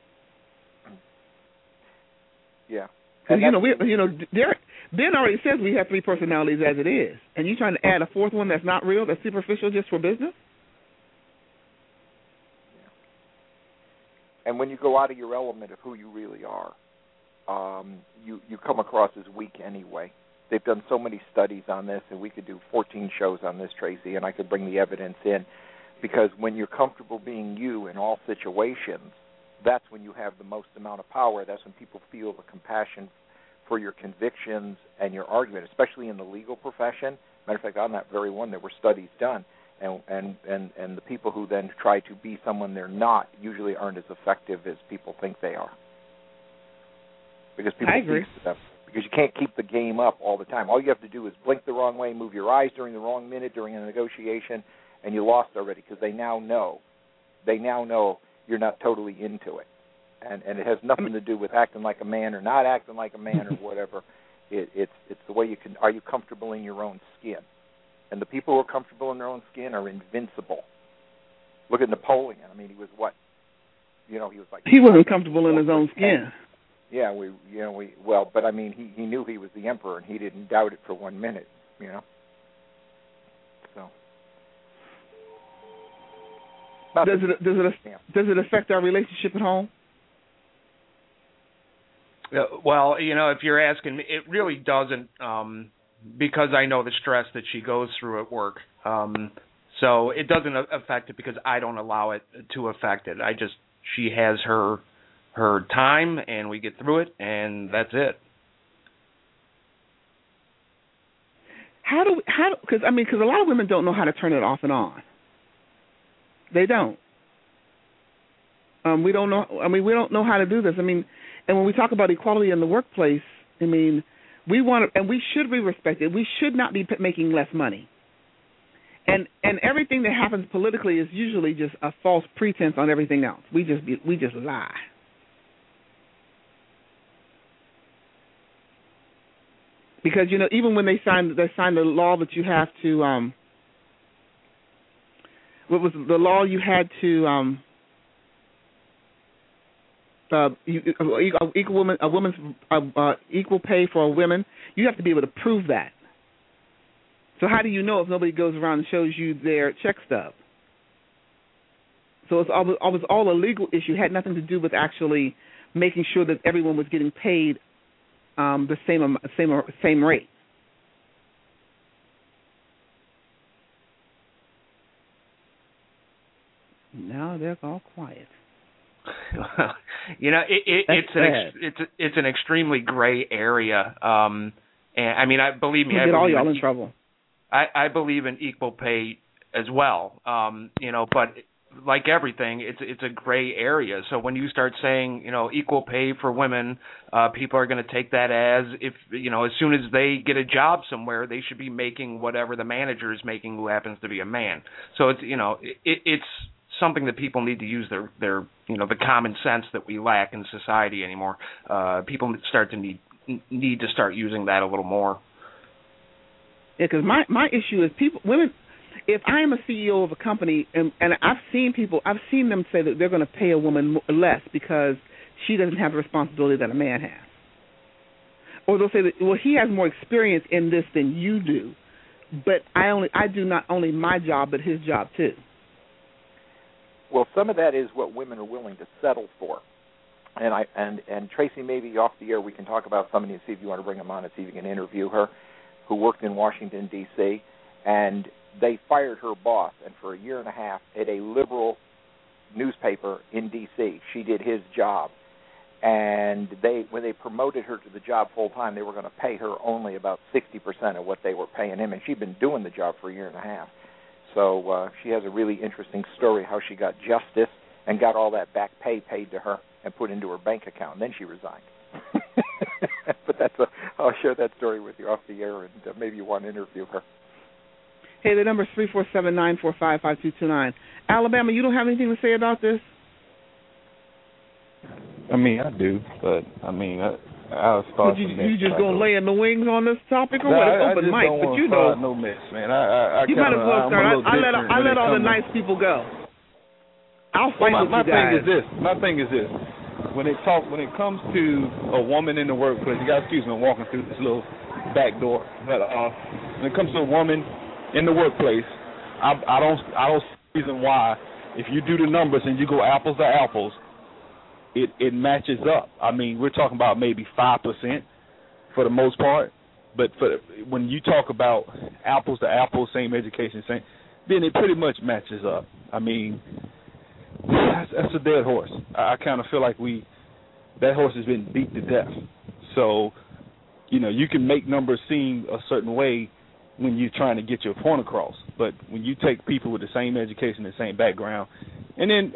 Yeah. And Derek, Ben already says we have three personalities as it is. And you're trying to add a fourth one that's not real, that's superficial just for business? And when you go out of your element of who you really are, you come across as weak anyway. They've done so many studies on this, and we could do 14 shows on this, Tracy, and I could bring the evidence in. Because when you're comfortable being you in all situations, that's when you have the most amount of power. That's when people feel the compassion for your convictions and your argument, especially in the legal profession. Matter of fact, on that very one, there were studies done. And the people who then try to be someone they're not usually aren't as effective as people think they are. Because people agree. To them. Because you can't keep the game up all the time. All you have to do is blink the wrong way, move your eyes during the wrong minute during a negotiation, and you lost already because they now know. They now know you're not totally into it. And it has nothing to do with acting like a man or not acting like a man or whatever. It's the way you can. Are you comfortable in your own skin? And the people who are comfortable in their own skin are invincible. Look at Napoleon. I mean, he was what? He was like... He wasn't comfortable in his own skin. Yeah, but I mean, he knew he was the emperor, and he didn't doubt it for 1 minute, So... Does it affect our relationship at home? Well, if you're asking me, it really doesn't... because I know the stress that she goes through at work. So it doesn't affect it because I don't allow it to affect it. She has her time, and we get through it, and that's it. Because a lot of women don't know how to turn it off and on. They don't. We don't know. We don't know how to do this. And when we talk about equality in the workplace, we want to, and we should be respected. We should not be making less money. And everything that happens politically is usually just a false pretense on everything else. We just lie. Because even when they signed the law that you have to what was the law you had to equal pay for women, you have to be able to prove that. So how do you know if nobody goes around and shows you their check stub? So it's all a legal issue. It had nothing to do with actually making sure that everyone was getting paid the same rate. Now they're all quiet. It's an extremely gray area, and I believe me. Get all y'all in trouble. I believe in equal pay as well, but like everything, it's a gray area. So when you start saying equal pay for women, people are going to take that as if as soon as they get a job somewhere, they should be making whatever the manager is making, who happens to be a man. So it's it's something that people need to use their the common sense that we lack in society anymore. People start to need need to start using that a little more. Yeah, because my issue is women. If I am a CEO of a company, and I've seen them say that they're going to pay a woman less because she doesn't have the responsibility that a man has. Or they'll say that, well, he has more experience in this than you do, but I do not only my job, but his job too. Well, some of that is what women are willing to settle for. And Tracy, maybe off the air we can talk about somebody and see if you want to bring them on and see if you can interview her, who worked in Washington, D.C., and they fired her boss, and for a year and a half at a liberal newspaper in D.C., she did his job. And when they promoted her to the job full time, they were going to pay her only about 60% of what they were paying him, and she'd been doing the job for a year and a half. So she has a really interesting story how she got justice and got all that back pay paid to her and put into her bank account, and then she resigned. But I'll share that story with you off the air, and maybe you want to interview her. Hey, the number is 347-945-5229. Alabama, you don't have anything to say about this? I mean, I do, but I mean, I'll start. You just gonna lay in the wings on this topic, or what? It's open mic, but you know, no mess, man. You might as well start. I let all the nice people go. I'll fight with you guys. My thing is this: when it comes to a woman in the workplace, you guys excuse me, I'm walking through this little back door. But when it comes to a woman in the workplace, I don't see reason why if you do the numbers and you go apples to apples, it matches up. I mean, we're talking about maybe 5% for the most part, but when you talk about apples to apples, same education, then it pretty much matches up. I mean, that's a dead horse. I kind of feel like that horse has been beat to death. So, you can make numbers seem a certain way when you're trying to get your point across, but when you take people with the same education, the same background, and then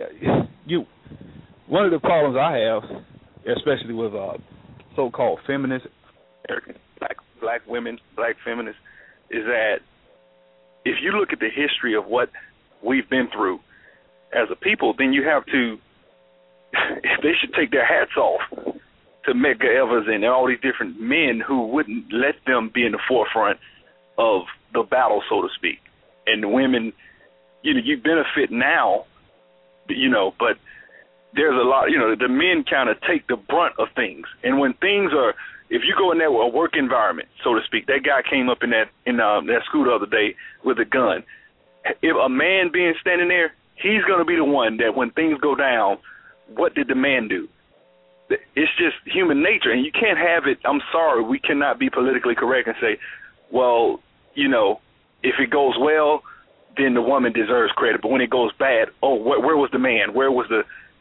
one of the problems I have, especially with so-called feminists, black women, black feminists, is that if you look at the history of what we've been through as a people, then you have to, they should take their hats off to Medgar Evers and all these different men who wouldn't let them be in the forefront of the battle, so to speak. And the women, you benefit now, but there's a lot, the men kind of take the brunt of things. And when things are, if you go in there with a work environment, so to speak, that guy came up in that school the other day with a gun. If a man being standing there, he's going to be the one that when things go down, what did the man do? It's just human nature, and you can't have it. I'm sorry, we cannot be politically correct and say, well, if it goes well, then the woman deserves credit. But when it goes bad, where was the man? Where was the...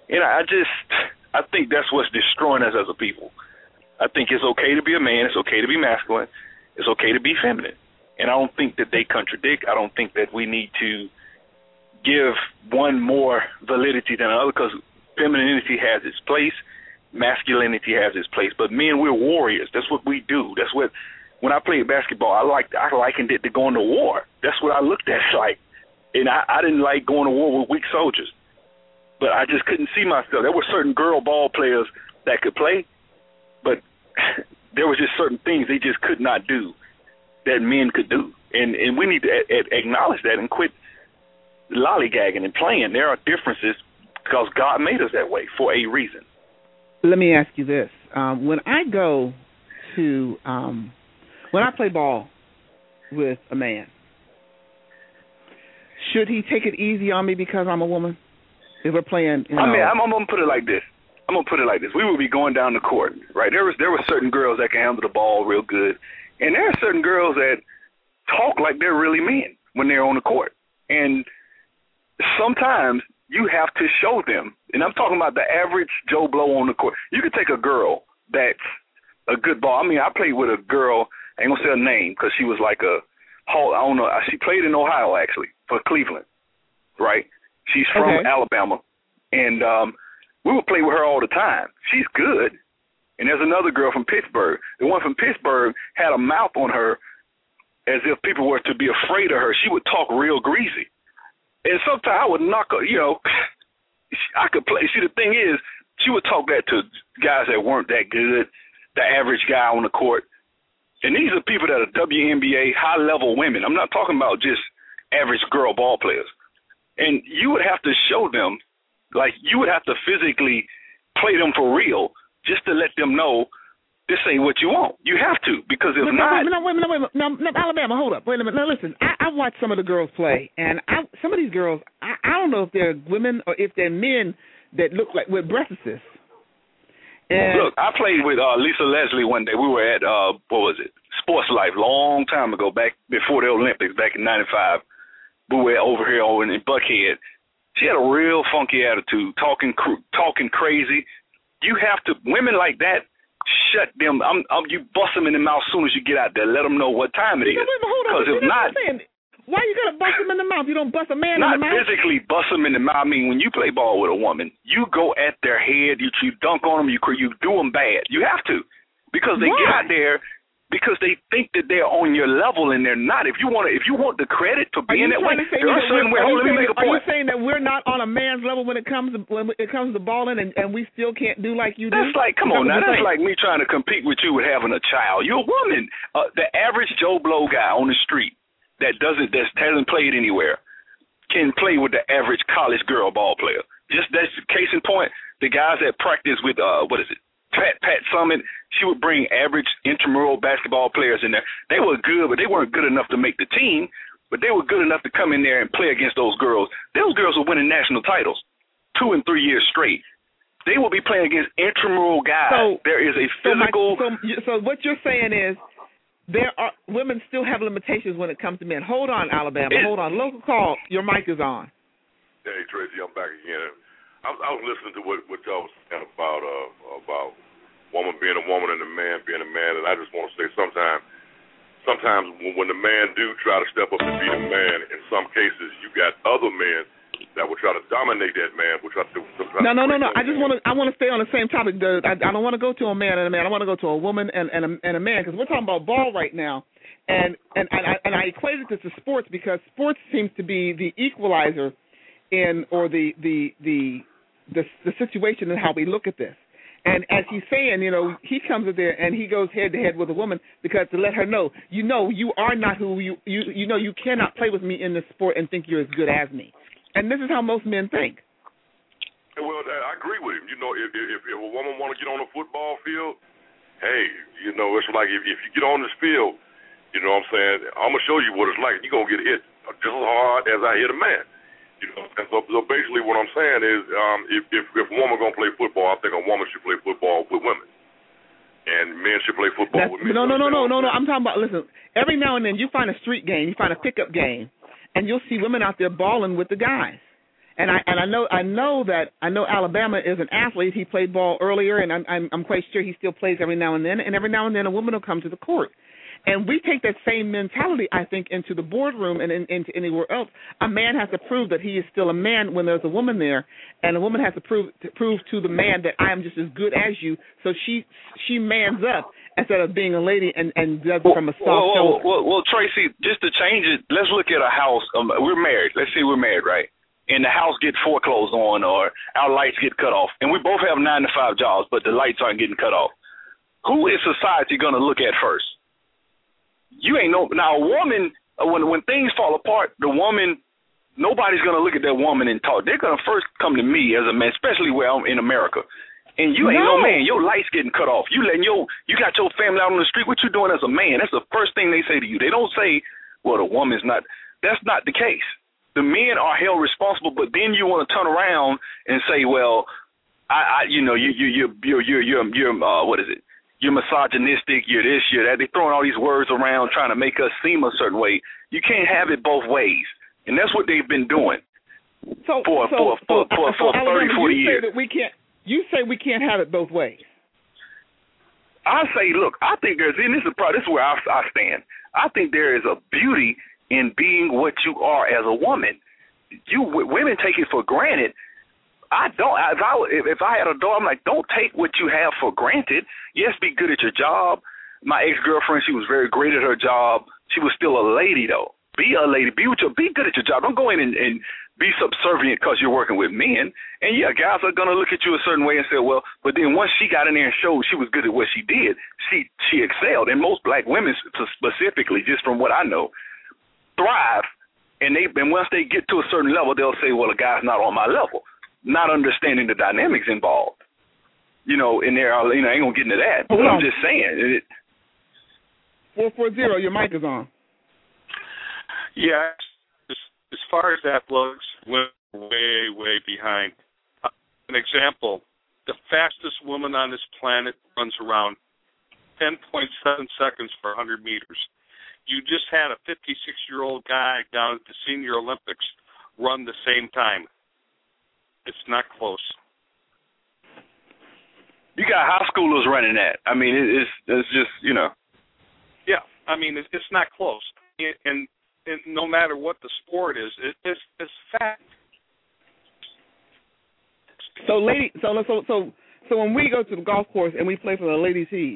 I think that's what's destroying us as a people. I think it's okay to be a man. It's okay to be masculine. It's okay to be feminine. And I don't think that they contradict. I don't think that we need to give one more validity than another, because femininity has its place, masculinity has its place. But men, we're warriors. That's what we do. That's what, when I played basketball, I likened it to going to war. That's what I looked at it like. And I didn't like going to war with weak soldiers. But I just couldn't see myself. There were certain girl ball players that could play, but there was just certain things they just could not do that men could do. And we need to acknowledge that and quit lollygagging and playing. There are differences because God made us that way for a reason. Let me ask you this. When I go to when I play ball with a man, should he take it easy on me because I'm a woman? If we're playing, I mean, I'm gonna put it like this. We would be going down the court, right? There were certain girls that can handle the ball real good, and there are certain girls that talk like they're really men when they're on the court. And sometimes you have to show them. And I'm talking about the average Joe Blow on the court. You could take a girl that's a good ball. I mean, I played with a girl. I ain't gonna say her name because she was like I don't know. She played in Ohio actually for Cleveland, right? She's from Alabama, and we would play with her all the time. She's good. And there's another girl from Pittsburgh. The one from Pittsburgh had a mouth on her as if people were to be afraid of her. She would talk real greasy. And sometimes I would knock her, I could play. See, the thing is, she would talk that to guys that weren't that good. the average guy on the court. And these are people that are WNBA high-level women. I'm not talking about just average girl ball players. And you would have to show them, like you would have to physically play them for real just to let them know this ain't what you want. You have to, because if not... No, Alabama, hold up. Wait a minute. Now, listen, I watched some of the girls play, and some of these girls, I don't know if they're women or if they're men that look like with breasts. And look, I played with Lisa Leslie one day. We were at, Sports Life, long time ago, back before the Olympics, back in 95. We were over here in Buckhead. She had a real funky attitude, talking crazy. You have to, women like that, shut them. You bust them in the mouth as soon as you get out there. Let them know what time it is. Because if not, why you gotta bust them in the mouth? You don't bust a man in the mouth. Not physically bust them in the mouth. I mean, when you play ball with a woman, you go at their head. You dunk on them. You do them bad. You have to, because they get out there because they think that they're on your level and they're not. If you want the credit for being that way, there are certain ways. Let me make a point. Are you saying that we're not on a man's level when it comes to balling, and we still can't do like you do? That's like, come on now, that's like me trying to compete with you with having a child. You're a woman. The average Joe Blow guy on the street that hasn't played anywhere can play with the average college girl ball player. Just that's case in point. The guys that practice with Pat Summitt, she would bring average intramural basketball players in there. They were good, but they weren't good enough to make the team, but they were good enough to come in there and play against those girls. Those girls were winning national titles 2 and 3 years straight. They will be playing against intramural guys. So, there is a physical... So what you're saying is women still have limitations when it comes to men. Hold on, Alabama. Hold on. Local call. Your mic is on. Hey, Tracy, I'm back again. I was listening to what y'all was saying about woman being a woman and a man being a man, and I just want to say sometimes when the man do try to step up and be a man, in some cases you got other men that will try to dominate that man. Will try to No. I want to stay on the same topic. I don't want to go to a man and a man. I want to go to a woman and a man, because we're talking about ball right now, and I equated this to sports because sports seems to be the equalizer or the situation and how we look at this. And as he's saying, he comes in there and he goes head to head with a woman because to let her know, you are not who you cannot play with me in this sport and think you're as good as me. And this is how most men think. Well, I agree with him. If a woman want to get on a football field, hey, it's like if you get on this field, you know what I'm saying, I'm going to show you what it's like. You're going to get hit just as hard as I hit a man. And so basically what I'm saying is if a woman going to play football, I think a woman should play football with women. And men should play football with men. No. I'm talking about, listen, every now and then you find a street game, you find a pickup game, and you'll see women out there balling with the guys. And I know Alabama is an athlete. He played ball earlier, and I'm quite sure he still plays every now and then. And every now and then a woman will come to the court. And we take that same mentality, I think, into the boardroom and into anywhere else. A man has to prove that he is still a man when there's a woman there, and a woman has to prove to the man that I am just as good as you. So she mans up instead of being a lady and does it from a soft shoulder. Well, Tracy, just to change it, let's look at a house. We're married. Let's say we're married, right? And the house gets foreclosed on, or our lights get cut off, and we both have 9-to-5 jobs, but the lights aren't getting cut off. Who is society going to look at first? You ain't no. Now, a woman, when things fall apart, the woman, nobody's going to look at that woman and talk. They're going to first come to me as a man, especially where I'm in America. And you ain't no man. Your light's getting cut off. You got your family out on the street. What you doing as a man? That's the first thing they say to you. They don't say, well, the woman's not. That's not the case. The men are held responsible, but then you want to turn around and say, well, you're what is it? You're misogynistic, you're this, you're that. They're throwing all these words around trying to make us seem a certain way. You can't have it both ways. And that's what they've been doing for 30, 40 years. You say we can't have it both ways. I say, look, I think this is where I stand. I think there is a beauty in being what you are as a woman. Women take it for granted. I don't. If I had a daughter, I'm like, don't take what you have for granted. Yes, be good at your job. My ex-girlfriend, she was very great at her job. She was still a lady, though. Be a lady. Be good at your job. Don't go in and be subservient because you're working with men. And yeah, guys are gonna look at you a certain way and say, well, but then once she got in there and showed she was good at what she did, she excelled. And most black women specifically, just from what I know, thrive. And once they get to a certain level, they'll say, well, a guy's not on my level, not understanding the dynamics involved. You know, in there, you know, I ain't gonna get into that. But I'm just saying. 440, your mic is on. Yeah, as far as that looks, we're way behind. An example, the fastest woman on this planet runs around 10.7 seconds for 100 meters. You just had a 56-year-old guy down at the Senior Olympics run the same time. It's not close. You got high schoolers running that. I mean, it's just, you know. Yeah, I mean, it's not close. And no matter what the sport is, it's fact. So when we go to the golf course and we play for the ladies' tees,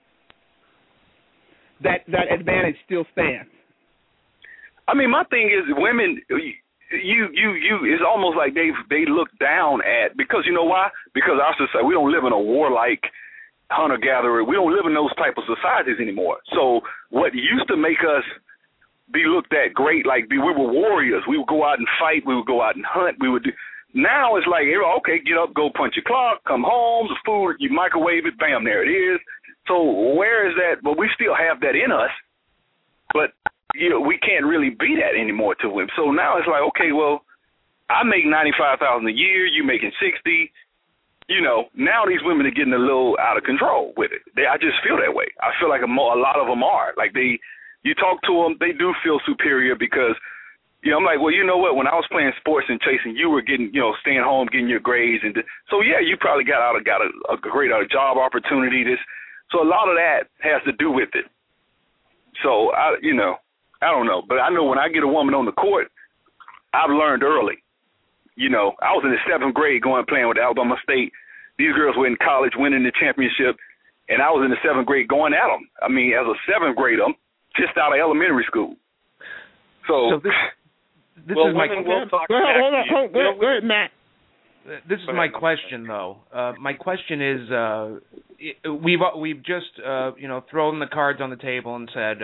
that advantage still stands. I mean, my thing is women. You it's almost like they look down at, because you know why? Because our society, we don't live in a warlike hunter-gatherer. We don't live in those type of societies anymore. So what used to make us be looked at great, like we were warriors. We would go out and fight. We would go out and hunt. We would do. Now it's like, okay, get up, go punch your clock, come home, the food, you microwave it, bam, there it is. So where is that? Well, we still have that in us, but you know, we can't really be that anymore to women. So now it's like, okay, well, I make $95,000 a year, you making $60,000. You know, now these women are getting a little out of control with it. I just feel that way. I feel like a lot of them are. Like you talk to them, they do feel superior because, you know, I'm like, well, you know what? When I was playing sports and chasing, you were getting, you know, staying home, getting your grades, and so yeah, you probably got a great job opportunity. So a lot of that has to do with it. So I don't know, but I know when I get a woman on the court, I've learned early. You know, I was in the 7th grade playing with Alabama State. These girls were in college winning the championship, and I was in the 7th grade going at them. I mean, as a 7th grader, just out of elementary school. So this is my go ahead, Matt. This is my question, though. My question is, we've just thrown the cards on the table and said,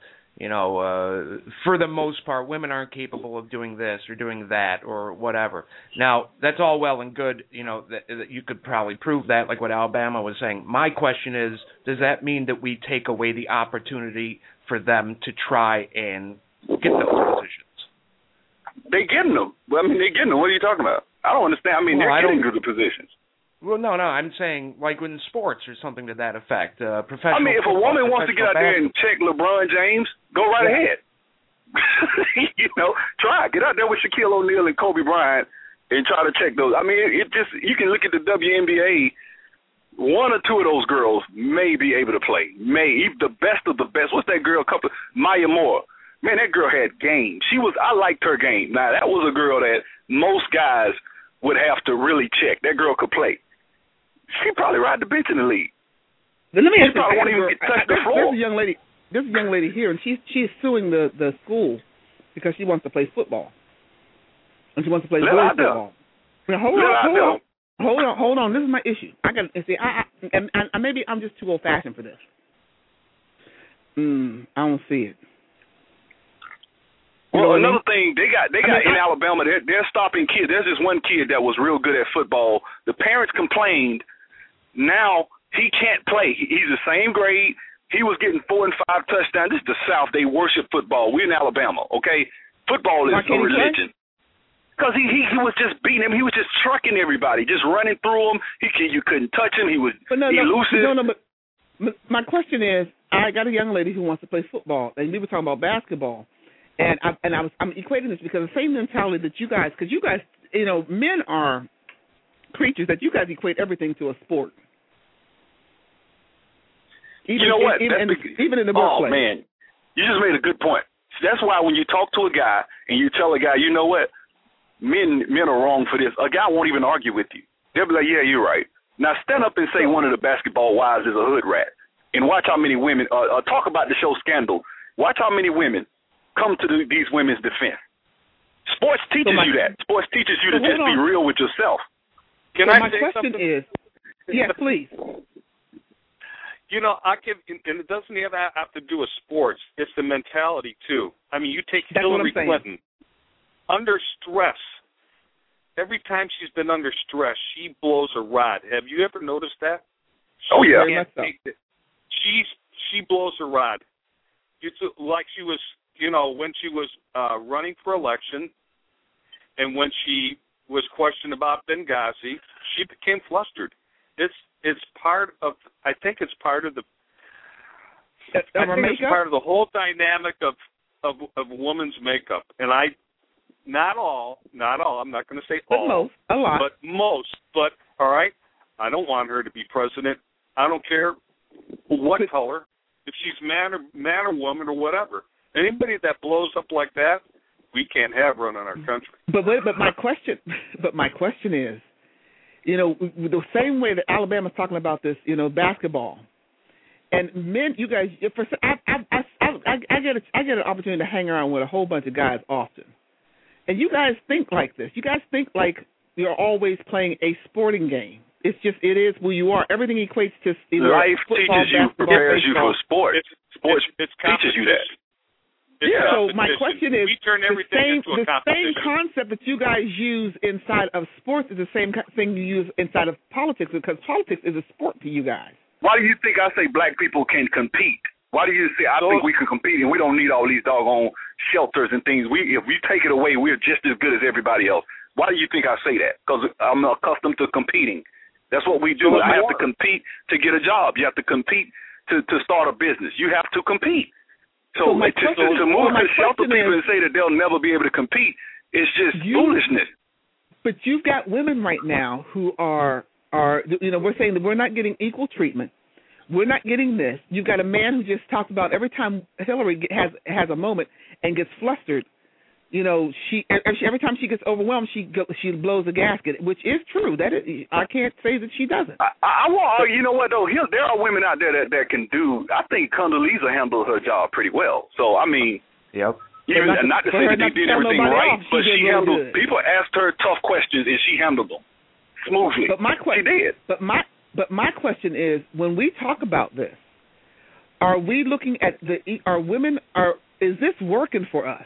for the most part, women aren't capable of doing this or doing that or whatever. Now, that's all well and good, that you could probably prove that, like what Alabama was saying. My question is, does that mean that we take away the opportunity for them to try and get those positions? They're getting them. I mean, they're getting them. What are you talking about? I don't understand. I mean, they're getting to the positions. Well, no, I'm saying like in sports or something to that effect. Professional. I mean, if a woman wants to get out there and check LeBron James, go right ahead. Try. Get out there with Shaquille O'Neal and Kobe Bryant and try to check those. I mean, you can look at the WNBA. One or two of those girls may be able to play. The best of the best. What's that girl? Maya Moore. Man, that girl had game. I liked her game. Now, that was a girl that most guys would have to really check. That girl could play. She probably ride the bench in the league. But let me ask you, probably won't even touch the floor. There's a young lady here, and she's suing the school because she wants to play football. And she wants to play boys football. Now, hold on. This is my issue. Maybe I'm just too old fashioned for this. I don't see it. Well, another thing, they got in Alabama, they're stopping kids. There's this one kid that was real good at football. The parents complained. Now he can't play. He's the same grade. He was getting 4 and 5 touchdowns. This is the South. They worship football. We're in Alabama, okay? Football is a religion. Because he was just beating him. He was just trucking everybody, just running through them. You couldn't touch him. He was elusive. But my question is, I got a young lady who wants to play football, and we were talking about basketball. And I'm equating this because the same mentality that you guys, because you guys, men are creatures that you guys equate everything to a sport. Even, even in the workplace. Oh, man. You just made a good point. That's why when you talk to a guy and you tell a guy, you know what, men are wrong for this, a guy won't even argue with you. They'll be like, yeah, you're right. Now stand up and say one of the basketball wives is a hood rat and watch how many women, talk about the show Scandal. Watch how many women come to these women's defense. Sports teaches you that. Sports teaches you to just be real with yourself. Can so I my say question something? is, yes, please. You know, and it doesn't even have to do with sports. It's the mentality too. I mean, you take Hillary Clinton under stress. Every time she's been under stress, she blows a rod. Have you ever noticed that? Oh yeah. She blows a rod. It's like she was, you know, when she was running for election, and when she was questioned about Benghazi, she became flustered. It's part of. I think it's part of the. I think it's part of the whole dynamic of a woman's makeup, and not all. I'm not going to say all, most, a lot, but most. But all right, I don't want her to be president. I don't care what color, if she's man or woman or whatever. Anybody that blows up like that, we can't have run on our country. But my question is, you know, the same way that Alabama's talking about this, you know, basketball, and men, you guys, I get an opportunity to hang around with a whole bunch of guys often, and you guys think like this. You guys think like you're always playing a sporting game. It is who you are. Everything equates to either life football, teaches you, prepares you for sport. Sports teaches you that. Yeah. So my question is, we turn everything into a the same concept that you guys use inside of sports is the same thing you use inside of politics, because politics is a sport to you guys. Why do you think I say black people can compete? Why do you say I think we can compete and we don't need all these doggone shelters and things? If we take it away, we're just as good as everybody else. Why do you think I say that? Because I'm accustomed to competing. That's what we do. I have to compete to get a job. You have to compete to start a business. You have to compete. So to move to shelter people and say that they'll never be able to compete, it's just foolishness. But you've got women right now who are you know, we're saying that we're not getting equal treatment. We're not getting this. You've got a man who just talks about every time Hillary has a moment and gets flustered, you know, every time she gets overwhelmed, she blows a gasket, which is true. That is, I can't say that she doesn't. You know what though? There are women out there that can do. I think Condoleezza handled her job pretty well. So I mean, yep. Not to say that they did everything right, but she handled. People asked her tough questions and she handled them smoothly. But she did. But my question is, when we talk about this, are we looking at is this working for us?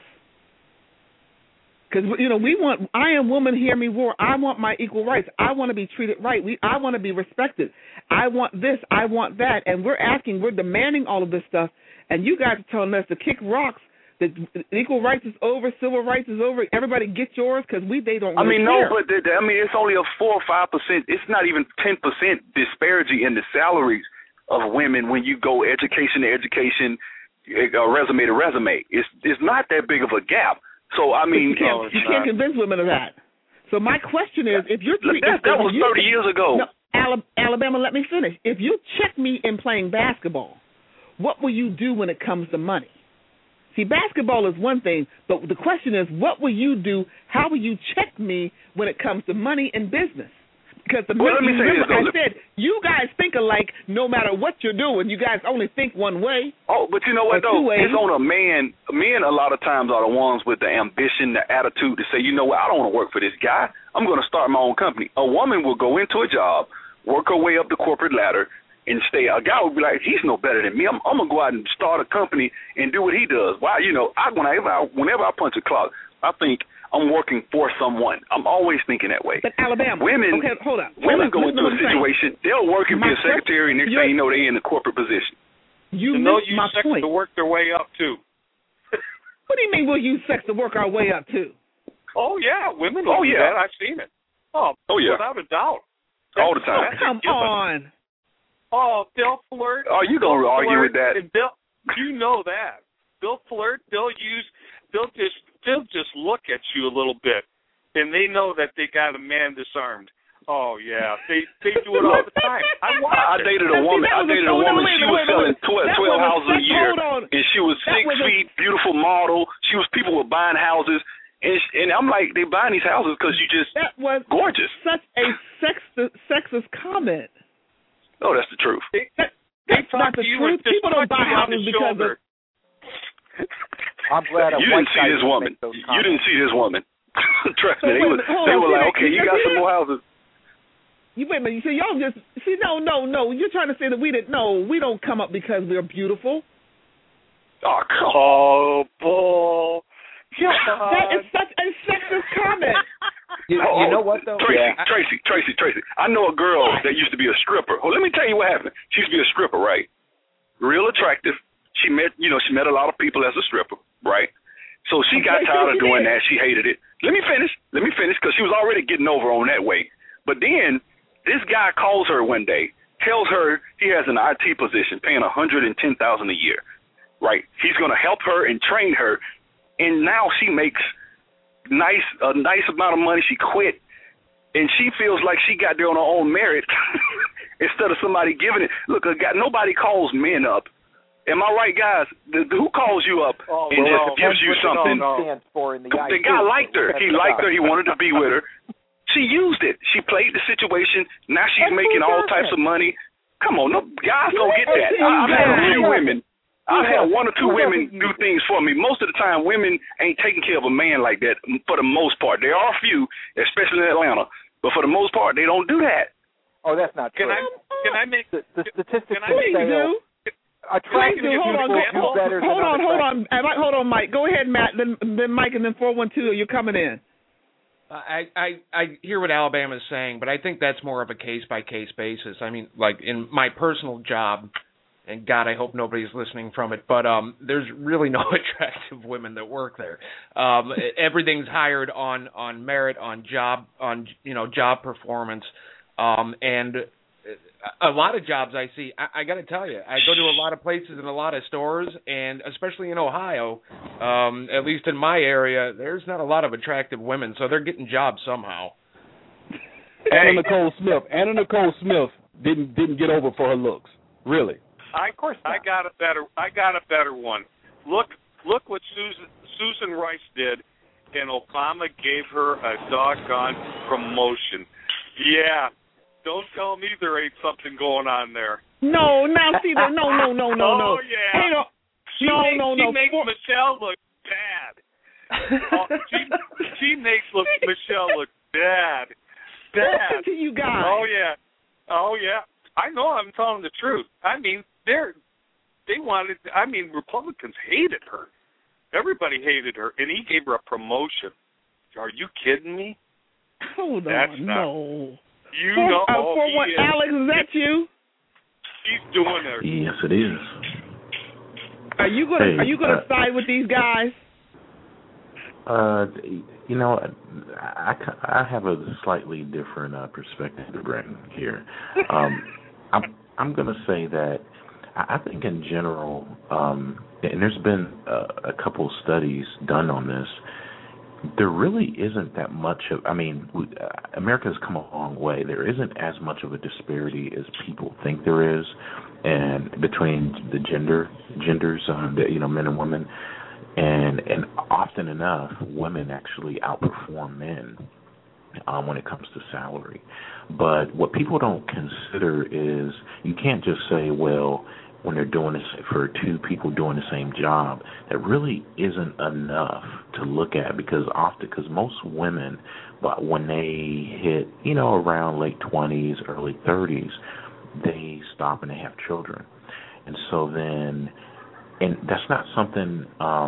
Because, you know, I am woman, hear me roar. I want my equal rights. I want to be treated right. I want to be respected. I want this. I want that. And we're demanding all of this stuff. And you guys are telling us to kick rocks, that equal rights is over, civil rights is over. Everybody get yours because they don't really care. But it's only a 4 or 5%. It's not even 10% disparity in the salaries of women when you go education to education, resume to resume. It's not that big of a gap. So, I mean, you can't convince women of that. So my question is, if you're that was 30 years ago. No, Alabama, let me finish. If you check me in playing basketball, what will you do when it comes to money? See, basketball is one thing, but the question is, what will you do? How will you check me when it comes to money and business? Because I said, you guys think alike no matter what you're doing. You guys only think one way. Oh, but you know what, though? It's on a man. Men a lot of times are the ones with the ambition, the attitude to say, you know what, I don't want to work for this guy. I'm going to start my own company. A woman will go into a job, work her way up the corporate ladder, and stay. A guy would be like, he's no better than me. I'm going to go out and start a company and do what he does. Why? You know, whenever I punch a clock, I think I'm working for someone. I'm always thinking that way. But Alabama, women, okay, hold on. Women go into a situation, they'll work and be a secretary, and next thing you know, they're in a corporate position. You missed my point. To work their way up, too. What do you mean we'll use sex to work our way up, too? Oh, yeah. Women will do that. I've seen it. Oh, yeah. Without a doubt. All the time. Come on. Oh, they'll flirt. Oh, you going to argue with that? You know that. They'll flirt. They'll just look at you a little bit, and they know that they got a man disarmed. Oh yeah, they do it all the time. I dated a woman. She was selling 12 houses a year, and she was 6 feet, beautiful model. People were buying houses, and I'm like, they buying these houses because you just gorgeous. Such a sexist comment. No, that's the truth. That's not the truth. People don't buy houses because of. I'm glad you didn't see this woman. You didn't see this woman. Trust me, they were like, okay, you got some more houses. You wait a minute. So y'all just no. You're trying to say that we didn't. No, we don't come up because we're beautiful. Oh, come on, bull. That is such a sexist comment. You know what though? Tracy. I know a girl that used to be a stripper. Well, let me tell you what happened. She used to be a stripper, right? Real attractive. She met a lot of people as a stripper, right? So she got tired of doing that. She hated it. Let me finish, because she was already getting over on that way. But then this guy calls her one day, tells her he has an IT position, paying $110,000 a year, right? He's going to help her and train her, and now she makes a nice amount of money. She quit, and she feels like she got there on her own merit instead of somebody giving it. Look, nobody calls men up. Am I right, guys? Who calls you up and just gives you something? The guy liked her. He liked her. He wanted to be with her. She used it. She played the situation. Now she's making all types of money. Come on, no, guys don't get that. I've had a few women. I've had one or two women do things for me. Most of the time, women ain't taking care of a man like that for the most part. There are a few, especially in Atlanta, but for the most part, they don't do that. Oh, that's not true. Can I make the statistics say Hold on, Mike. Go ahead, Matt. Then Mike, and then 412. You're coming in. I hear what Alabama's saying, but I think that's more of a case-by-case basis. I mean, like in my personal job, and God, I hope nobody's listening from it, but there's really no attractive women that work there. Everything's hired on merit, on job performance, and a lot of jobs I see, I got to tell you, I go to a lot of places and a lot of stores, and especially in Ohio, at least in my area, there's not a lot of attractive women, so they're getting jobs somehow. Anna Nicole Smith didn't get over for her looks, really. Of course not. I got a better one. Look what Susan Rice did, and Obama gave her a doggone promotion. Yeah. Don't tell me there ain't something going on there. No, now see that. No. Oh, yeah. Hey, she makes Michelle look bad. She makes Michelle look bad. Listen to you guys. Oh, yeah. I know I'm telling the truth. I mean, Republicans hated her. Everybody hated her, and he gave her a promotion. Are you kidding me? Hold on, no. You know, Alex, is that you? She's doing her. Yes, it is. Are you gonna side with these guys? I have a slightly different perspective to bring here. I'm going to say that I think in general, and there's been a couple studies done on this. There really isn't that much of. I mean, America's come a long way. There isn't as much of a disparity as people think there is, and between the genders, men and women, and often enough, women actually outperform men when it comes to salary. But what people don't consider is you can't just say, well, when they're doing this for two people doing the same job, that really isn't enough to look at because most women, but when they hit, around late 20s, early 30s, they stop and they have children. And so then, and that's not something,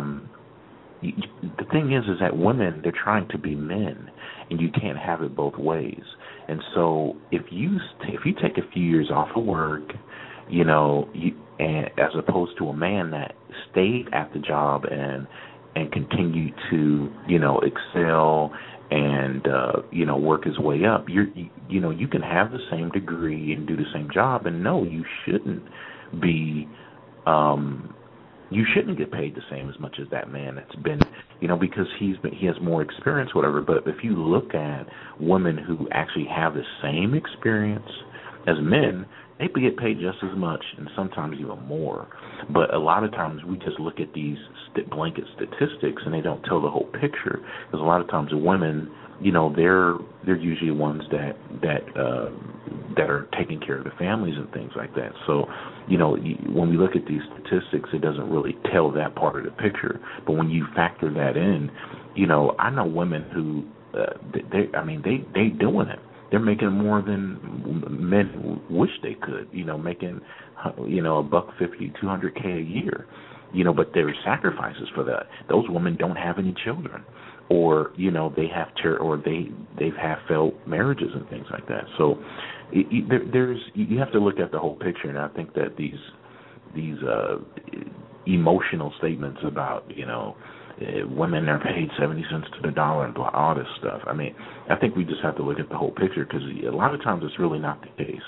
the thing is that women, they're trying to be men, and you can't have it both ways. And so if you take a few years off of work, and as opposed to a man that stayed at the job and continued to excel and work his way up, you can have the same degree and do the same job, and no, you shouldn't be you shouldn't get paid the same as much as that man that's been, because he has more experience, whatever. But if you look at women who actually have the same experience as men, they get paid just as much and sometimes even more. But a lot of times we just look at these blanket statistics and they don't tell the whole picture. Because a lot of times women, they're usually ones that are taking care of the families and things like that. So, when we look at these statistics, it doesn't really tell that part of the picture. But when you factor that in, I know women who they doing it. They're making more than men wish they could. Making $150,000, $200K a year. But there are sacrifices for that. Those women don't have any children, or they have they've had failed marriages and things like that. So you have to look at the whole picture, and I think that these emotional statements about women are paid 70 cents to the dollar and all this stuff. I mean, I think we just have to look at the whole picture, because a lot of times it's really not the case.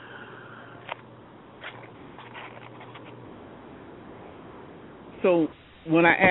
So when I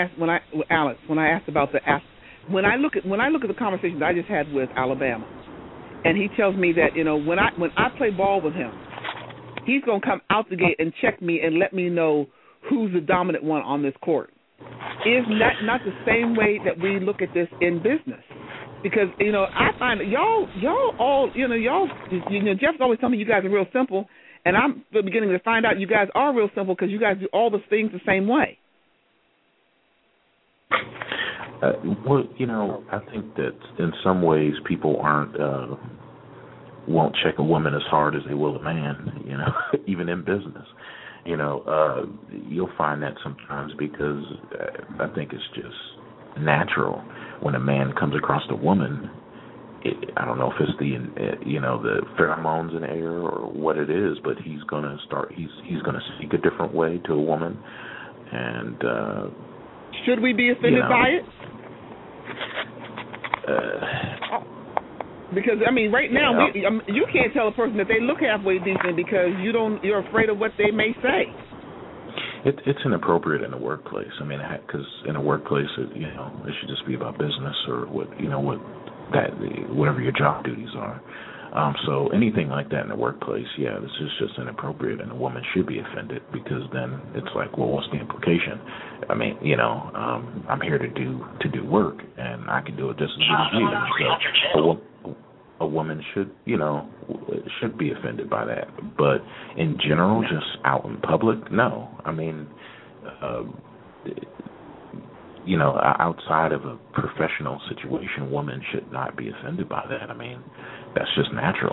look at the conversations I just had with Alabama, and he tells me that when I play ball with him, he's gonna come out the gate and check me and let me know who's the dominant one on this court. Is that not the same way that we look at this in business? Because I find that y'all all Jeff's always telling me you guys are real simple, and I'm beginning to find out you guys are real simple because you guys do all the things the same way. I think that in some ways people won't check a woman as hard as they will a man, even in business. You'll find that sometimes because I think it's just natural when a man comes across a woman. I don't know if it's the pheromones in the air or what it is, but he's gonna speak a different way to a woman. And should we be offended by it? Because right now you can't tell a person that they look halfway decent because you're afraid of what they may say. It's inappropriate in the workplace. Because in a workplace, it should just be about business or whatever your job duties are. So anything like that in the workplace, this is just inappropriate, and a woman should be offended, because then it's like, well, what's the implication? I'm here to do work, and I can do it just as good as you. So a woman should be offended by that. But in general, just out in public, no. Outside of a professional situation, women should not be offended by that. That's just natural.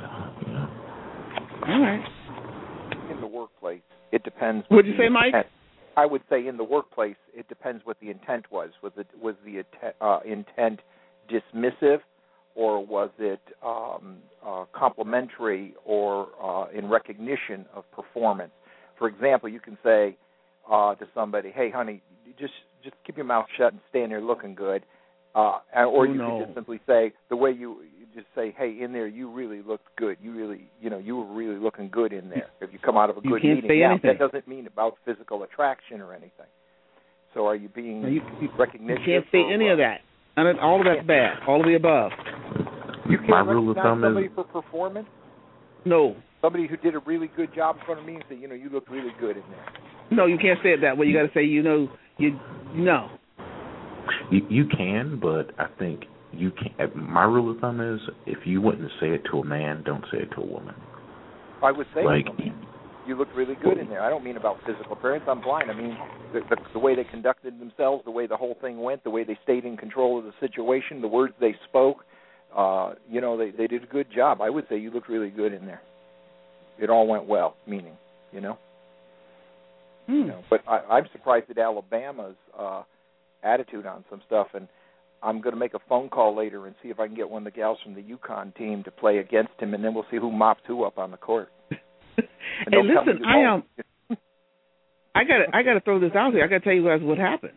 All right. In the workplace, it depends. What'd you say, Mike? I would say in the workplace, it depends what the intent was. Was the intent dismissive, or was it complimentary, or in recognition of performance? For example, you can say to somebody, "Hey, honey, just keep your mouth shut and stand there looking good," or you can just simply say the way you just say, "Hey, in there, you really looked good. You really, you were really looking good in there." If you come out of a good meeting, that doesn't mean about physical attraction or anything. So, are you being recognition? You can't say any of that. All of that's bad. All of the above. You can't recognize somebody for performance? No. Somebody who did a really good job in front of me and say, you look really good in there. No, you can't say it that way. You got to say, no. You can, but I think you can't. My rule of thumb is, if you wouldn't say it to a man, don't say it to a woman. I would say you looked really good in there. I don't mean about physical appearance. I'm blind. The way they conducted themselves, the way the whole thing went, the way they stayed in control of the situation, the words they spoke. They did a good job. I would say you looked really good in there. It all went well, meaning, But I'm surprised at Alabama's attitude on some stuff, and I'm going to make a phone call later and see if I can get one of the gals from the UConn team to play against him, and then we'll see who mops who up on the court. Hey, listen, I got to throw this out here. I got to tell you guys what happened.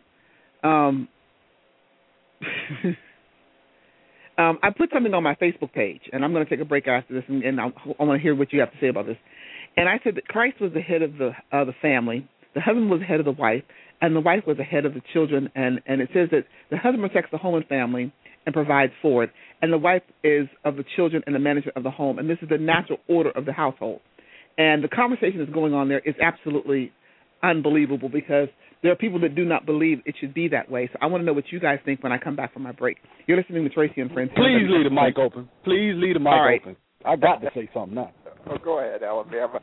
I put something on my Facebook page, and I'm going to take a break after this, and I want to hear what you have to say about this. And I said that Christ was the head of the family, the husband was the head of the wife, and the wife was the head of the children. And it says that the husband protects the home and family and provides for it, and the wife is of the children and the management of the home. And this is the natural order of the household. And the conversation that's going on there is absolutely unbelievable because there are people that do not believe it should be that way. So I want to know what you guys think when I come back from my break. You're listening to Tracy and Friends. Please leave the mic open. Please leave the mic open. I got to say something now. Oh, go ahead, Alabama.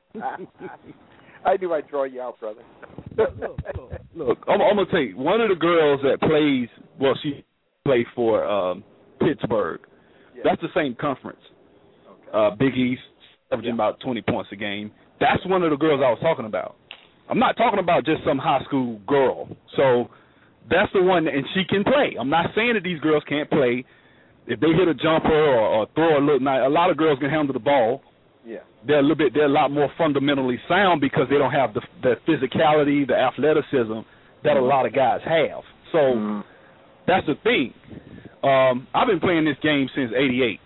I knew I'd draw you out, brother. Look, I'm going to tell you, one of the girls that plays, she played for Pittsburgh. Yeah. That's the same conference. Okay. Big East, averaging about 20 points a game. That's one of the girls I was talking about. I'm not talking about just some high school girl. So that's the one, and she can play. I'm not saying that these girls can't play. If they hit a jumper or throw a lot of girls can handle the ball. Yeah, they're a lot more fundamentally sound because they don't have the physicality, the athleticism that a lot of guys have. So that's the thing. I've been playing this game since '88,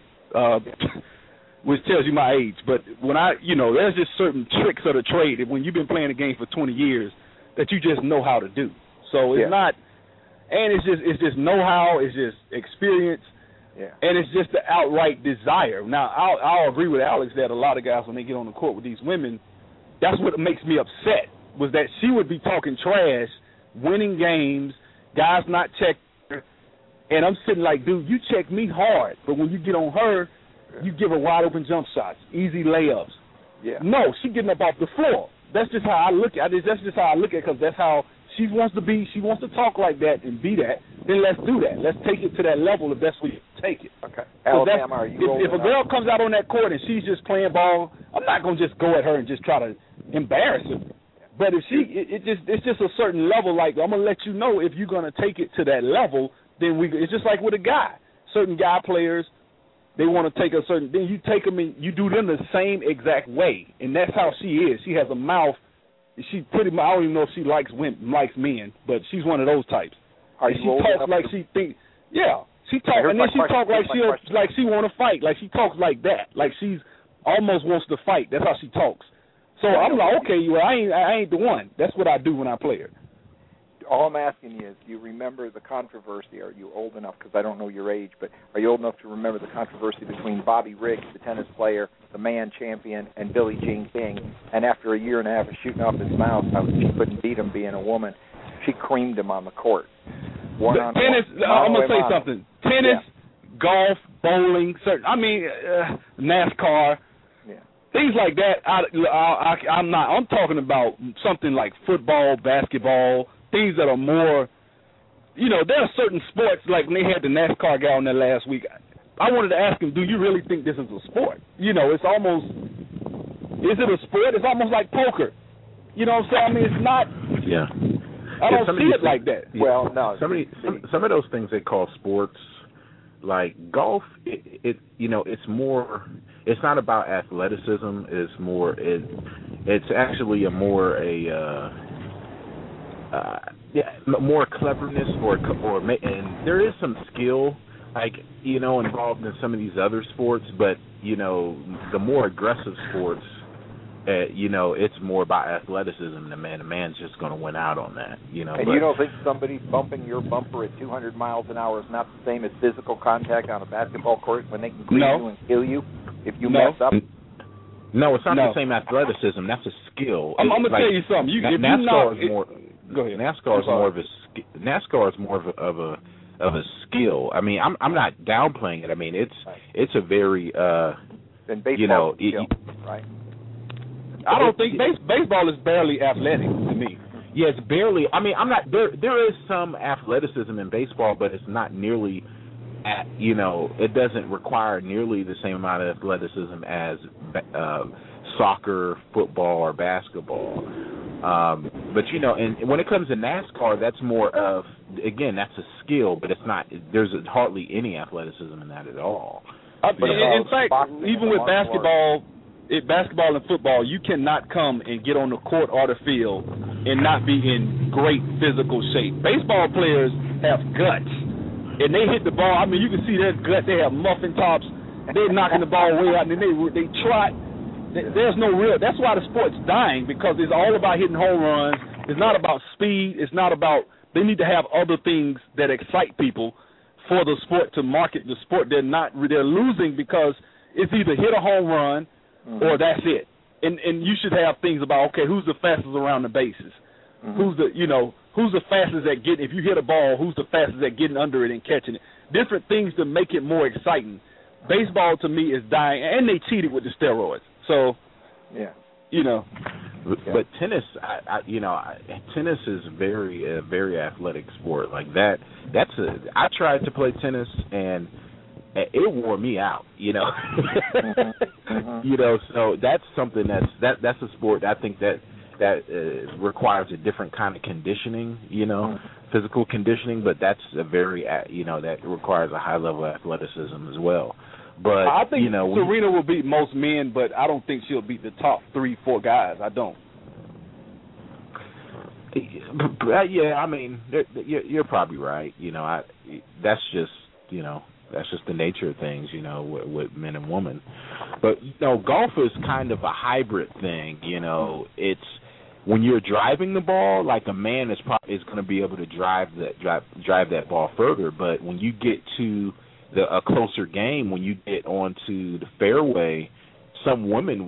which tells you my age. But when there's just certain tricks of the trade that when you've been playing the game for 20 years that you just know how to do. So it's not, and it's just know-how, it's just experience. Yeah. And it's just the outright desire. Now, I'll agree with Alex that a lot of guys, when they get on the court with these women, that's what makes me upset, was that she would be talking trash, winning games, guys not checking her, and I'm sitting like, dude, you check me hard, but when you get on her, you give her wide-open jump shots, easy layups. Yeah. No, she getting up off the floor. That's just how I look at it. That's just how I look at it because that's how she wants to be. She wants to talk like that and be that. Then let's do that. Let's take it to that level if that's where you take it. Okay. Alabama, are you if a girl comes out on that court and she's just playing ball, I'm not going to just go at her and just try to embarrass her. But if it's just a certain level. Like, I'm going to let you know if you're going to take it to that level, then it's just like with a guy. Certain guy players, they want to take a certain, then you take them and you do them the same exact way. And that's how she is. She has a mouth. She pretty much, I don't even know if she likes men, but she's one of those types. She talks like she thinks, she talks, and then she talks like she want to fight, like she talks like that, like she's almost wants to fight. That's how she talks. So I'm like, okay, I ain't the one. That's what I do when I play her. All I'm asking you is, do you remember the controversy? Are you old enough, because I don't know your age, but are you old enough to remember the controversy between Bobby Riggs, the tennis player, the man champion, and Billie Jean King? And after a year and a half of shooting off his mouth, she couldn't beat him being a woman. She creamed him on the court. Tennis, I'm going to say something. Tennis, golf, bowling, NASCAR, things like that. I'm talking about something like football, basketball, things that are more, there are certain sports, like when they had the NASCAR guy on there last week, I wanted to ask him, do you really think this is a sport? It's almost, is it a sport? It's almost like poker. You know what I'm saying? I mean, it's not. Yeah. I don't see it like that. Yeah. Well, no. Some of those things they call sports, like golf, it's more, it's not about athleticism. It's more, it's actually more cleverness and there is some skill, involved in some of these other sports, but the more aggressive sports, it's more about athleticism. The man's just going to win out on that. And you don't think somebody bumping your bumper at 200 miles an hour is not the same as physical contact on a basketball court when they can green you and kill you if you mess up? No, it's not the same athleticism. That's a skill. I'm going to tell you something. NASCAR is more. Go ahead. NASCAR is more of a skill. I mean, I'm not downplaying it. I mean, it's a very then baseball skill, right? I don't think baseball is barely athletic to me. Yeah, it's barely. I mean, I'm not. There is some athleticism in baseball, but it's not nearly. It doesn't require nearly the same amount of athleticism as soccer, football, or basketball. But and when it comes to NASCAR, that's more of, again, that's a skill, but it's not. There's hardly any athleticism in that at all. In fact, even with basketball and football, you cannot come and get on the court or the field and not be in great physical shape. Baseball players have guts, and they hit the ball. I mean, you can see their gut. They have muffin tops. They're knocking the ball way out, and then they trot. There's no real. That's why the sport's dying, because it's all about hitting home runs. It's not about speed. It's not about. They need to have other things that excite people for the sport to market the sport. They're losing because it's either hit a home run or that's it. and you should have things about, okay, who's the fastest around the bases? Who's the fastest at getting, if you hit a ball, who's the fastest at getting under it and catching it? Different things to make it more exciting. Baseball to me is dying, and they cheated with the steroids. So, But tennis, tennis is very athletic sport. Like that. I tried to play tennis and it wore me out. So that's something that's a sport I think that requires a different kind of conditioning. Physical conditioning, but that's a very that requires a high level of athleticism as well. But I think Serena will beat most men, but I don't think she'll beat the top 3-4 guys. I don't. Yeah, I mean, you're probably right. That's just the nature of things. With men and women. But golf is kind of a hybrid thing. It's when you're driving the ball, like a man is going to be able to drive that ball further. But when you get to a closer game, when you get onto the fairway, some women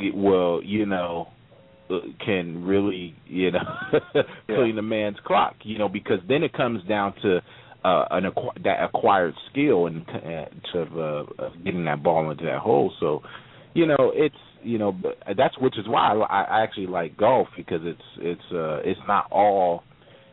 can really clean a man's clock, because then it comes down to that acquired skill and to getting that ball into that hole. So it's that's which is why I actually like golf, because it's not all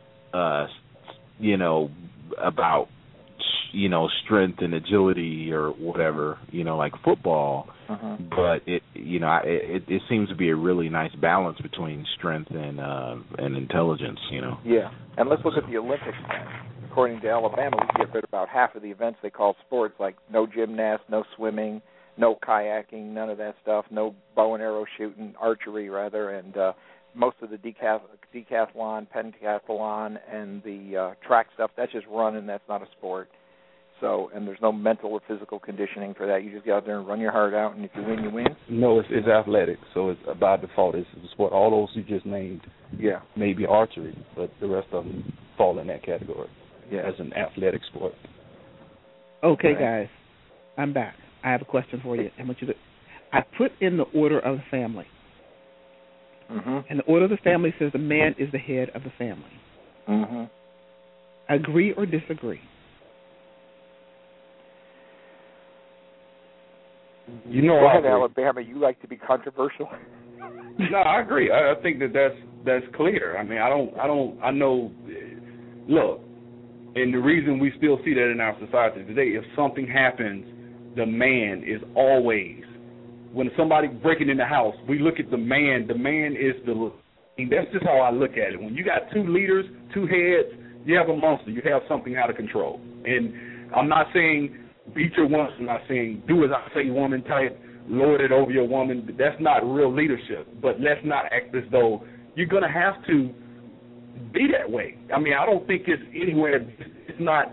about strength and agility or whatever, like football. But it seems to be a really nice balance between strength and intelligence. Yeah, and let's look at the Olympics then. According to Alabama, we get rid of about half of the events they call sports, like no gymnasts, no swimming, no kayaking, none of that stuff, no bow and arrow shooting, archery rather, and most of the decathlon, pentathlon, and the track stuff, that's just running, that's not a sport. So, and there's no mental or physical conditioning for that. You just get out there and run your heart out, and if you win, you win. No, it's athletic. So it's by default, it's a sport. All those you just named, maybe archery, but the rest of them fall in that category as an athletic sport. Okay, guys, I'm back. I have a question for you. I put in the order of the family, and the order of the family says the man is the head of the family. Agree or disagree? Go ahead, Alabama. You like to be controversial. No, I agree. I think that's clear. I mean, I know. Look, and the reason we still see that in our society today, if something happens, the man is always. When somebody breaking in the house, we look at the man. The man is that's just how I look at it. When you got two leaders, two heads, you have a monster. You have something out of control. And I'm not saying beat your woman. I'm not saying do as I say, woman type, lord it over your woman. That's not real leadership. But let's not act as though you're going to have to be that way. I mean, I don't think it's anywhere. It's not,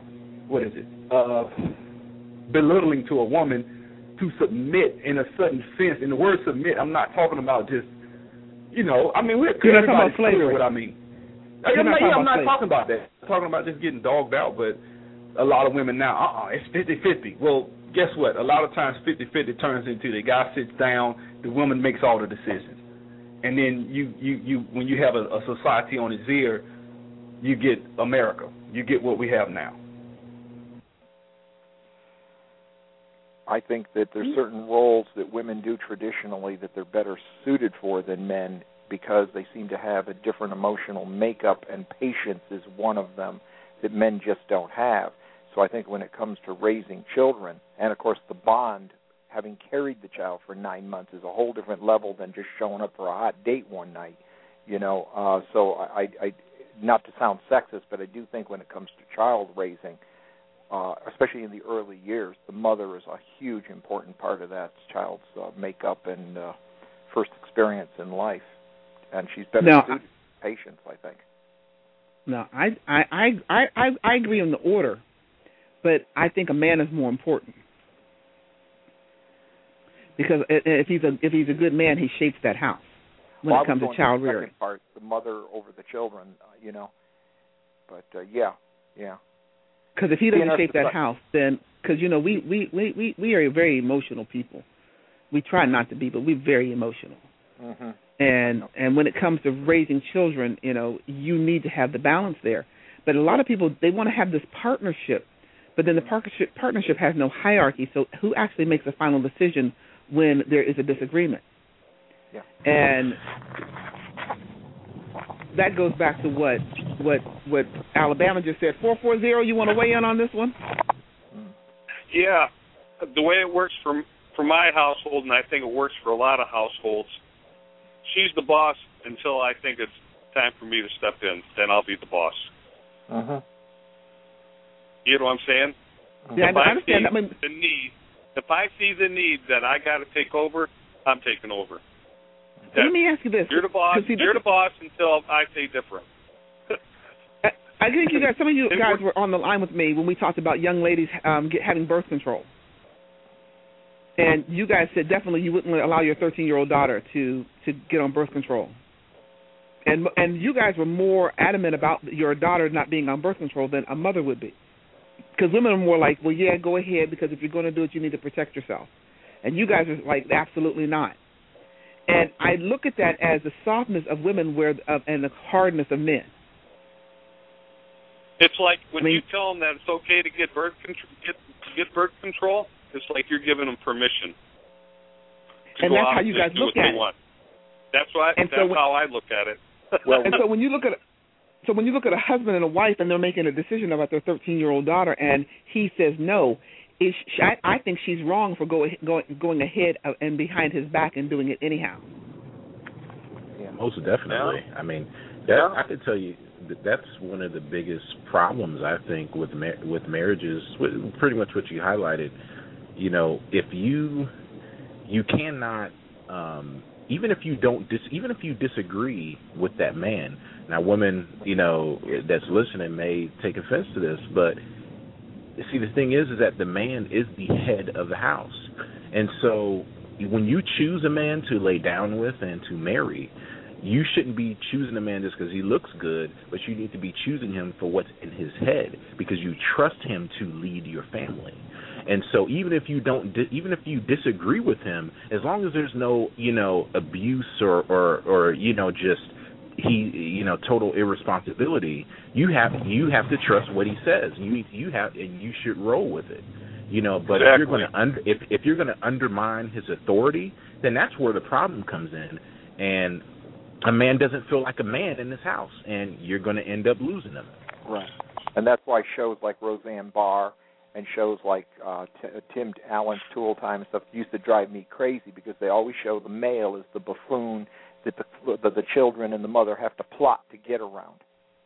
belittling to a woman to submit in a certain sense. In the word submit, I'm not talking about just, I mean, everybody's clear what I mean. I'm not talking about that. I'm talking about just getting dogged out, but a lot of women now, it's 50-50. Well, guess what? A lot of times 50-50 turns into the guy sits down, the woman makes all the decisions. And then you when you have a society on its ear, you get America. You get what we have now. I think that there's certain roles that women do traditionally that they're better suited for than men, because they seem to have a different emotional makeup, and patience is one of them that men just don't have. So I think when it comes to raising children, and of course the bond, having carried the child for 9 months, is a whole different level than just showing up for a hot date one night. So I not to sound sexist, but I do think when it comes to child raising, especially in the early years, the mother is a huge important part of that child's makeup and first experience in life, and she's better suited to patience, I think. No, I agree on the order, but I think a man is more important, because if he's a good man, he shapes that house when it comes to child rearing. Part, the mother over the children, But yeah. Because if he doesn't shape that house, then because we are very emotional people. We try not to be, but we're very emotional. Mm-hmm. And when it comes to raising children, you need to have the balance there. But a lot of people, they want to have this partnership, but then the partnership has no hierarchy. So who actually makes the final decision when there is a disagreement? Yeah. And that goes back to what Alabama just said. 440, you want to weigh in on this one? Yeah, the way it works for my household, and I think it works for a lot of households, she's the boss until I think it's time for me to step in. Then I'll be the boss. Uh-huh. You know what I'm saying? Yeah, if I understand. If I see the need that I got to take over, I'm taking over. Let me ask you this. You're the boss. You're the boss until I say different. I think you guys, some of you guys were on the line with me when we talked about young ladies having birth control. And you guys said definitely you wouldn't allow your 13-year-old daughter to get on birth control. And you guys were more adamant about your daughter not being on birth control than a mother would be. Because women are more like, well, yeah, go ahead, because if you're going to do it, you need to protect yourself. And you guys are like, absolutely not. And I look at that as the softness of women and the hardness of men. It's like when you tell them that it's okay to get birth control, it's like you're giving them permission. And that's how you guys look at it. That's how I look at it. And so when you look at a husband and a wife and they're making a decision about their 13-year-old daughter and he says no, I think she's wrong for going ahead and behind his back and doing it anyhow. Yeah, most definitely. Yeah. I mean, I could tell you that's one of the biggest problems I think with marriages. Pretty much what you highlighted. If you cannot. Even if you disagree with that man, now women, that's listening may take offense to this, but see, the thing is that the man is the head of the house, and so when you choose a man to lay down with and to marry, you shouldn't be choosing a man just because he looks good, but you need to be choosing him for what's in his head because you trust him to lead your family. And so even if you disagree with him, as long as there's no, abuse or just total irresponsibility, you have to trust what he says. You should roll with it. But exactly. if you're going to undermine his authority, then that's where the problem comes in. And a man doesn't feel like a man in this house, and you're going to end up losing him. Right. And that's why shows like Roseanne Barr and shows like Tim Allen's Tool Time and stuff used to drive me crazy because they always show the male as the buffoon that the children and the mother have to plot to get around.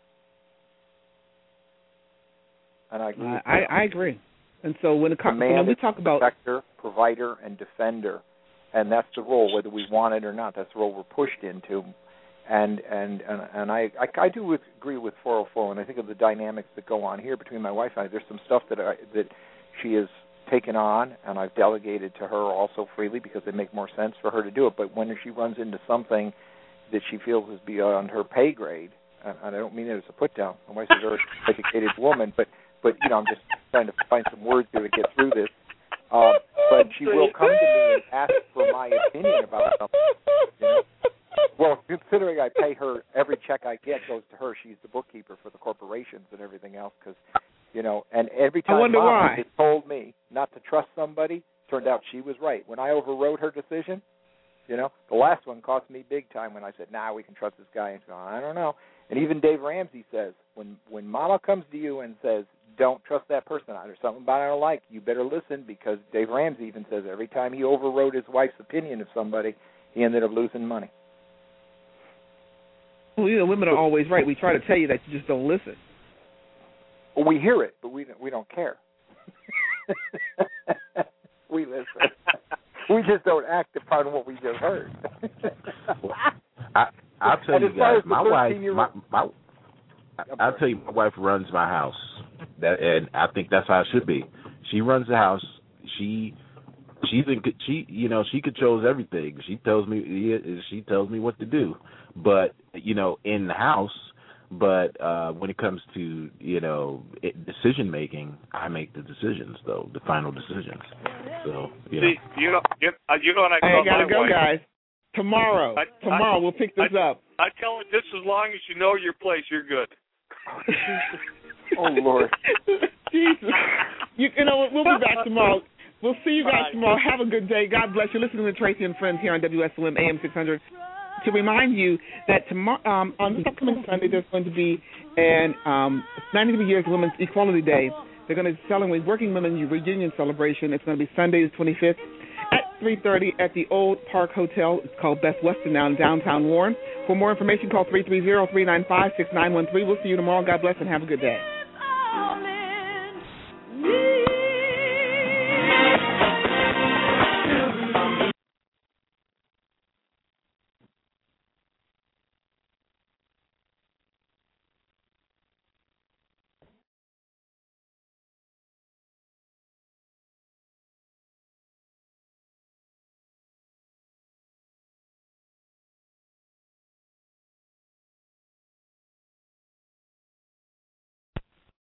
And I agree. I agree. And so when we talk about protector, provider, and defender, and that's the role, whether we want it or not. That's the role we're pushed into. And I do agree with 404 when I think of the dynamics that go on here between my wife and I. There's some stuff that she has taken on, and I've delegated to her also freely because they make more sense for her to do it. But when she runs into something that she feels is beyond her pay grade, and I don't mean it as a put down. My wife's a very educated woman, but I'm just trying to find some words here to get through this. But she will come to me and ask for my opinion about something. Well, considering I pay her, every check I get goes to her. She's the bookkeeper for the corporations and everything else. Because, and every time Mom has told me not to trust somebody, turned out she was right. When I overrode her decision, the last one cost me big time when I said, we can trust this guy. And she's going, I don't know. And even Dave Ramsey says, when Mama comes to you and says, don't trust that person, there's something about it I don't like, you better listen, because Dave Ramsey even says every time he overrode his wife's opinion of somebody, he ended up losing money. Well, women are always right. We try to tell you that, you just don't listen. Well, we hear it, but we don't care. We listen. We just don't act upon what we just heard. I'll tell you guys, my wife, I'll tell you, my wife runs my house, and I think that's how it should be. She runs the house. She controls everything. She tells me what to do, but in the house. But when it comes to decision making, I make the decisions, though, the final decisions. So See, you know what I call gotta my go, wife. Guys. Tomorrow we'll pick this up. I tell it just as long as you know your place, you're good. Oh, Lord. Jesus. You know, we'll be back tomorrow. We'll see you guys tomorrow. Have a good day. God bless you. Listening to Tracy and Friends here on WSOM AM 600. To remind you that tomorrow, on this upcoming Sunday, there's going to be an 90 years Women's Equality Day. They're going to be celebrating Working Women Reunion Celebration. It's going to be Sunday the 25th at 3:30 at the Old Park Hotel. It's called Best Western now in downtown Warren. For more information, call 330-395-6913. We'll see you tomorrow. God bless and have a good day.